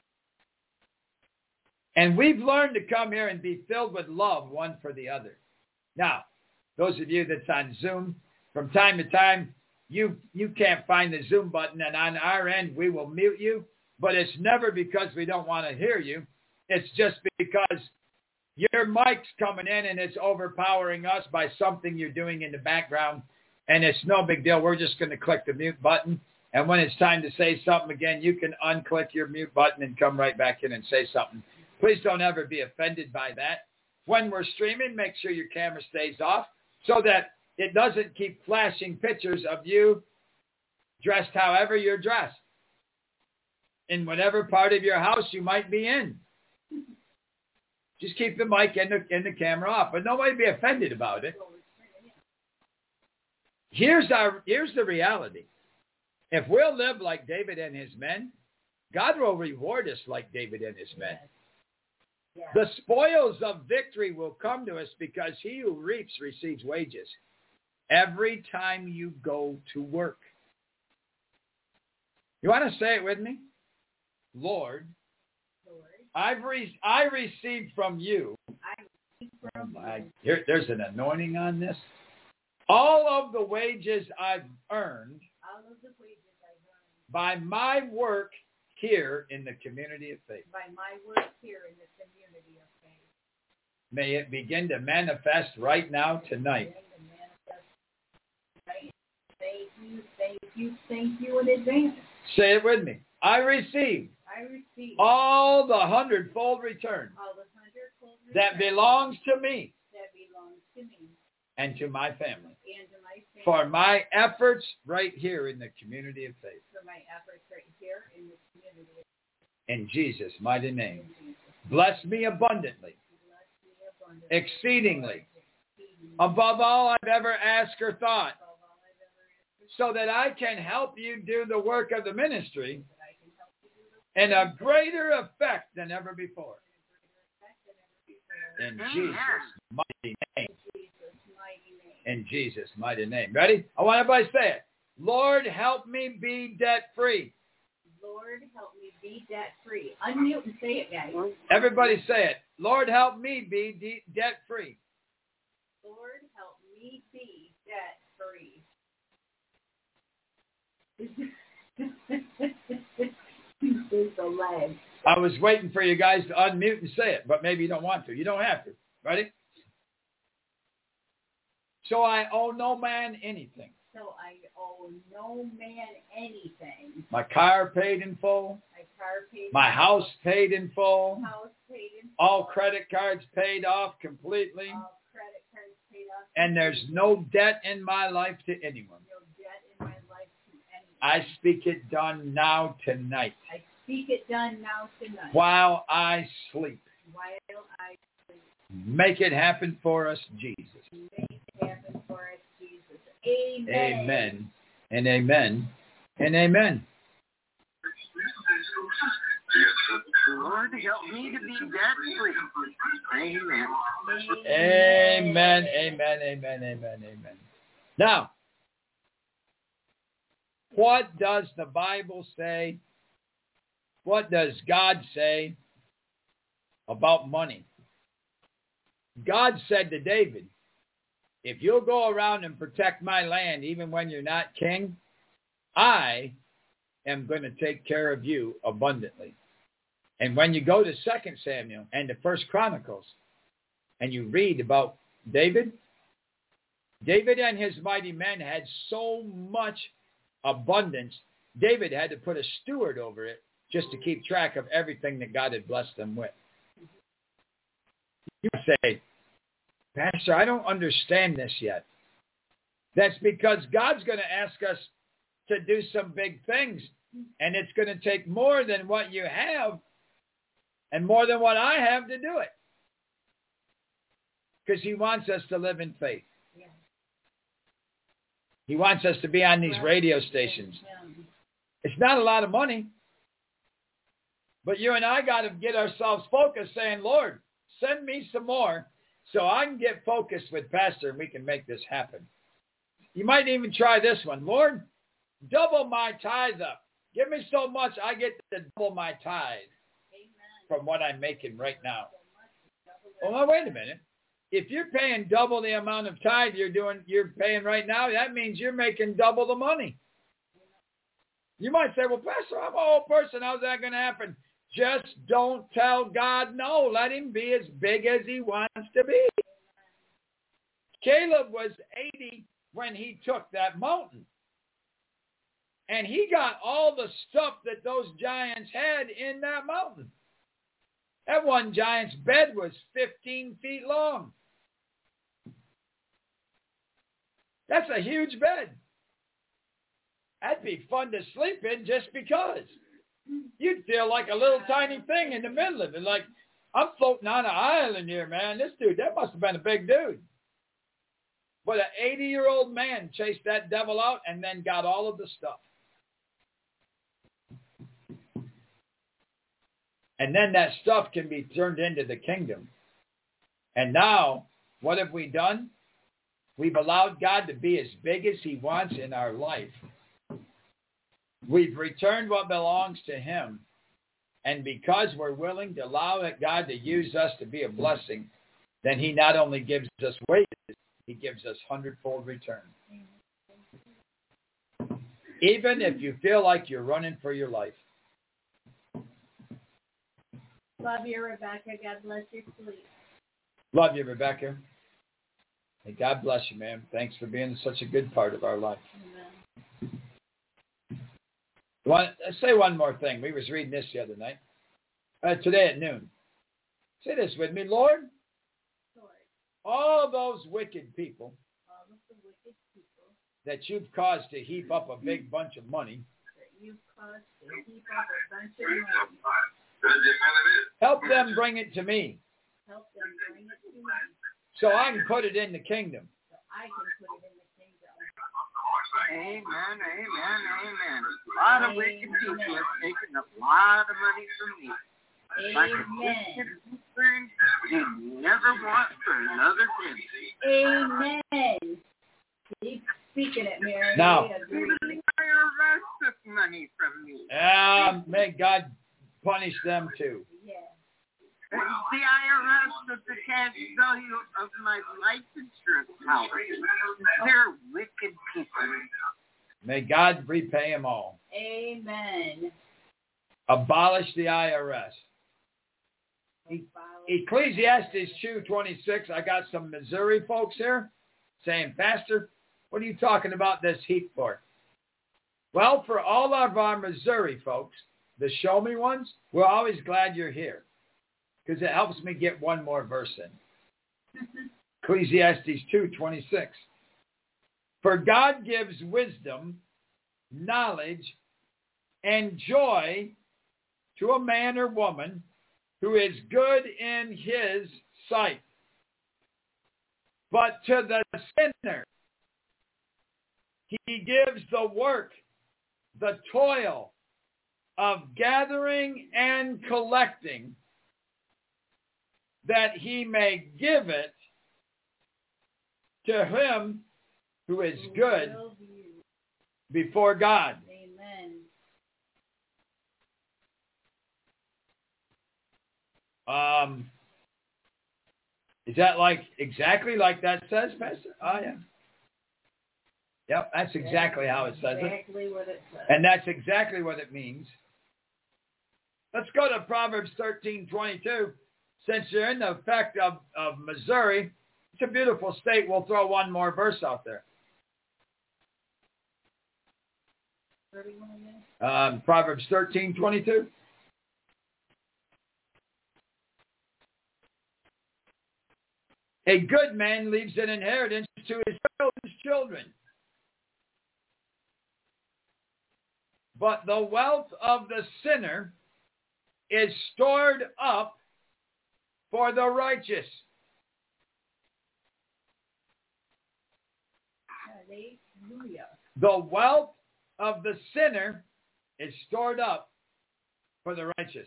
And we've learned to come here and be filled with love one for the other. Now, those of you that's on Zoom, from time to time, you you can't find the Zoom button, and on our end, we will mute you. But it's never because we don't want to hear you. It's just because your mic's coming in and it's overpowering us by something you're doing in the background. And it's no big deal. We're just going to click the mute button. And when it's time to say something again, you can unclick your mute button and come right back in and say something. Please don't ever be offended by that. When we're streaming, make sure your camera stays off so that it doesn't keep flashing pictures of you dressed however you're dressed. in whatever part of your house you might be in. Just keep the mic and the, and the camera off, but nobody be offended about it. Here's our here's the reality. If we'll live like David and his men, God will reward us like David and his men. Yeah. The spoils of victory will come to us because he who reaps receives wages every time you go to work. You want to say it with me? Lord, Lord, I've re- I received from you. I receive from Oh my, you here, there's an anointing on this. All of the wages I've earned all of the wages I earned by my work here in the community of faith. by my work here in the community of faith. May it begin to manifest right now tonight. Thank you, thank you, thank you in advance. Say it with me. I receive I receive all the hundredfold return all the hundredfold that return belongs to me that belongs to me and to my family and to my family for my efforts right here in the community of faith. for my efforts right here in the community of In Jesus' mighty name. Jesus. Bless me abundantly, Bless me abundantly, exceedingly, exceedingly, above all I've ever asked or thought, above all I've ever asked, so that I can help you do the work of the ministry that I can help you do the in a greater effect than ever before. effect than ever before. In Amen. Jesus' mighty name. In Jesus' mighty name. In Jesus' mighty name. Ready? I want everybody to say it. Lord, help me be debt-free. Lord, help me be debt-free. Unmute and say it, guys. Everybody say it. Lord, help me be de- debt-free. Lord, help me be debt-free. Is the leg. I was waiting for you guys to unmute and say it, but maybe you don't want to. You don't have to. Ready? So I owe no man anything. So I owe no man anything. My car paid in full. My car paid. My house paid in full. House paid in. All credit cards paid off completely. All credit cards paid off. And there's no debt in my life to anyone. No debt in my life to anyone. I speak it done now tonight. I speak it done now tonight. While I sleep. While I sleep. Make it happen for us, Jesus. Make it happen for us, Jesus. Amen. Amen. And amen. And amen. Lord, help me to be debt-free. Amen. Amen. Amen. Amen. Amen. Amen. Now, what does the Bible say? What does God say about money? God said to David, if you'll go around and protect my land even when you're not king, I am going to take care of you abundantly. And when you go to Second Samuel and to First Chronicles and you read about David, David and his mighty men had so much abundance, David had to put a steward over it just to keep track of everything that God had blessed them with. You say, Pastor, I don't understand this yet. That's because God's going to ask us to do some big things, and it's going to take more than what you have and more than what I have to do it. Because he wants us to live in faith. Yeah. He wants us to be on these radio stations. It's not a lot of money, but you and I got to get ourselves focused saying, Lord, send me some more so I can get focused with Pastor and we can make this happen. You might even try this one. Lord, double my tithe up. Give me so much I get to double my tithe from what I'm making right now. Oh, well, wait a minute. If you're paying double the amount of tithe you're doing, you're paying right now, that means you're making double the money. You might say, well, Pastor, I'm an old person. How's that going to happen? Just don't tell God no. Let him be as big as he wants to be. Caleb was eighty when he took that mountain. And he got all the stuff that those giants had in that mountain. That one giant's bed was fifteen feet long. That's a huge bed. That'd be fun to sleep in just because. You'd feel like a little tiny thing in the middle of it. Like, I'm floating on an island here, man. This dude, that must have been a big dude. But an eighty-year-old man chased that devil out and then got all of the stuff. And then that stuff can be turned into the kingdom. And now, what have we done? We've allowed God to be as big as he wants in our life. We've returned what belongs to him. And because we're willing to allow God to use us to be a blessing, then he not only gives us wages, he gives us hundredfold return. Even if you feel like you're running for your life. Love you, Rebecca. God bless your sleep. Love you, Rebecca. May God bless you, ma'am. Thanks for being such a good part of our life. Amen. One, say one more thing. We was reading this the other night. Uh, today at noon. Say this with me, Lord. Lord. All those wicked people, all of the wicked people that you've caused to heap up a big bunch of money, that you've caused to heap up a bunch of money, help them bring it to me. Help them bring it to me. So I can put it in the kingdom. So I can put it in the kingdom. Amen, amen, amen. A lot of wicked people have taken a lot of money from me. Amen. They never want for another penny. Amen. Keep speaking it, Mary. Now, even the I R S took money from me. Um, may God punish them too. Yes. The I R S took the cash value of my life insurance house. They're wicked people. May God repay them all. Amen. Abolish the I R S. E- Ecclesiastes two twenty-six. I got some Missouri folks here saying, Pastor, what are you talking about this heat for? Well, for all of our Missouri folks, the show me ones, we're always glad you're here because it helps me get one more verse in. Ecclesiastes two twenty-six. For God gives wisdom, knowledge, and joy to a man or woman who is good in his sight. But to the sinner, he gives the work, the toil of gathering and collecting, that he may give it to him who is good before God. Amen. Um, is that like exactly like that says, Pastor? Oh, yeah. Yep, that's exactly how it says exactly it. What it says. And that's exactly what it means. Let's go to Proverbs thirteen twenty-two. Since you're in the effect of, of Missouri, it's a beautiful state. We'll throw one more verse out there. Um, Proverbs thirteen twenty-two. A good man leaves an inheritance to his children, but the wealth of the sinner is stored up for the righteous. Hallelujah. The wealth of the sinner is stored up for the righteous.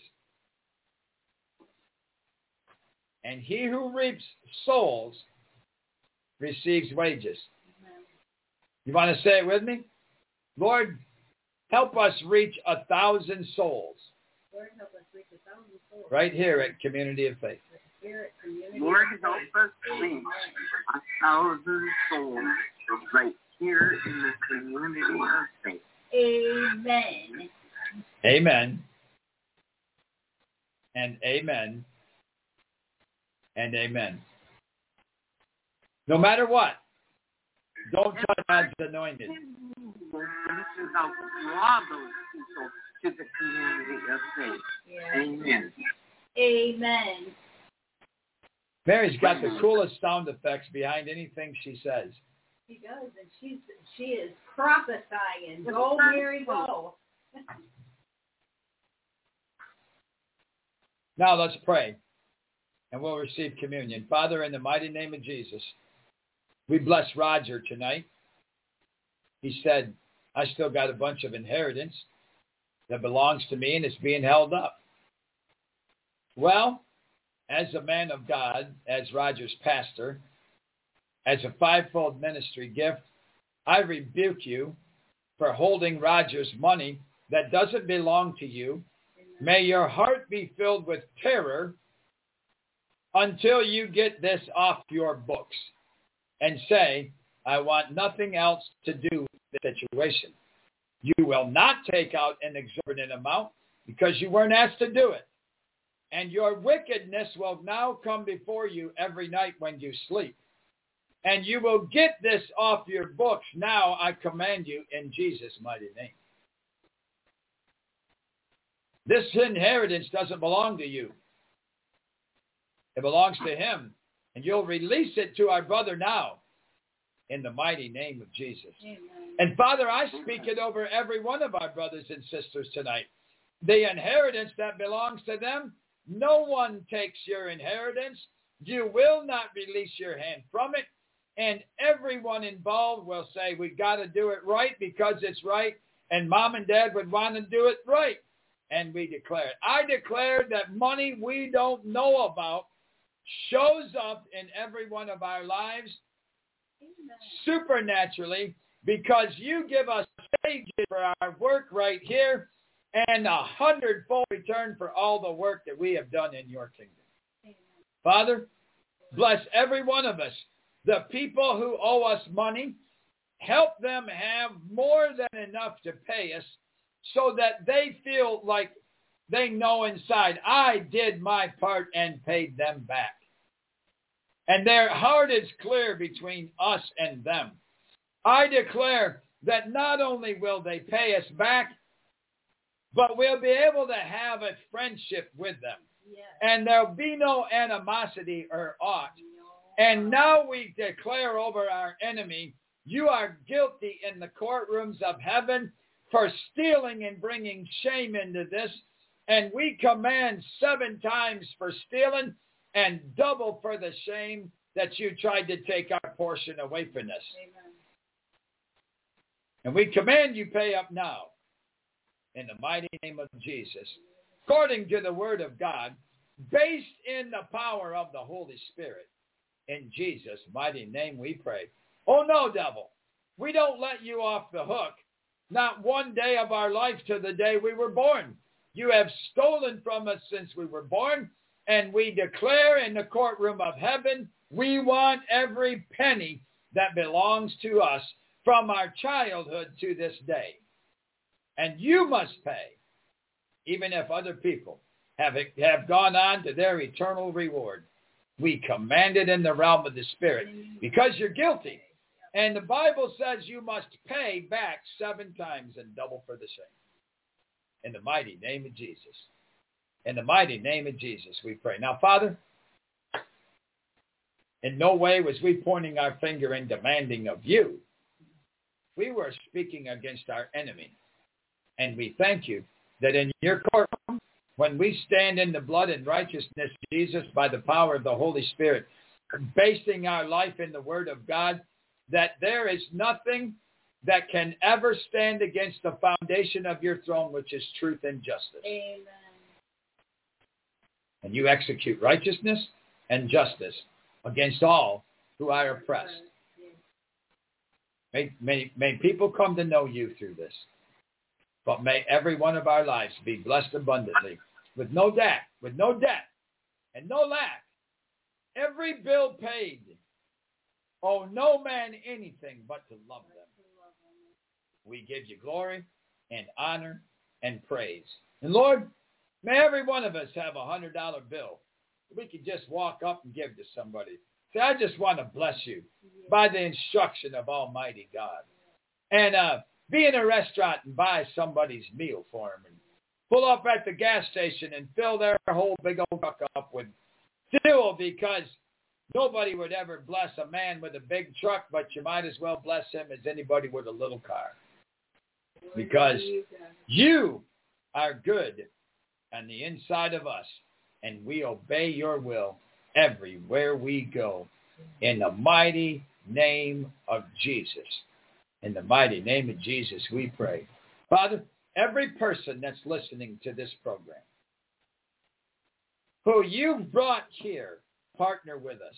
And he who reaps souls receives wages. Amen. You want to say it with me? Lord, help us reach a thousand souls. Lord, help us reach a thousand souls. Right here at Community of Faith. Here at Community Lord, of help Faith. us reach a thousand souls right here in the Community of Faith. Amen. Amen. And amen. And amen. No matter what, don't touch God's anointed. This is how to draw those people to the Community of Faith. Yeah. Amen. Amen. Mary's got the coolest sound effects behind anything she says. She does, and she's she is prophesying. Go, Mary, go. Now let's pray, and we'll receive communion. Father, in the mighty name of Jesus, we bless Roger tonight. He said, I still got a bunch of inheritance that belongs to me, and it's being held up. Well, as a man of God, as Roger's pastor, as a fivefold ministry gift, I rebuke you for holding Roger's money that doesn't belong to you. May your heart be filled with terror until you get this off your books and say, I want nothing else to do with the situation. You will not take out an exorbitant amount because you weren't asked to do it. And your wickedness will now come before you every night when you sleep. And you will get this off your books now, I command you, in Jesus' mighty name. This inheritance doesn't belong to you. It belongs to him. And you'll release it to our brother now in the mighty name of Jesus. Amen. And Father, I speak it over every one of our brothers and sisters tonight. The inheritance that belongs to them, no one takes your inheritance. You will not release your hand from it. And everyone involved will say, we got to do it right because it's right. And mom and dad would want to do it right. And we declare it. I declare that money we don't know about shows up in every one of our lives supernaturally because you give us stages for our work right here and a hundredfold return for all the work that we have done in your kingdom. Amen. Father, bless every one of us. The people who owe us money, help them have more than enough to pay us so that they feel like they know inside, I did my part and paid them back. And their heart is clear between us and them. I declare that not only will they pay us back, but we'll be able to have a friendship with them. Yes. And there'll be no animosity or aught. No. And now we declare over our enemy, you are guilty in the courtrooms of heaven for stealing and bringing shame into this. And we command seven times for stealing and double for the shame that you tried to take our portion away from us. Amen. And we command you pay up now in the mighty name of Jesus, according to the word of God, based in the power of the Holy Spirit. In Jesus' mighty name we pray. Oh no, devil, we don't let you off the hook. Not one day of our life to the day we were born. You have stolen from us since we were born, and we declare in the courtroom of heaven, we want every penny that belongs to us from our childhood to this day. And you must pay, even if other people have, have gone on to their eternal reward. We command it in the realm of the Spirit because you're guilty. And the Bible says you must pay back seven times and double for the same. In the mighty name of Jesus. In the mighty name of Jesus, we pray. Now, Father, in no way was we pointing our finger and demanding of you. We were speaking against our enemy. And we thank you that in your courtroom, when we stand in the blood and righteousness, Jesus, by the power of the Holy Spirit, basing our life in the Word of God, that there is nothing that can ever stand against the foundation of your throne, which is truth and justice. Amen. And you execute righteousness and justice against all who are oppressed. May, may, may people come to know you through this. But may every one of our lives be blessed abundantly with no debt, with no debt and no lack. Every bill paid. Owe no man anything but to love them. We give you glory and honor and praise. And Lord, may every one of us have a one hundred dollar bill. We could just walk up and give to somebody. Say, I just want to bless you by the instruction of Almighty God. And uh, be in a restaurant and buy somebody's meal for them. And pull up at the gas station and fill their whole big old truck up with fuel, because nobody would ever bless a man with a big truck, but you might as well bless him as anybody with a little car. Because you are good on the inside of us. and we obey your will everywhere we go. In the mighty name of Jesus. In the mighty name of Jesus, we pray. Father, every person that's listening to this program, who you've brought here, partner with us.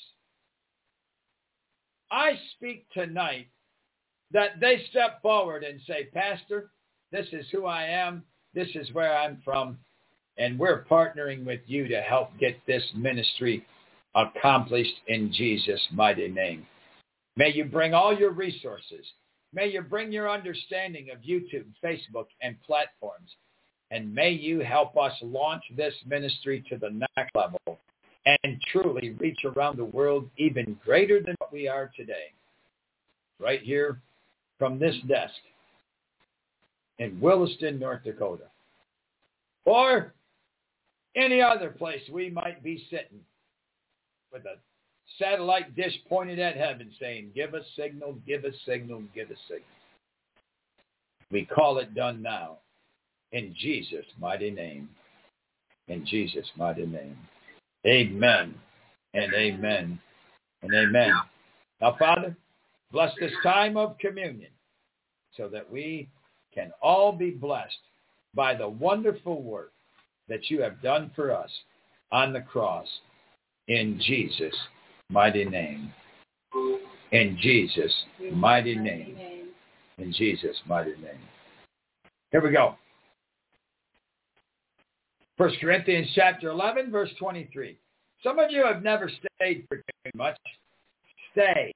I speak tonight that they step forward and say, Pastor, this is who I am. This is where I'm from. And we're partnering with you to help get this ministry accomplished in Jesus' mighty name. May you bring all your resources. May you bring your understanding of YouTube, Facebook, and platforms. And may you help us launch this ministry to the next level and truly reach around the world even greater than what we are today. Right here from this desk in Williston, North Dakota. Or any other place we might be sitting with a satellite dish pointed at heaven saying, give us signal, give us signal, give us signal. We call it done now. In Jesus' mighty name. In Jesus' mighty name. Amen and amen and amen. Now, Father, bless this time of communion so that we can all be blessed by the wonderful work that you have done for us on the cross in Jesus' mighty name. In Jesus' mighty name. In Jesus' mighty name. Here we go. First Corinthians chapter eleven, verse twenty-three. Some of you have never stayed for very much. Stay.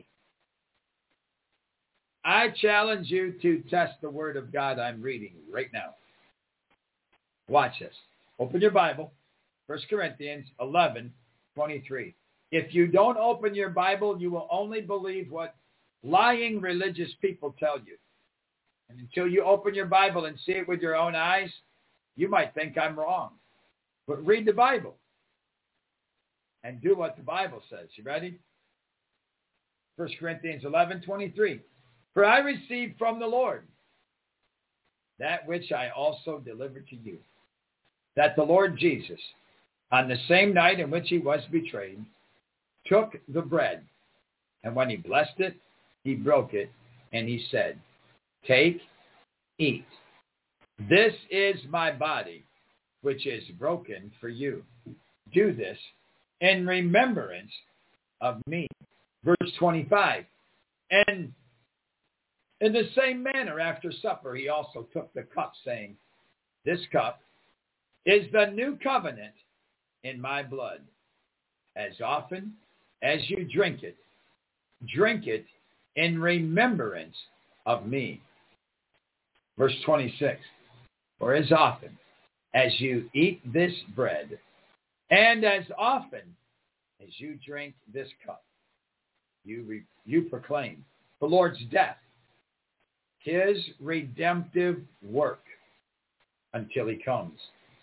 I challenge you to test the word of God I'm reading right now. Watch this. Open your Bible. First Corinthians eleven, twenty-three. If you don't open your Bible, you will only believe what lying religious people tell you. And until you open your Bible and see it with your own eyes, you might think I'm wrong. But read the Bible and do what the Bible says. You ready? First Corinthians eleven, twenty-three. For I received from the Lord that which I also delivered to you, that the Lord Jesus, on the same night in which he was betrayed, took the bread, and when he blessed it, he broke it, and he said, take, eat. This is my body, which is broken for you. Do this in remembrance of me. Verse twenty-five. And in the same manner, after supper, he also took the cup, saying, this cup is the new covenant in my blood. As often as you drink it, drink it in remembrance of me. Verse twenty-six. For as often as you eat this bread, and as often as you drink this cup, you re- you proclaim the Lord's death, his redemptive work, until he comes.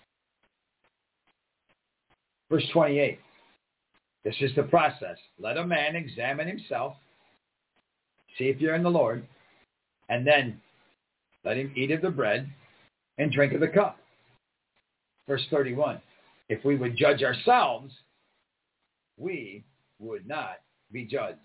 Verse twenty-eight. This is the process. Let a man examine himself, see if you're in the Lord, and then let him eat of the bread and drink of the cup. Verse thirty-one. If we would judge ourselves, we would not be judged.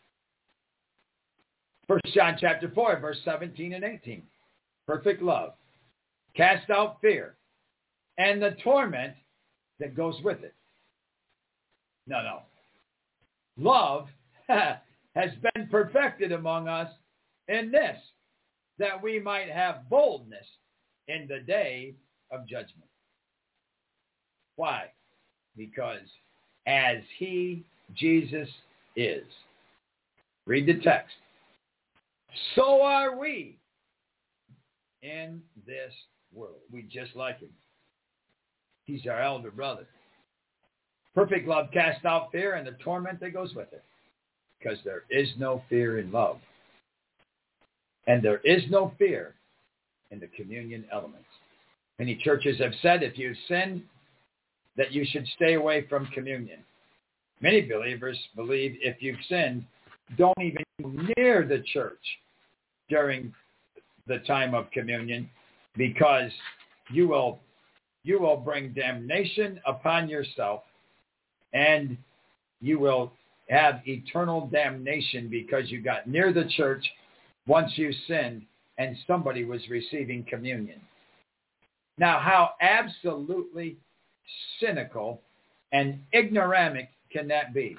First John chapter four, verse seventeen and eighteen. Perfect love cast out fear and the torment that goes with it. No, no. Love has been perfected among us in this, that we might have boldness in the day of judgment. Why? Because as he, Jesus, is. Read the text. So are we in this world. We just like him. He's our elder brother. Perfect love casts out fear and the torment that goes with it. Because there is no fear in love. And there is no fear in the communion elements. Many churches have said if you've sinned, that you should stay away from communion. Many believers believe if you've sinned, don't even go near the church during the time of communion, because you will you will bring damnation upon yourself, and you will have eternal damnation because you got near the church once you sinned and somebody was receiving communion. Now, how absolutely cynical and ignoramic can that be?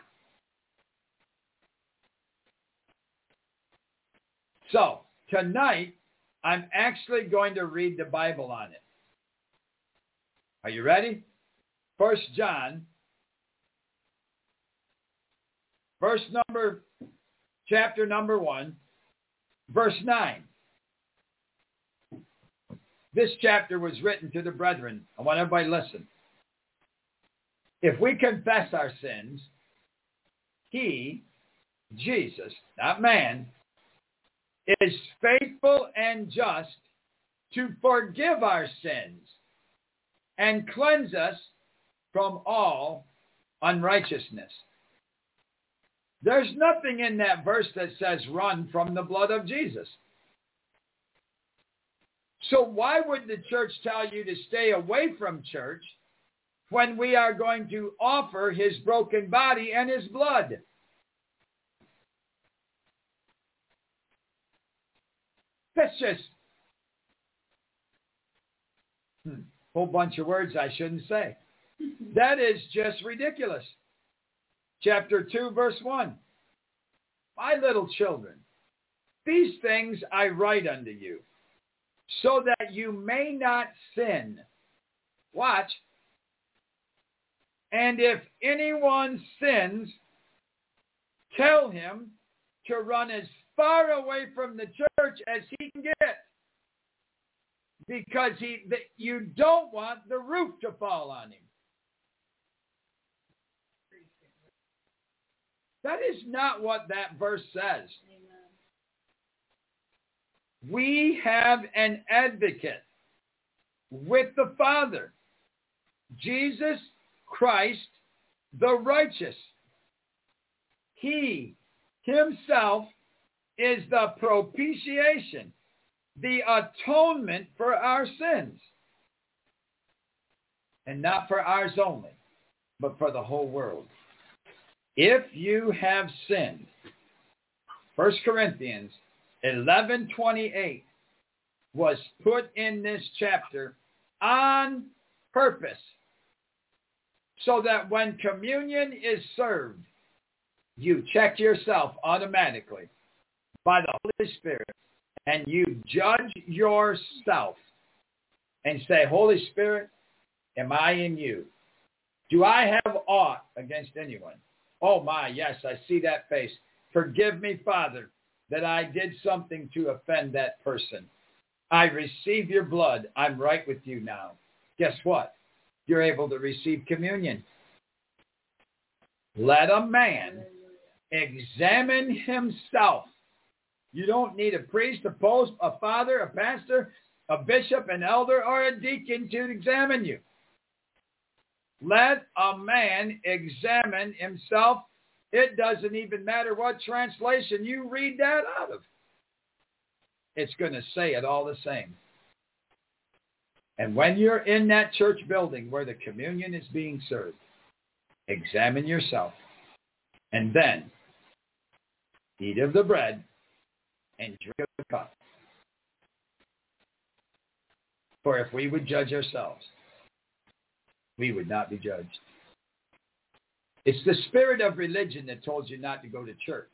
So, tonight, I'm actually going to read the Bible on it. Are you ready? First John, verse number, chapter number one, verse nine. This chapter was written to the brethren. I want everybody to listen. If we confess our sins, he, Jesus, not man, is faithful and just to forgive our sins and cleanse us from all unrighteousness. There's nothing in that verse that says run from the blood of Jesus. So why would the church tell you to stay away from church when we are going to offer his broken body and his blood? That's just a hmm, whole bunch of words I shouldn't say. That is just ridiculous. Chapter two, verse one. My little children, these things I write unto you, so that you may not sin. Watch. And if anyone sins, tell him to run as far away from the church as he can get. Because he, the, you don't want the roof to fall on him. That is not what that verse says. Amen. We have an advocate with the Father, Jesus Christ, the righteous. He himself is the propitiation, the atonement for our sins. And not for ours only, but for the whole world. If you have sinned, First Corinthians eleven twenty-eight was put in this chapter on purpose, so that when communion is served, you check yourself automatically by the Holy Spirit, and you judge yourself and say, Holy Spirit, am I in you? Do I have aught against anyone? Oh my, yes, I see that face. Forgive me, Father, that I did something to offend that person. I receive your blood. I'm right with you now. Guess what? You're able to receive communion. Let a man examine himself. You don't need a priest, a post, a father, a pastor, a bishop, an elder, or a deacon to examine you. Let a man examine himself. It doesn't even matter what translation you read that out of. It's going to say it all the same. And when you're in that church building where the communion is being served, examine yourself. And then eat of the bread and drink of the cup. For if we would judge ourselves, we would not be judged. It's the spirit of religion that told you not to go to church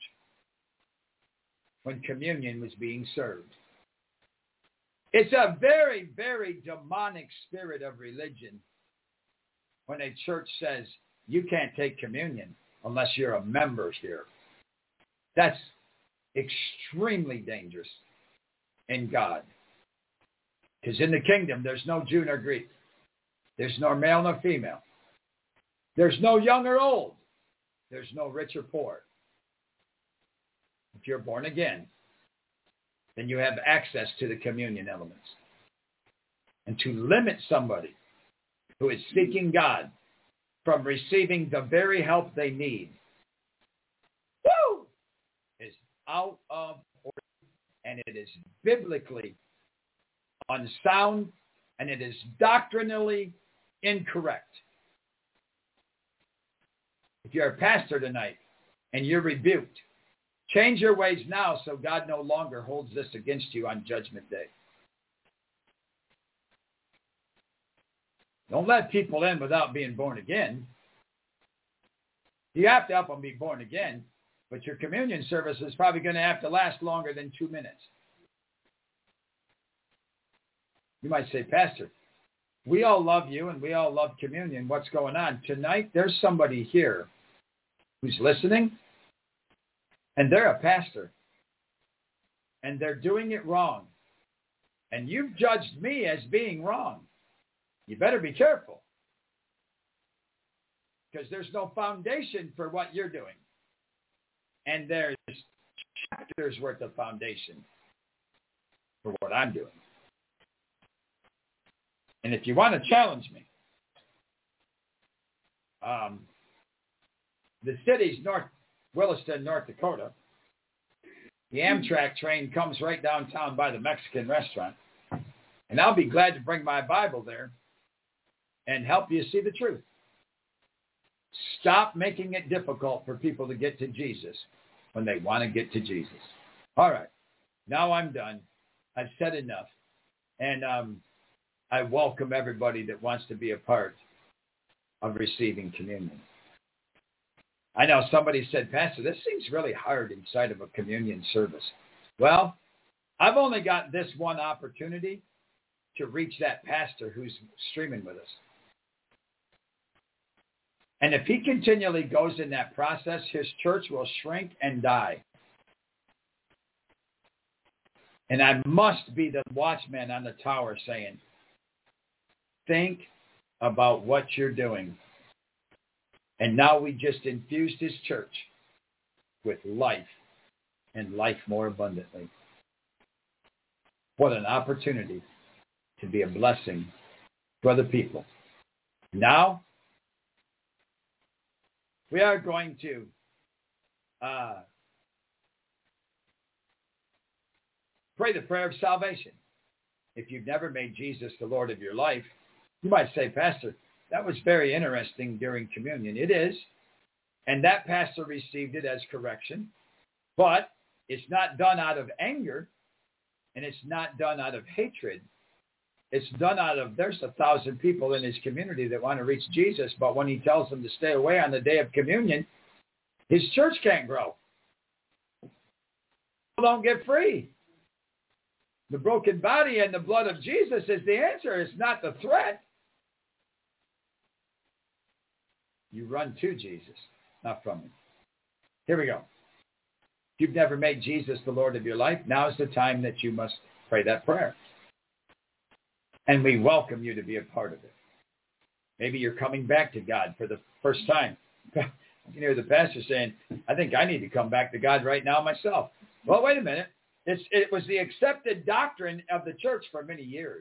when communion was being served. It's a very, very demonic spirit of religion when a church says you can't take communion unless you're a member here. That's extremely dangerous in God. Because in the kingdom, there's no Jew nor Greek. There's no male nor female. There's no young or old. There's no rich or poor. If you're born again, then you have access to the communion elements. And to limit somebody who is seeking God from receiving the very help they need, woo, is out of order. And it is biblically unsound and it is doctrinally incorrect. If you're a pastor tonight and you're rebuked, change your ways now so God no longer holds this against you on Judgment Day. Don't let people in without being born again. You have to help them be born again, but your communion service is probably going to have to last longer than two minutes. You might say, Pastor, we all love you and we all love communion. What's going on? Tonight, there's somebody here who's listening, and they're a pastor, and they're doing it wrong. And you've judged me as being wrong. You better be careful, because there's no foundation for what you're doing. And there's chapters worth of foundation for what I'm doing. And if you want to challenge me, um, the city's North Williston, North Dakota. The Amtrak train comes right downtown by the Mexican restaurant. And I'll be glad to bring my Bible there and help you see the truth. Stop making it difficult for people to get to Jesus when they want to get to Jesus. All right. Now I'm done. I've said enough. And um, I welcome everybody that wants to be a part of receiving communion. I know somebody said, Pastor, this seems really hard inside of a communion service. Well, I've only got this one opportunity to reach that pastor who's streaming with us. And if he continually goes in that process, his church will shrink and die. And I must be the watchman on the tower saying, think about what you're doing. And now we just infused his church with life and life more abundantly. What an opportunity to be a blessing to other people. Now, we are going to uh, pray the prayer of salvation. If you've never made Jesus the Lord of your life, you might say, Pastor, that was very interesting during communion. It is. And that pastor received it as correction. But it's not done out of anger, and it's not done out of hatred. It's done out of, there's a thousand people in his community that want to reach Jesus, but when he tells them to stay away on the day of communion, his church can't grow. People don't get free. The broken body and the blood of Jesus is the answer. It's not the threat. You run to Jesus, not from him. Here we go. If you've never made Jesus the Lord of your life, now is the time that you must pray that prayer. And we welcome you to be a part of it. Maybe you're coming back to God for the first time. I can hear the pastor saying, I think I need to come back to God right now myself. Well, wait a minute. It's, it was the accepted doctrine of the church for many years.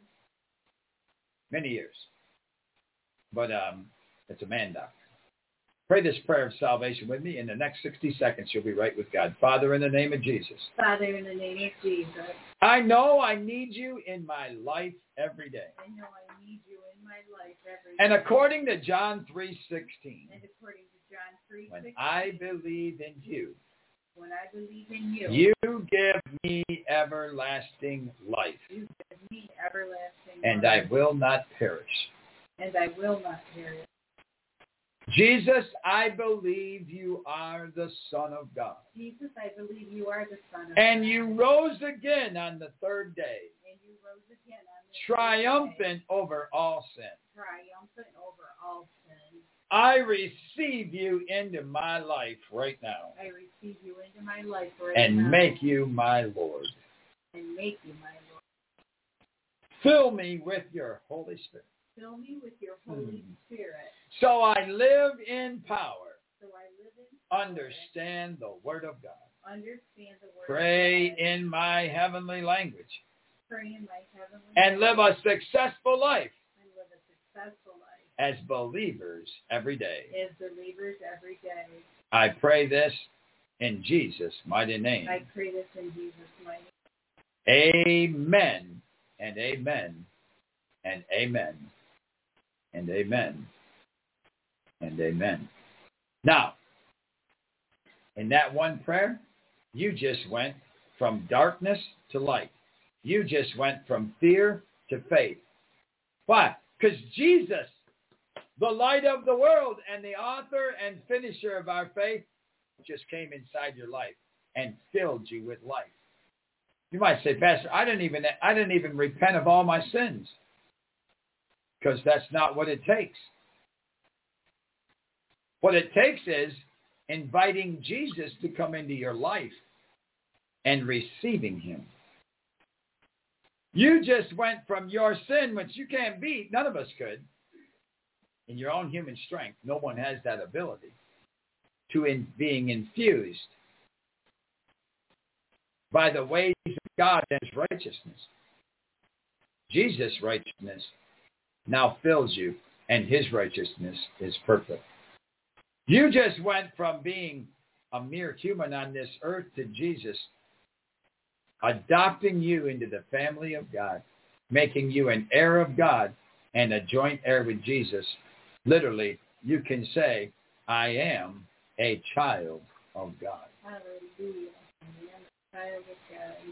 Many years. But um, it's a man doctrine. Pray this prayer of salvation with me. In the next sixty seconds, you'll be right with God. Father, in the name of Jesus. Father, in the name of Jesus. I know I need you in my life every day. I know I need you in my life every day. And according to John three sixteen. And according to John three sixteen. When I believe in you. When I believe in you. You give me everlasting life. You give me everlasting and life. I will not perish. And I will not perish. Jesus, I believe you are the Son of God. Jesus, I believe you are the Son of and God. And you rose again on the third day. And you rose again on the triumphant third day. over all sin. Triumphant over all sin. I receive you into my life right now. I receive you into my life right and now. And make you my Lord. And make you my Lord. Fill me with your Holy Spirit. Fill me with your Holy hmm. Spirit. So I live in power. So I live in power. Understand the Word of God. Understand the Word Pray of God. in my heavenly language. Pray in my heavenly and language. live a successful life. And live a successful life. As believers every day. As believers every day. I pray this in Jesus' mighty name. I pray this in Jesus' mighty name. Amen and amen and amen, and amen, and amen. Now, in that one prayer, you just went from darkness to light. You just went from fear to faith. Why? Because Jesus, the light of the world and the author and finisher of our faith, just came inside your life and filled you with life. You might say, Pastor, I didn't even I didn't even repent of all my sins. Because that's not what it takes. What it takes is inviting Jesus to come into your life and receiving him. You just went from your sin, which you can't beat, none of us could, in your own human strength, no one has that ability, to in being infused by the ways of God and his righteousness. Jesus' righteousness now fills you, and his righteousness is perfect. You just went from being a mere human on this earth to Jesus adopting you into the family of God, making you an heir of God and a joint heir with Jesus. Literally, you can say, I am a child of God. Hallelujah. I am a child of God.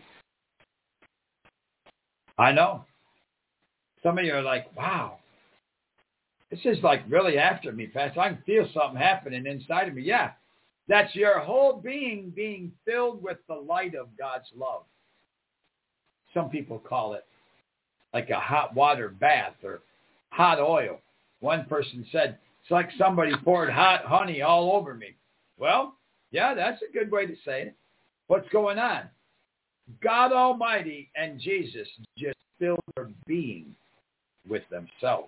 I know. Some of you are like, wow, this is like really after me, Pastor. I can feel something happening inside of me. Yeah, that's your whole being being filled with the light of God's love. Some people call it like a hot water bath or hot oil. One person said, it's like somebody poured hot honey all over me. Well, yeah, that's a good way to say it. What's going on? God Almighty and Jesus just filled their being with themselves.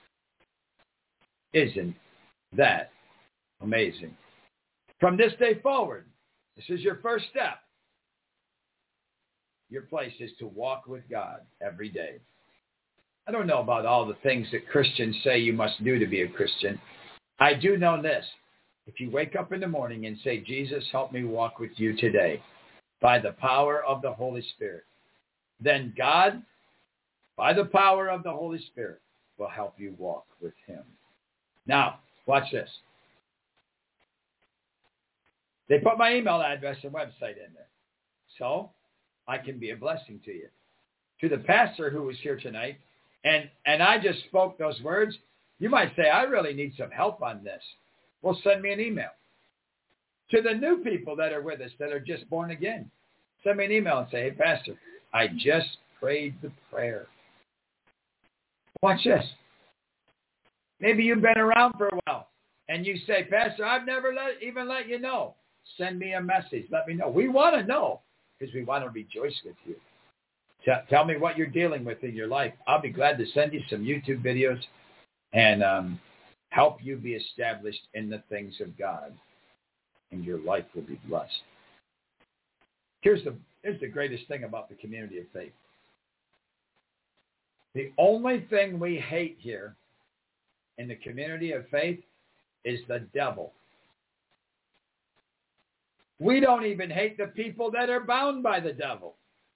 Isn't that amazing? From this day forward, this is your first step. Your place is to walk with God every day. I don't know about all the things that Christians say you must do to be a Christian. I do know this. If you wake up in the morning and say, Jesus, help me walk with you today by the power of the Holy Spirit, then God, by the power of the Holy Spirit, will help you walk with him. Now, watch this. They put my email address and website in there. So I can be a blessing to you. To the pastor who was here tonight, and, and I just spoke those words, you might say, I really need some help on this. Well, send me an email. To the new people that are with us that are just born again, send me an email and say, hey, Pastor, I just prayed the prayer. Watch this. Maybe you've been around for a while, and you say, Pastor, I've never let, even let you know. Send me a message. Let me know. We want to know because we want to rejoice with you. Tell, tell me what you're dealing with in your life. I'll be glad to send you some YouTube videos and um, help you be established in the things of God, and your life will be blessed. Here's the, here's the greatest thing about the community of faith. The only thing we hate here in the community of faith is the devil. We don't even hate the people that are bound by the devil.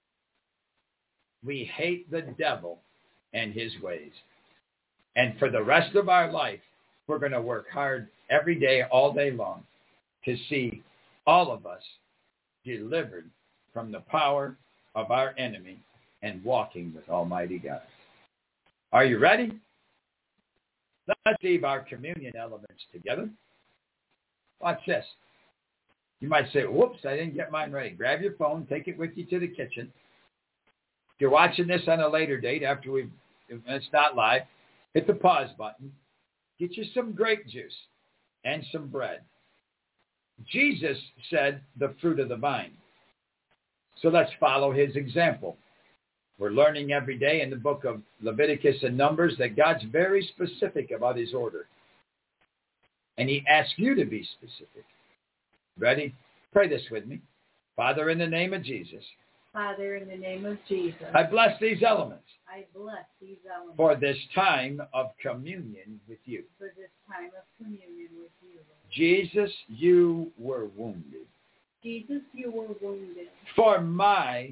We hate the devil and his ways. And for the rest of our life, we're going to work hard every day, all day long, to see all of us delivered from the power of our enemy and walking with Almighty God. Are you ready? Let's leave our communion elements together. Watch this. You might say, whoops, I didn't get mine ready. Grab your phone, take it with you to the kitchen. If you're watching this on a later date after we've, it's not live, hit the pause button. Get you some grape juice and some bread. Jesus said the fruit of the vine. So let's follow his example. We're learning every day in the book of Leviticus and Numbers that God's very specific about his order. And he asks you to be specific. Ready? Pray this with me. Father, in the name of Jesus. Father, in the name of Jesus. I bless these elements. I bless these elements. For this time of communion with you. For this time of communion with you, Lord. Jesus, you were wounded. Jesus, you were wounded. For my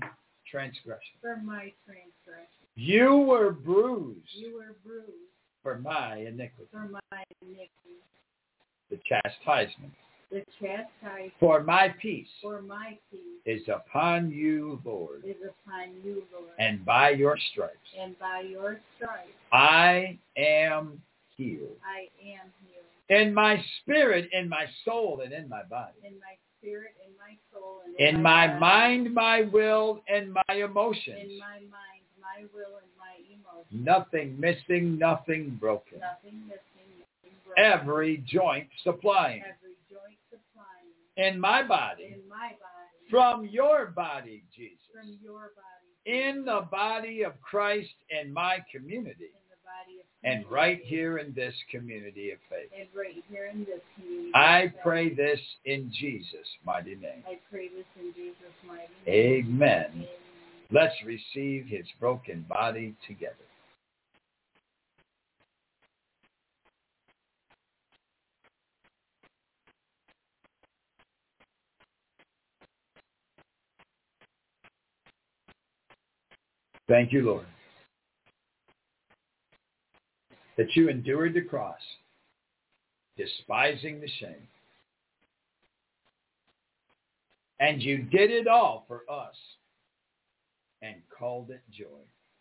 transgression. For my transgression. You were bruised. You were bruised. For my iniquity. For my iniquity. The chastisement. The chastisement. For my peace. For my peace. Is upon you, Lord. Is upon you, Lord. And by your stripes. And by your stripes. I am healed. I am healed. In my spirit, in my soul, and in my body. In my spirit, in my soul, and in, in my, my body. mind, my will, and my emotions. In my mind, my will, and my emotions. Nothing missing, nothing broken. Nothing missing, nothing broken. Every joint supplying. Every joint supplying. In my body. In my body. From your body, Jesus. From your body. In the body of Christ and my community. In the body of And right here in this community of faith. And right here in this community. I pray this in Jesus' mighty name. I pray this in Jesus' mighty name. Amen. Amen. Let's receive his broken body together. Thank you, Lord, that you endured the cross, despising the shame. And you did it all for us and called it joy,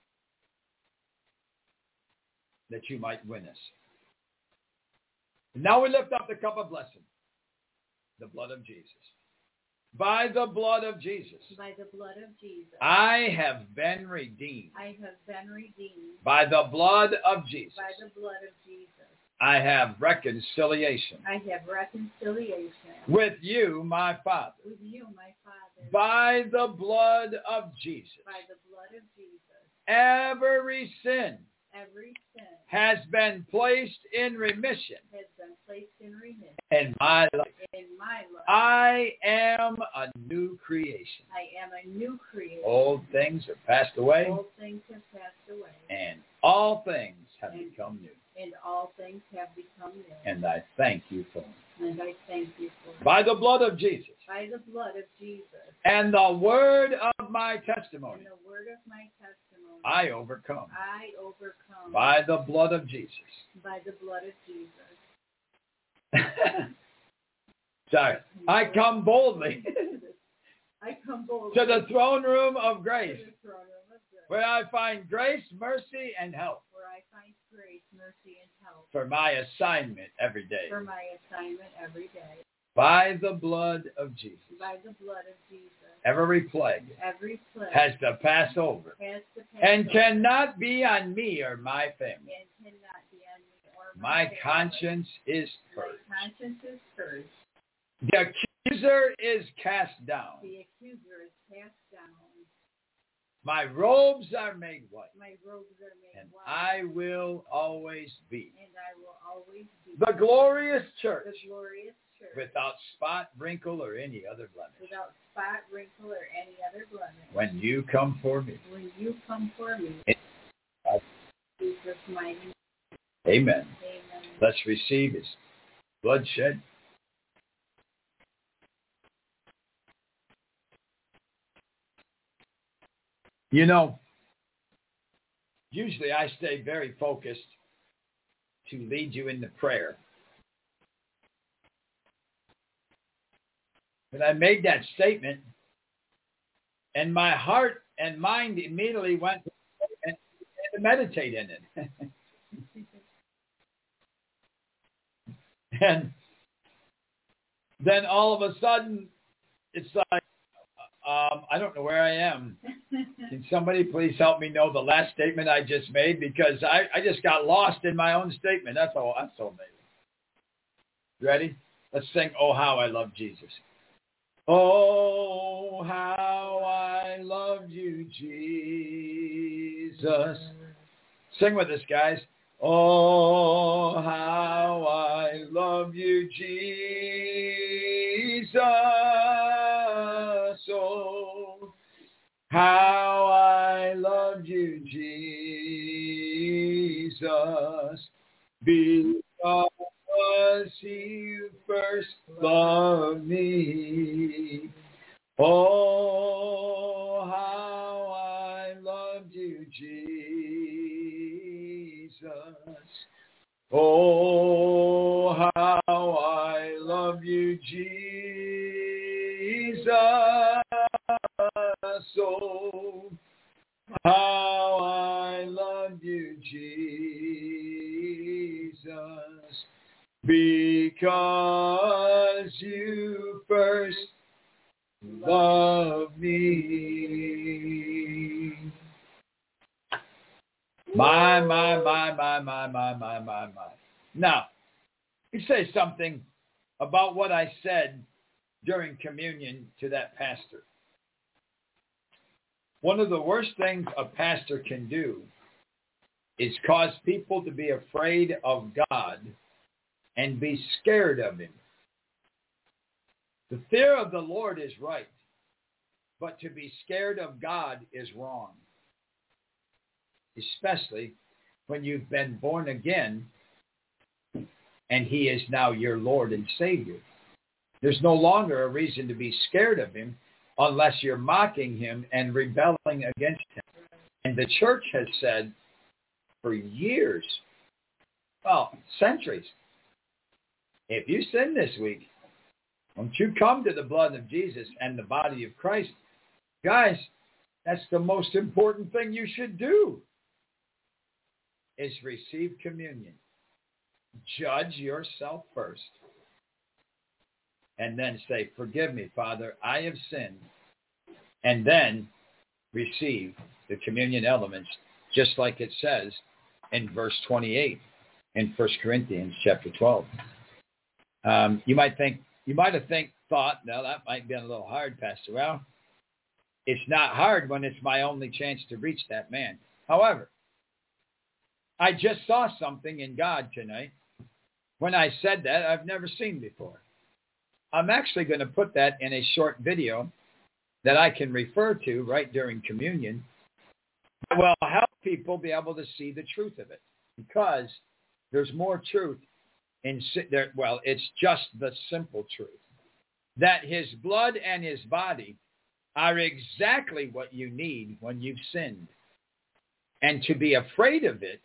that you might win us. And now we lift up the cup of blessing, the blood of Jesus. By the blood of Jesus. By the blood of Jesus. I have been redeemed. I have been redeemed. By the blood of Jesus. By the blood of Jesus. I have reconciliation. I have reconciliation. With you, my Father. With you, my Father. By the blood of Jesus. By the blood of Jesus. Every sin. Every sin. Has been placed in remission. Has been placed in remission. In my life. In my life. I am a new creation. I am a new creation. Old things have passed away. Old things have passed away. And all things have and, become new. And all things have become new. And I thank you for it. And I thank you for it. By the blood of Jesus. By the blood of Jesus. And the word of my testimony. And the word of my testimony. I overcome. I overcome. By the blood of Jesus. By the blood of Jesus. Sorry. I come boldly. I come boldly. To the throne room of grace. To the throne room of grace. Where I find grace, mercy, and help. Where I find grace, mercy, and help. For my assignment every day. For my assignment every day. By the blood of Jesus. By the blood of Jesus. Every plague. Every plague. Has to pass over. Has to pass and over. cannot be on me or my family. And cannot be on me or my my family. conscience is purged. My conscience is purged. The accuser is cast down. The accuser is cast down. My robes are made white. My robes are made and white. I will always be. And I will always be. The glorious church. The glorious church. Without spot, wrinkle, or any other blemish. Without spot, wrinkle, or any other blemish. When you come for me. When you come for me. In Jesus' mighty name. Amen. Amen. Let's receive his bloodshed. You know, usually I stay very focused to lead you into prayer. But I made that statement, and my heart and mind immediately went to, and, and to meditate in it. And then all of a sudden, it's like, um, I don't know where I am. Can somebody please help me know the last statement I just made? Because I, I just got lost in my own statement. That's all. That's so amazing. Ready? Let's sing, Oh, How I Love Jesus. Oh, how I love you, Jesus. Sing with us, guys. Oh, how I love you, Jesus. Oh, how I love you, Jesus. Because you first loved me. Oh, how Jesus. Oh, how I love you, Jesus. Oh, how I love you, Jesus. Because you first loved me. My, my, my, my, my, my, my, my, my. Now, let me say something about what I said during communion to that pastor. One of the worst things a pastor can do is cause people to be afraid of God and be scared of him. The fear of the Lord is right, but to be scared of God is wrong. Especially when you've been born again and he is now your Lord and Savior. There's no longer a reason to be scared of him unless you're mocking him and rebelling against him. And the church has said for years, well, centuries, if you sin this week, don't you come to the blood of Jesus and the body of Christ. Guys, that's the most important thing you should do, is receive communion. Judge yourself first. And then say, forgive me, Father, I have sinned. And then receive the communion elements, just like it says in verse twenty-eight in First Corinthians chapter twelve. Um, you might think, you might have think, thought, no, that might be a little hard, Pastor. Well, it's not hard when it's my only chance to reach that man. However, I just saw something in God tonight. When I said that, I've never seen before. I'm actually going to put that in a short video that I can refer to right during communion. It will help people be able to see the truth of it, because there's more truth in there. Well, it's just the simple truth that his blood and his body are exactly what you need when you've sinned. And to be afraid of it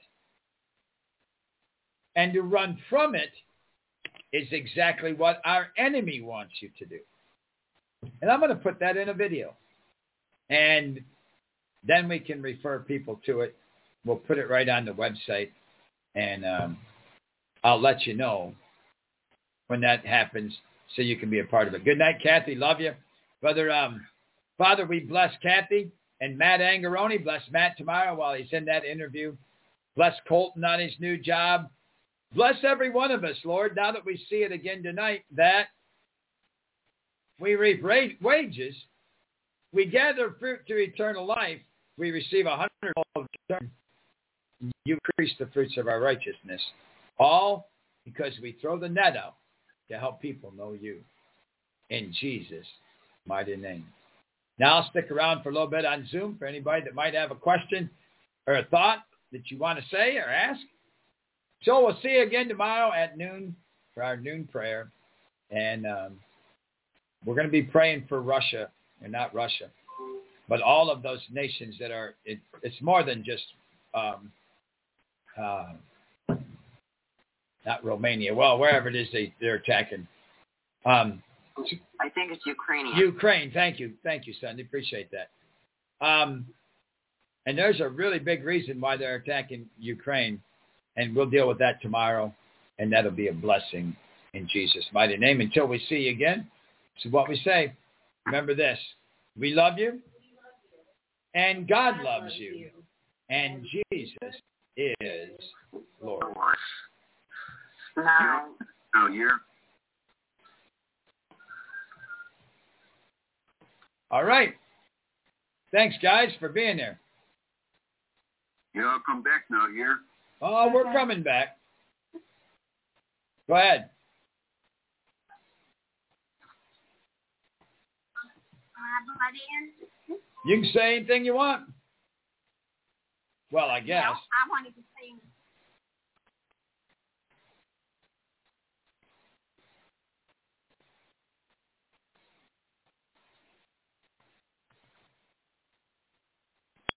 and to run from it is exactly what our enemy wants you to do. And I'm going to put that in a video. And then we can refer people to it. We'll put it right on the website. And um, I'll let you know when that happens so you can be a part of it. Good night, Kathy. Love you. Brother, um, Father, we bless Kathy and Matt Angaroni. Bless Matt tomorrow while he's in that interview. Bless Colton on his new job. Bless every one of us, Lord, now that we see it again tonight, that we reap wages, we gather fruit to eternal life, we receive a hundredfold return. You increase the fruits of our righteousness, all because we throw the net out to help people know you. In Jesus' mighty name. Now I'll stick around for a little bit on Zoom for anybody that might have a question or a thought that you want to say or ask. So we'll see you again tomorrow at noon for our noon prayer. And um, we're going to be praying for Russia, and not Russia, but all of those nations that are, it, it's more than just, um, uh, not Romania, well, wherever it is they, they're attacking. Um, I think it's Ukrainian. Ukraine, thank you. Thank you, Sandy. Appreciate that. Um, and there's a really big reason why they're attacking Ukraine. And we'll deal with that tomorrow, and that'll be a blessing in Jesus' mighty name. Until we see you again, this is what we say. Remember this. We love you, and God loves you, and Jesus is Lord. Now, now here. All right. Thanks, guys, for being there. You all come back now here. Oh, we're coming back. Go ahead. You can say anything you want. Well, I guess. Well, I wanted to say